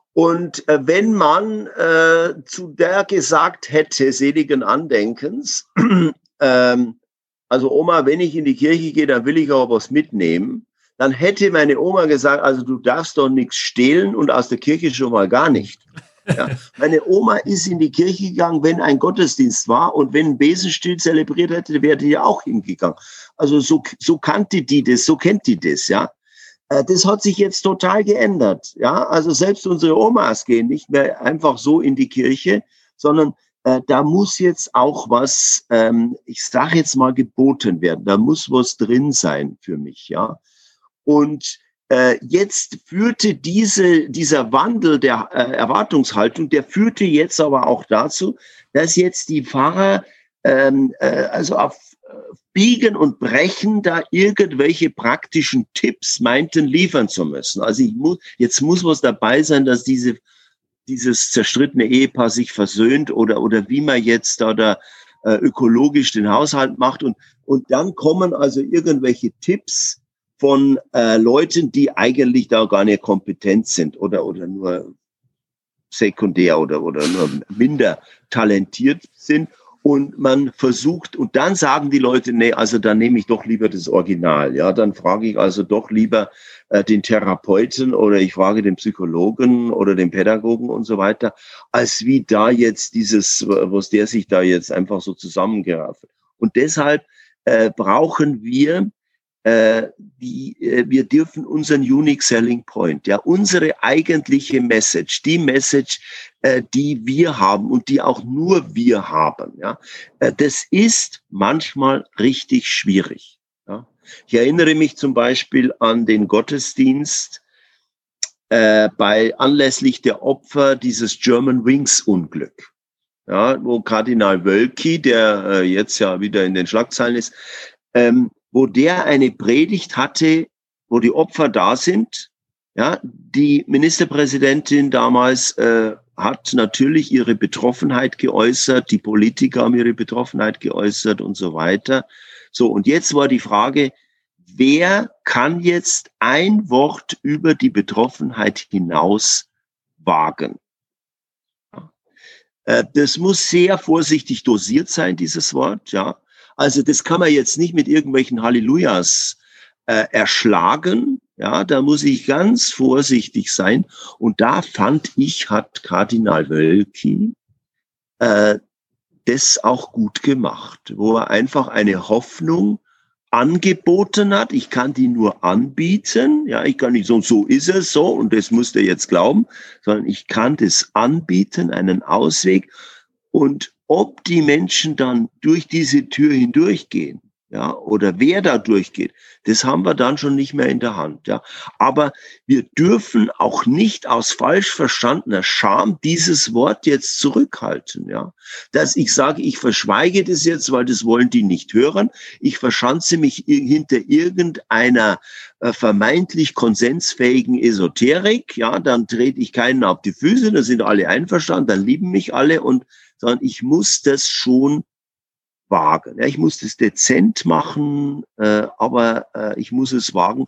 Und äh, wenn man äh, zu der gesagt hätte, seligen Andenkens, ähm, also Oma, wenn ich in die Kirche gehe, dann will ich auch was mitnehmen, dann hätte meine Oma gesagt, also du darfst doch nichts stehlen und aus der Kirche schon mal gar nicht. Ja. Meine Oma ist in die Kirche gegangen, wenn ein Gottesdienst war und wenn ein Besenstiel zelebriert hätte, wäre die ja auch hingegangen. Also so, so kannte die das, so kennt die das, ja. Das hat sich jetzt total geändert. Ja, also selbst unsere Omas gehen nicht mehr einfach so in die Kirche, sondern äh, da muss jetzt auch was, ähm, ich sage jetzt mal, geboten werden. Da muss was drin sein für mich. Ja, und äh, jetzt führte diese dieser Wandel der äh, Erwartungshaltung, der führte jetzt aber auch dazu, dass jetzt die Pfarrer ähm, äh, also auf Biegen und Brechen da irgendwelche praktischen Tipps meinten liefern zu müssen. Also ich muss, jetzt muss was dabei sein, dass diese, dieses zerstrittene Ehepaar sich versöhnt oder, oder wie man jetzt da, da äh, ökologisch den Haushalt macht. Und, und dann kommen also irgendwelche Tipps von äh, Leuten, die eigentlich da gar nicht kompetent sind oder, oder nur sekundär oder, oder nur minder talentiert sind. Und man versucht, und dann sagen die Leute, nee, also dann nehme ich doch lieber das Original. Ja, dann frage ich also doch lieber äh, den Therapeuten oder ich frage den Psychologen oder den Pädagogen und so weiter, als wie da jetzt dieses, was der sich da jetzt einfach so zusammengerafft. Und deshalb äh, brauchen wir äh, die, äh, wir dürfen unseren Unique Selling Point, ja, unsere eigentliche Message, die Message, äh, die wir haben und die auch nur wir haben, ja, äh, das ist manchmal richtig schwierig. Ja. Ich erinnere mich zum Beispiel an den Gottesdienst äh, bei anlässlich der Opfer dieses German Wings Unglück. Ja, wo Kardinal Wölki, der äh, jetzt ja wieder in den Schlagzeilen ist, ähm, wo der eine Predigt hatte, wo die Opfer da sind. Ja, die Ministerpräsidentin damals äh, hat natürlich ihre Betroffenheit geäußert, die Politiker haben ihre Betroffenheit geäußert und so weiter. So, und jetzt war die Frage, wer kann jetzt ein Wort über die Betroffenheit hinaus wagen? Ja. Äh, das muss sehr vorsichtig dosiert sein, dieses Wort, ja. Also das kann man jetzt nicht mit irgendwelchen Hallelujahs äh, erschlagen. Ja, da muss ich ganz vorsichtig sein. Und da fand ich, hat Kardinal Wölki äh, das auch gut gemacht, wo er einfach eine Hoffnung angeboten hat. Ich kann die nur anbieten. Ja, ich kann nicht so, so ist es so und das musst du jetzt glauben, sondern ich kann das anbieten, einen Ausweg. Und ob die Menschen dann durch diese Tür hindurchgehen, ja, oder wer da durchgeht, das haben wir dann schon nicht mehr in der Hand, ja. Aber wir dürfen auch nicht aus falsch verstandener Scham dieses Wort jetzt zurückhalten, ja. Dass ich sage, ich verschweige das jetzt, weil das wollen die nicht hören. Ich verschanze mich hinter irgendeiner äh, vermeintlich konsensfähigen Esoterik, ja, dann trete ich keinen auf die Füße, da sind alle einverstanden, dann lieben mich alle und sondern ich muss das schon wagen. Ja, ich muss das dezent machen, äh, aber äh, ich muss es wagen.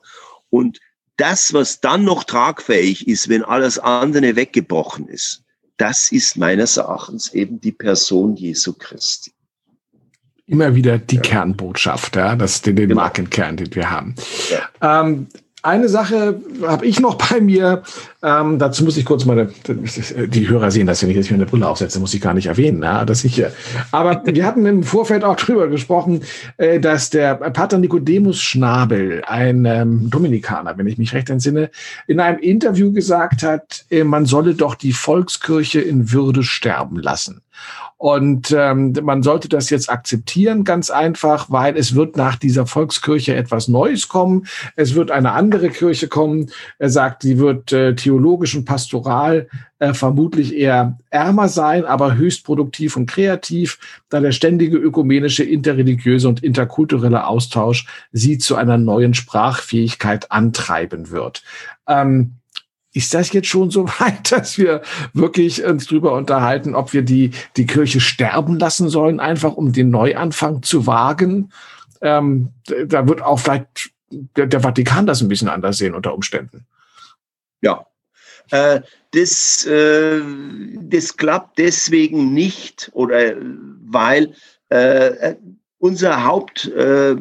Und das, was dann noch tragfähig ist, wenn alles andere weggebrochen ist, das ist meines Erachtens eben die Person Jesu Christi. Immer wieder die ja. Kernbotschaft, ja, das den, den genau. Markenkern, den wir haben. Ja. Ähm, Eine Sache habe ich noch bei mir, ähm, dazu muss ich kurz meine, die Hörer sehen das ja nicht, dass ich mir eine Brille aufsetze, muss ich gar nicht erwähnen. Ja, dass ich, aber wir hatten im Vorfeld auch drüber gesprochen, äh, dass der Pater Nicodemus Schnabel, ein ähm, Dominikaner, wenn ich mich recht entsinne, in einem Interview gesagt hat, äh, man solle doch die Volkskirche in Würde sterben lassen. Und ähm, man sollte das jetzt akzeptieren, ganz einfach, weil es wird nach dieser Volkskirche etwas Neues kommen. Es wird eine andere Kirche kommen. Er sagt, die wird äh, theologisch und pastoral äh, vermutlich eher ärmer sein, aber höchst produktiv und kreativ, da der ständige ökumenische, interreligiöse und interkulturelle Austausch sie zu einer neuen Sprachfähigkeit antreiben wird. Ähm, Ist das jetzt schon so weit, dass wir wirklich uns drüber unterhalten, ob wir die, die Kirche sterben lassen sollen, einfach um den Neuanfang zu wagen? Ähm, da wird auch vielleicht der, der Vatikan das ein bisschen anders sehen unter Umständen. Ja, äh, das, äh, das klappt deswegen nicht, oder weil äh, unser Haupt, äh,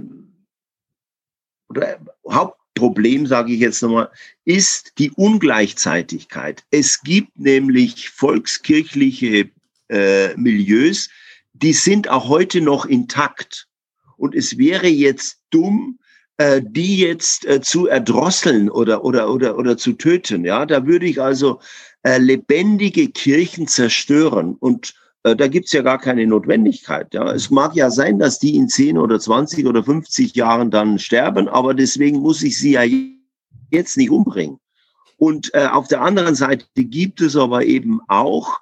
oder Haupt Problem, sage ich jetzt nochmal, ist die Ungleichzeitigkeit. Es gibt nämlich volkskirchliche äh, Milieus, die sind auch heute noch intakt. Und es wäre jetzt dumm, äh, die jetzt äh, zu erdrosseln oder, oder, oder, oder zu töten. Ja, da würde ich also äh, lebendige Kirchen zerstören. Und äh, da gibt's ja gar keine Notwendigkeit. Ja, es mag ja sein, dass die in zehn oder zwanzig oder fünfzig Jahren dann sterben, aber deswegen muss ich sie ja jetzt nicht umbringen. Und äh, auf der anderen Seite gibt es aber eben auch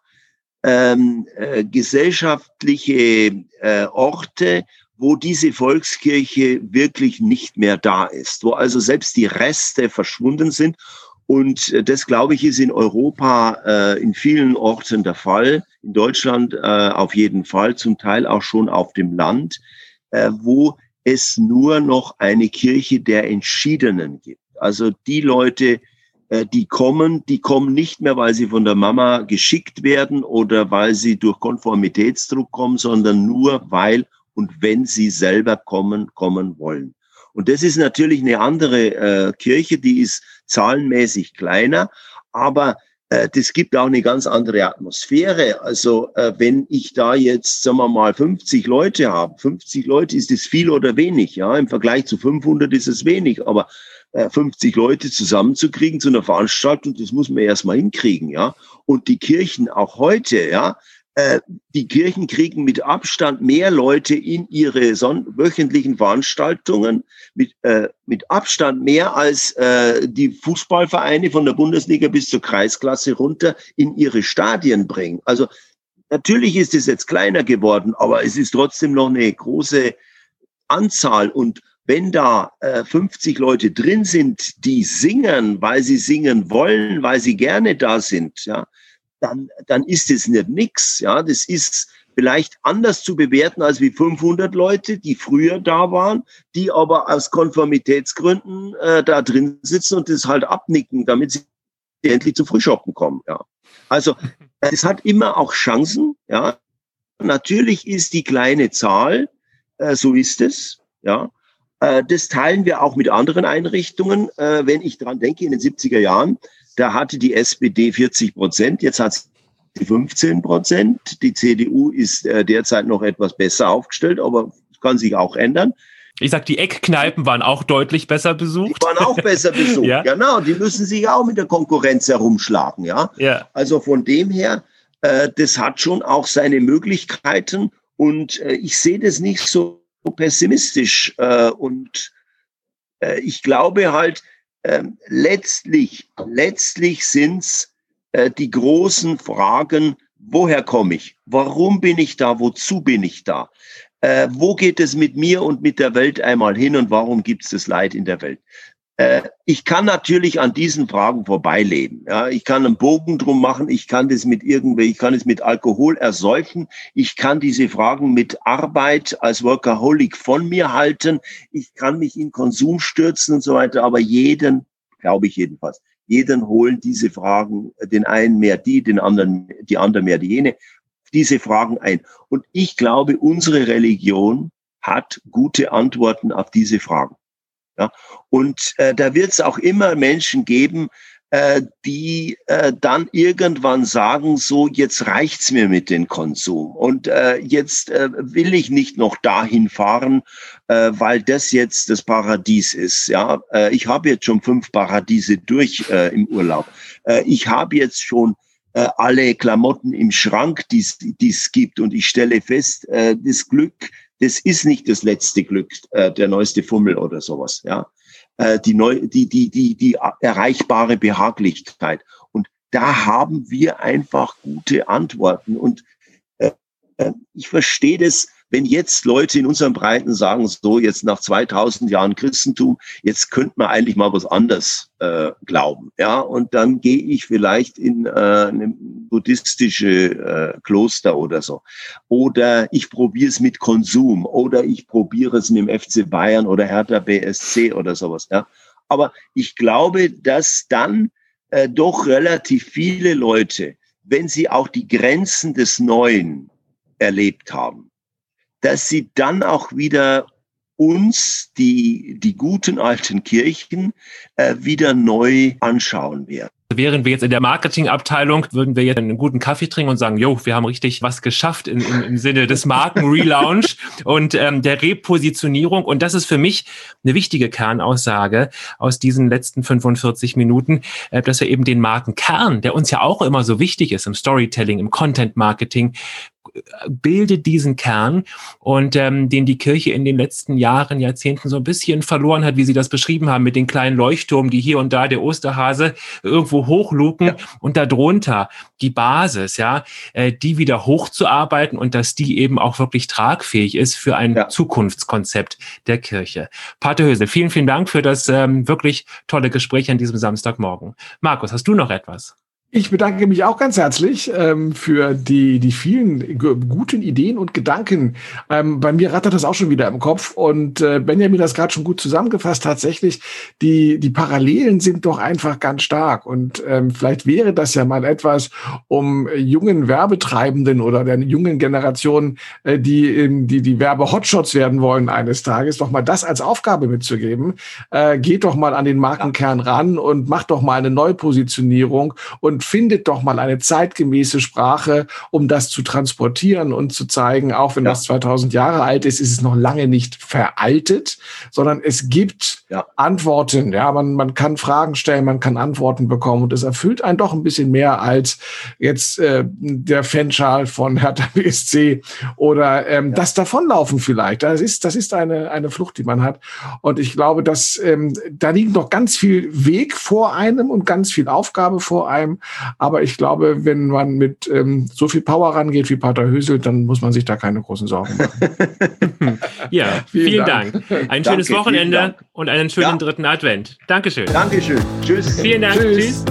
ähm, äh, gesellschaftliche äh, Orte, wo diese Volkskirche wirklich nicht mehr da ist, wo also selbst die Reste verschwunden sind. Und das, glaube ich, ist in Europa äh, in vielen Orten der Fall, in Deutschland äh, auf jeden Fall, zum Teil auch schon auf dem Land, äh, wo es nur noch eine Kirche der Entschiedenen gibt. Also die Leute, äh, die kommen, die kommen nicht mehr, weil sie von der Mama geschickt werden oder weil sie durch Konformitätsdruck kommen, sondern nur, weil und wenn sie selber kommen, kommen wollen. Und das ist natürlich eine andere äh, Kirche, die ist zahlenmäßig kleiner, aber äh, das gibt auch eine ganz andere Atmosphäre. Also äh, wenn ich da jetzt, sagen wir mal, fünfzig Leute habe, fünfzig Leute, ist das viel oder wenig? Ja, im Vergleich zu fünfhundert ist es wenig, aber äh, fünfzig Leute zusammenzukriegen zu einer Veranstaltung, das muss man erstmal hinkriegen, ja. Und die Kirchen auch heute, ja, die Kirchen kriegen mit Abstand mehr Leute in ihre son- wöchentlichen Veranstaltungen, mit, äh, mit Abstand mehr als äh, die Fußballvereine von der Bundesliga bis zur Kreisklasse runter in ihre Stadien bringen. Also natürlich ist es jetzt kleiner geworden, aber es ist trotzdem noch eine große Anzahl. Und wenn da äh, fünfzig Leute drin sind, die singen, weil sie singen wollen, weil sie gerne da sind, ja, Dann, dann ist es nicht nix, ja. Das ist vielleicht anders zu bewerten als wie fünfhundert Leute, die früher da waren, die aber aus Konformitätsgründen äh, da drin sitzen und das halt abnicken, damit sie endlich zum Frühschoppen kommen, ja. Also, es hat immer auch Chancen, ja. Natürlich ist die kleine Zahl, äh, so ist es, ja. Äh, das teilen wir auch mit anderen Einrichtungen. Äh, wenn ich dran denke, in den siebziger Jahren, da hatte die S P D vierzig Prozent, jetzt hat sie fünfzehn Prozent. Die C D U ist äh, derzeit noch etwas besser aufgestellt, aber kann sich auch ändern. Ich sag, die Eckkneipen waren auch deutlich besser besucht. Die waren auch besser besucht, ja. Genau. Die müssen sich auch mit der Konkurrenz herumschlagen, ja. Ja. Also von dem her, äh, das hat schon auch seine Möglichkeiten und äh, ich sehe das nicht so pessimistisch äh, und äh, ich glaube halt, Ähm, letztlich, letztlich sind's äh, die großen Fragen, woher komme ich? Warum bin ich da? Wozu bin ich da? Äh, wo geht es mit mir und mit der Welt einmal hin und warum gibt es das Leid in der Welt? Äh, ich kann natürlich an diesen Fragen vorbeileben. Ja, ich kann einen Bogen drum machen. Ich kann das mit irgendwie, ich kann es mit Alkohol ersäufen. Ich kann diese Fragen mit Arbeit als Workaholic von mir halten. Ich kann mich in Konsum stürzen und so weiter. Aber jeden, glaube ich jedenfalls, jeden holen diese Fragen, den einen mehr die, den anderen, die anderen mehr die jene, diese Fragen ein. Und ich glaube, unsere Religion hat gute Antworten auf diese Fragen. Ja, und äh, da wird es auch immer Menschen geben, äh, die äh, dann irgendwann sagen, so jetzt reicht's mir mit dem Konsum und äh, jetzt äh, will ich nicht noch dahin fahren, äh, weil das jetzt das Paradies ist. Ja, äh, ich habe jetzt schon fünf Paradiese durch äh, im Urlaub. Äh, ich habe jetzt schon äh, alle Klamotten im Schrank, die es gibt, und ich stelle fest, äh, das Glück, das ist nicht das letzte Glück, äh, der neueste Fummel oder sowas, ja. Äh, die, neu, die, die, die, die erreichbare Behaglichkeit. Und da haben wir einfach gute Antworten. Und äh, ich verstehe das, wenn jetzt Leute in unseren Breiten sagen, so jetzt nach zweitausend Jahren Christentum, jetzt könnte man eigentlich mal was anderes äh, glauben. Ja, und dann gehe ich vielleicht in äh, eine buddhistische äh, Kloster oder so. Oder ich probiere es mit Konsum. Oder ich probiere es mit dem F C Bayern oder Hertha B S C oder sowas. Ja, aber ich glaube, dass dann äh, doch relativ viele Leute, wenn sie auch die Grenzen des Neuen erlebt haben, dass sie dann auch wieder uns, die, die guten alten Kirchen, äh, wieder neu anschauen werden. Wären wir jetzt in der Marketingabteilung, würden wir jetzt einen guten Kaffee trinken und sagen, jo, wir haben richtig was geschafft in, in, im Sinne des Marken-Relaunch und ähm, der Repositionierung. Und das ist für mich eine wichtige Kernaussage aus diesen letzten fünfundvierzig Minuten, äh, dass wir eben den Markenkern, der uns ja auch immer so wichtig ist im Storytelling, im Content-Marketing, bildet diesen Kern und ähm, den die Kirche in den letzten Jahren, Jahrzehnten so ein bisschen verloren hat, wie Sie das beschrieben haben, mit den kleinen Leuchtturmen, die hier und da der Osterhase irgendwo hochluken, ja, und darunter die Basis, ja, äh, die wieder hochzuarbeiten und dass die eben auch wirklich tragfähig ist für ein ja. Zukunftskonzept der Kirche. Pater Hösel, vielen, vielen Dank für das ähm, wirklich tolle Gespräch an diesem Samstagmorgen. Markus, hast du noch etwas? Ich bedanke mich auch ganz herzlich ähm, für die die vielen g- guten Ideen und Gedanken. Ähm, bei mir rattert das auch schon wieder im Kopf und äh, Benjamin das gerade schon gut zusammengefasst. Tatsächlich, die die Parallelen sind doch einfach ganz stark und ähm, vielleicht wäre das ja mal etwas, um jungen Werbetreibenden oder der jungen Generation, äh, die in die die Werbe-Hotshots werden wollen eines Tages, doch mal das als Aufgabe mitzugeben. Äh, geht doch mal an den Markenkern ran und macht doch mal eine Neupositionierung und findet doch mal eine zeitgemäße Sprache, um das zu transportieren und zu zeigen, auch wenn ja. das zweitausend Jahre alt ist, ist es noch lange nicht veraltet, sondern es gibt ja. Antworten. Ja, man, man kann Fragen stellen, man kann Antworten bekommen und es erfüllt einen doch ein bisschen mehr als jetzt äh, der Fanschal von Hertha B S C oder ähm, ja. das Davonlaufen vielleicht. Das ist, das ist eine, eine Flucht, die man hat. Und ich glaube, dass ähm, da liegt noch ganz viel Weg vor einem und ganz viel Aufgabe vor einem. Aber ich glaube, wenn man mit ähm, so viel Power rangeht wie Pater Hösel, dann muss man sich da keine großen Sorgen machen. Ja, vielen, vielen Dank. Dank. Ein schönes Danke, Wochenende und einen schönen ja. dritten Advent. Dankeschön. Dankeschön. Tschüss. Vielen Dank. Tschüss. Tschüss.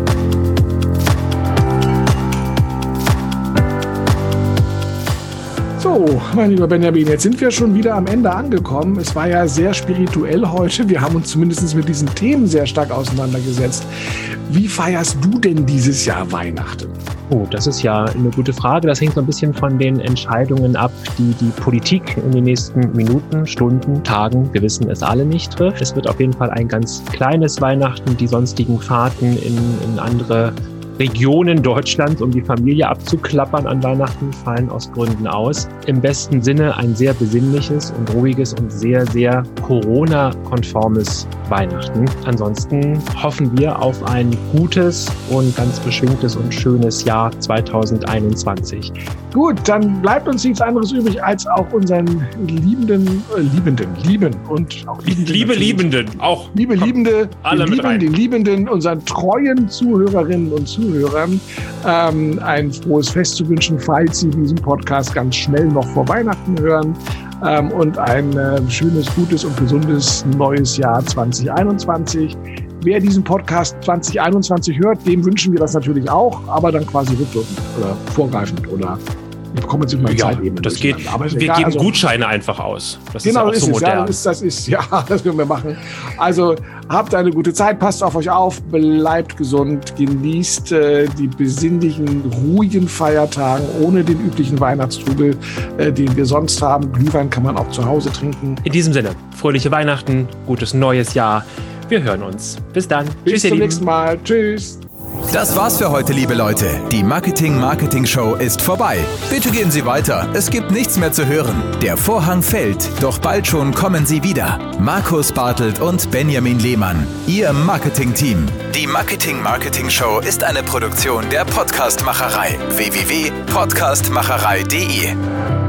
So, mein lieber Benjamin, jetzt sind wir schon wieder am Ende angekommen. Es war ja sehr spirituell heute. Wir haben uns zumindest mit diesen Themen sehr stark auseinandergesetzt. Wie feierst du denn dieses Jahr Weihnachten? Oh, das ist ja eine gute Frage. Das hängt so ein bisschen von den Entscheidungen ab, die die Politik in den nächsten Minuten, Stunden, Tagen, wir wissen es alle nicht, trifft. Es wird auf jeden Fall ein ganz kleines Weihnachten. Die sonstigen Fahrten in, in andere Regionen Deutschlands, um die Familie abzuklappern an Weihnachten, fallen aus Gründen aus. Im besten Sinne ein sehr besinnliches und ruhiges und sehr, sehr Corona-konformes Weihnachten. Ansonsten hoffen wir auf ein gutes und ganz beschwingtes und schönes Jahr zwanzig einundzwanzig. Gut, dann bleibt uns nichts anderes übrig, als auch unseren liebenden, äh, liebenden, lieben und auch liebenden. Liebe Liebenden, auch. Liebe Liebende, alle den, mit rein. Lieben, den Liebenden, unseren treuen Zuhörerinnen und Zuhörern ähm, ein frohes Fest zu wünschen, falls Sie diesen Podcast ganz schnell noch vor Weihnachten hören. ähm, und ein äh, schönes, gutes und gesundes neues Jahr zwanzig einundzwanzig. Wer diesen Podcast zwanzig einundzwanzig hört, dem wünschen wir das natürlich auch, aber dann quasi rückwirkend oder vorgreifend oder wir bekommen jetzt mal ja, Zeitebene. das geht. Aber wir egal, geben also, Gutscheine einfach aus. Das genau, ist ja auch so ist modern. Es, ja, das ist, das ist, ja, das können wir machen. Also habt eine gute Zeit, passt auf euch auf, bleibt gesund, genießt äh, die besinnlichen, ruhigen Feiertagen ohne den üblichen Weihnachtstrubel, äh, den wir sonst haben. Glühwein kann man auch zu Hause trinken. In diesem Sinne, fröhliche Weihnachten, gutes neues Jahr. Wir hören uns. Bis dann. Bis Tschüss, zum nächsten Mal. Tschüss. Das war's für heute, liebe Leute. Die Marketing Marketing Show ist vorbei. Bitte gehen Sie weiter. Es gibt nichts mehr zu hören. Der Vorhang fällt, doch bald schon kommen sie wieder. Markus Bartelt und Benjamin Lehmann, Ihr Marketing-Team. Die Marketing Marketing Show ist eine Produktion der Podcastmacherei. w w w punkt podcastmacherei punkt de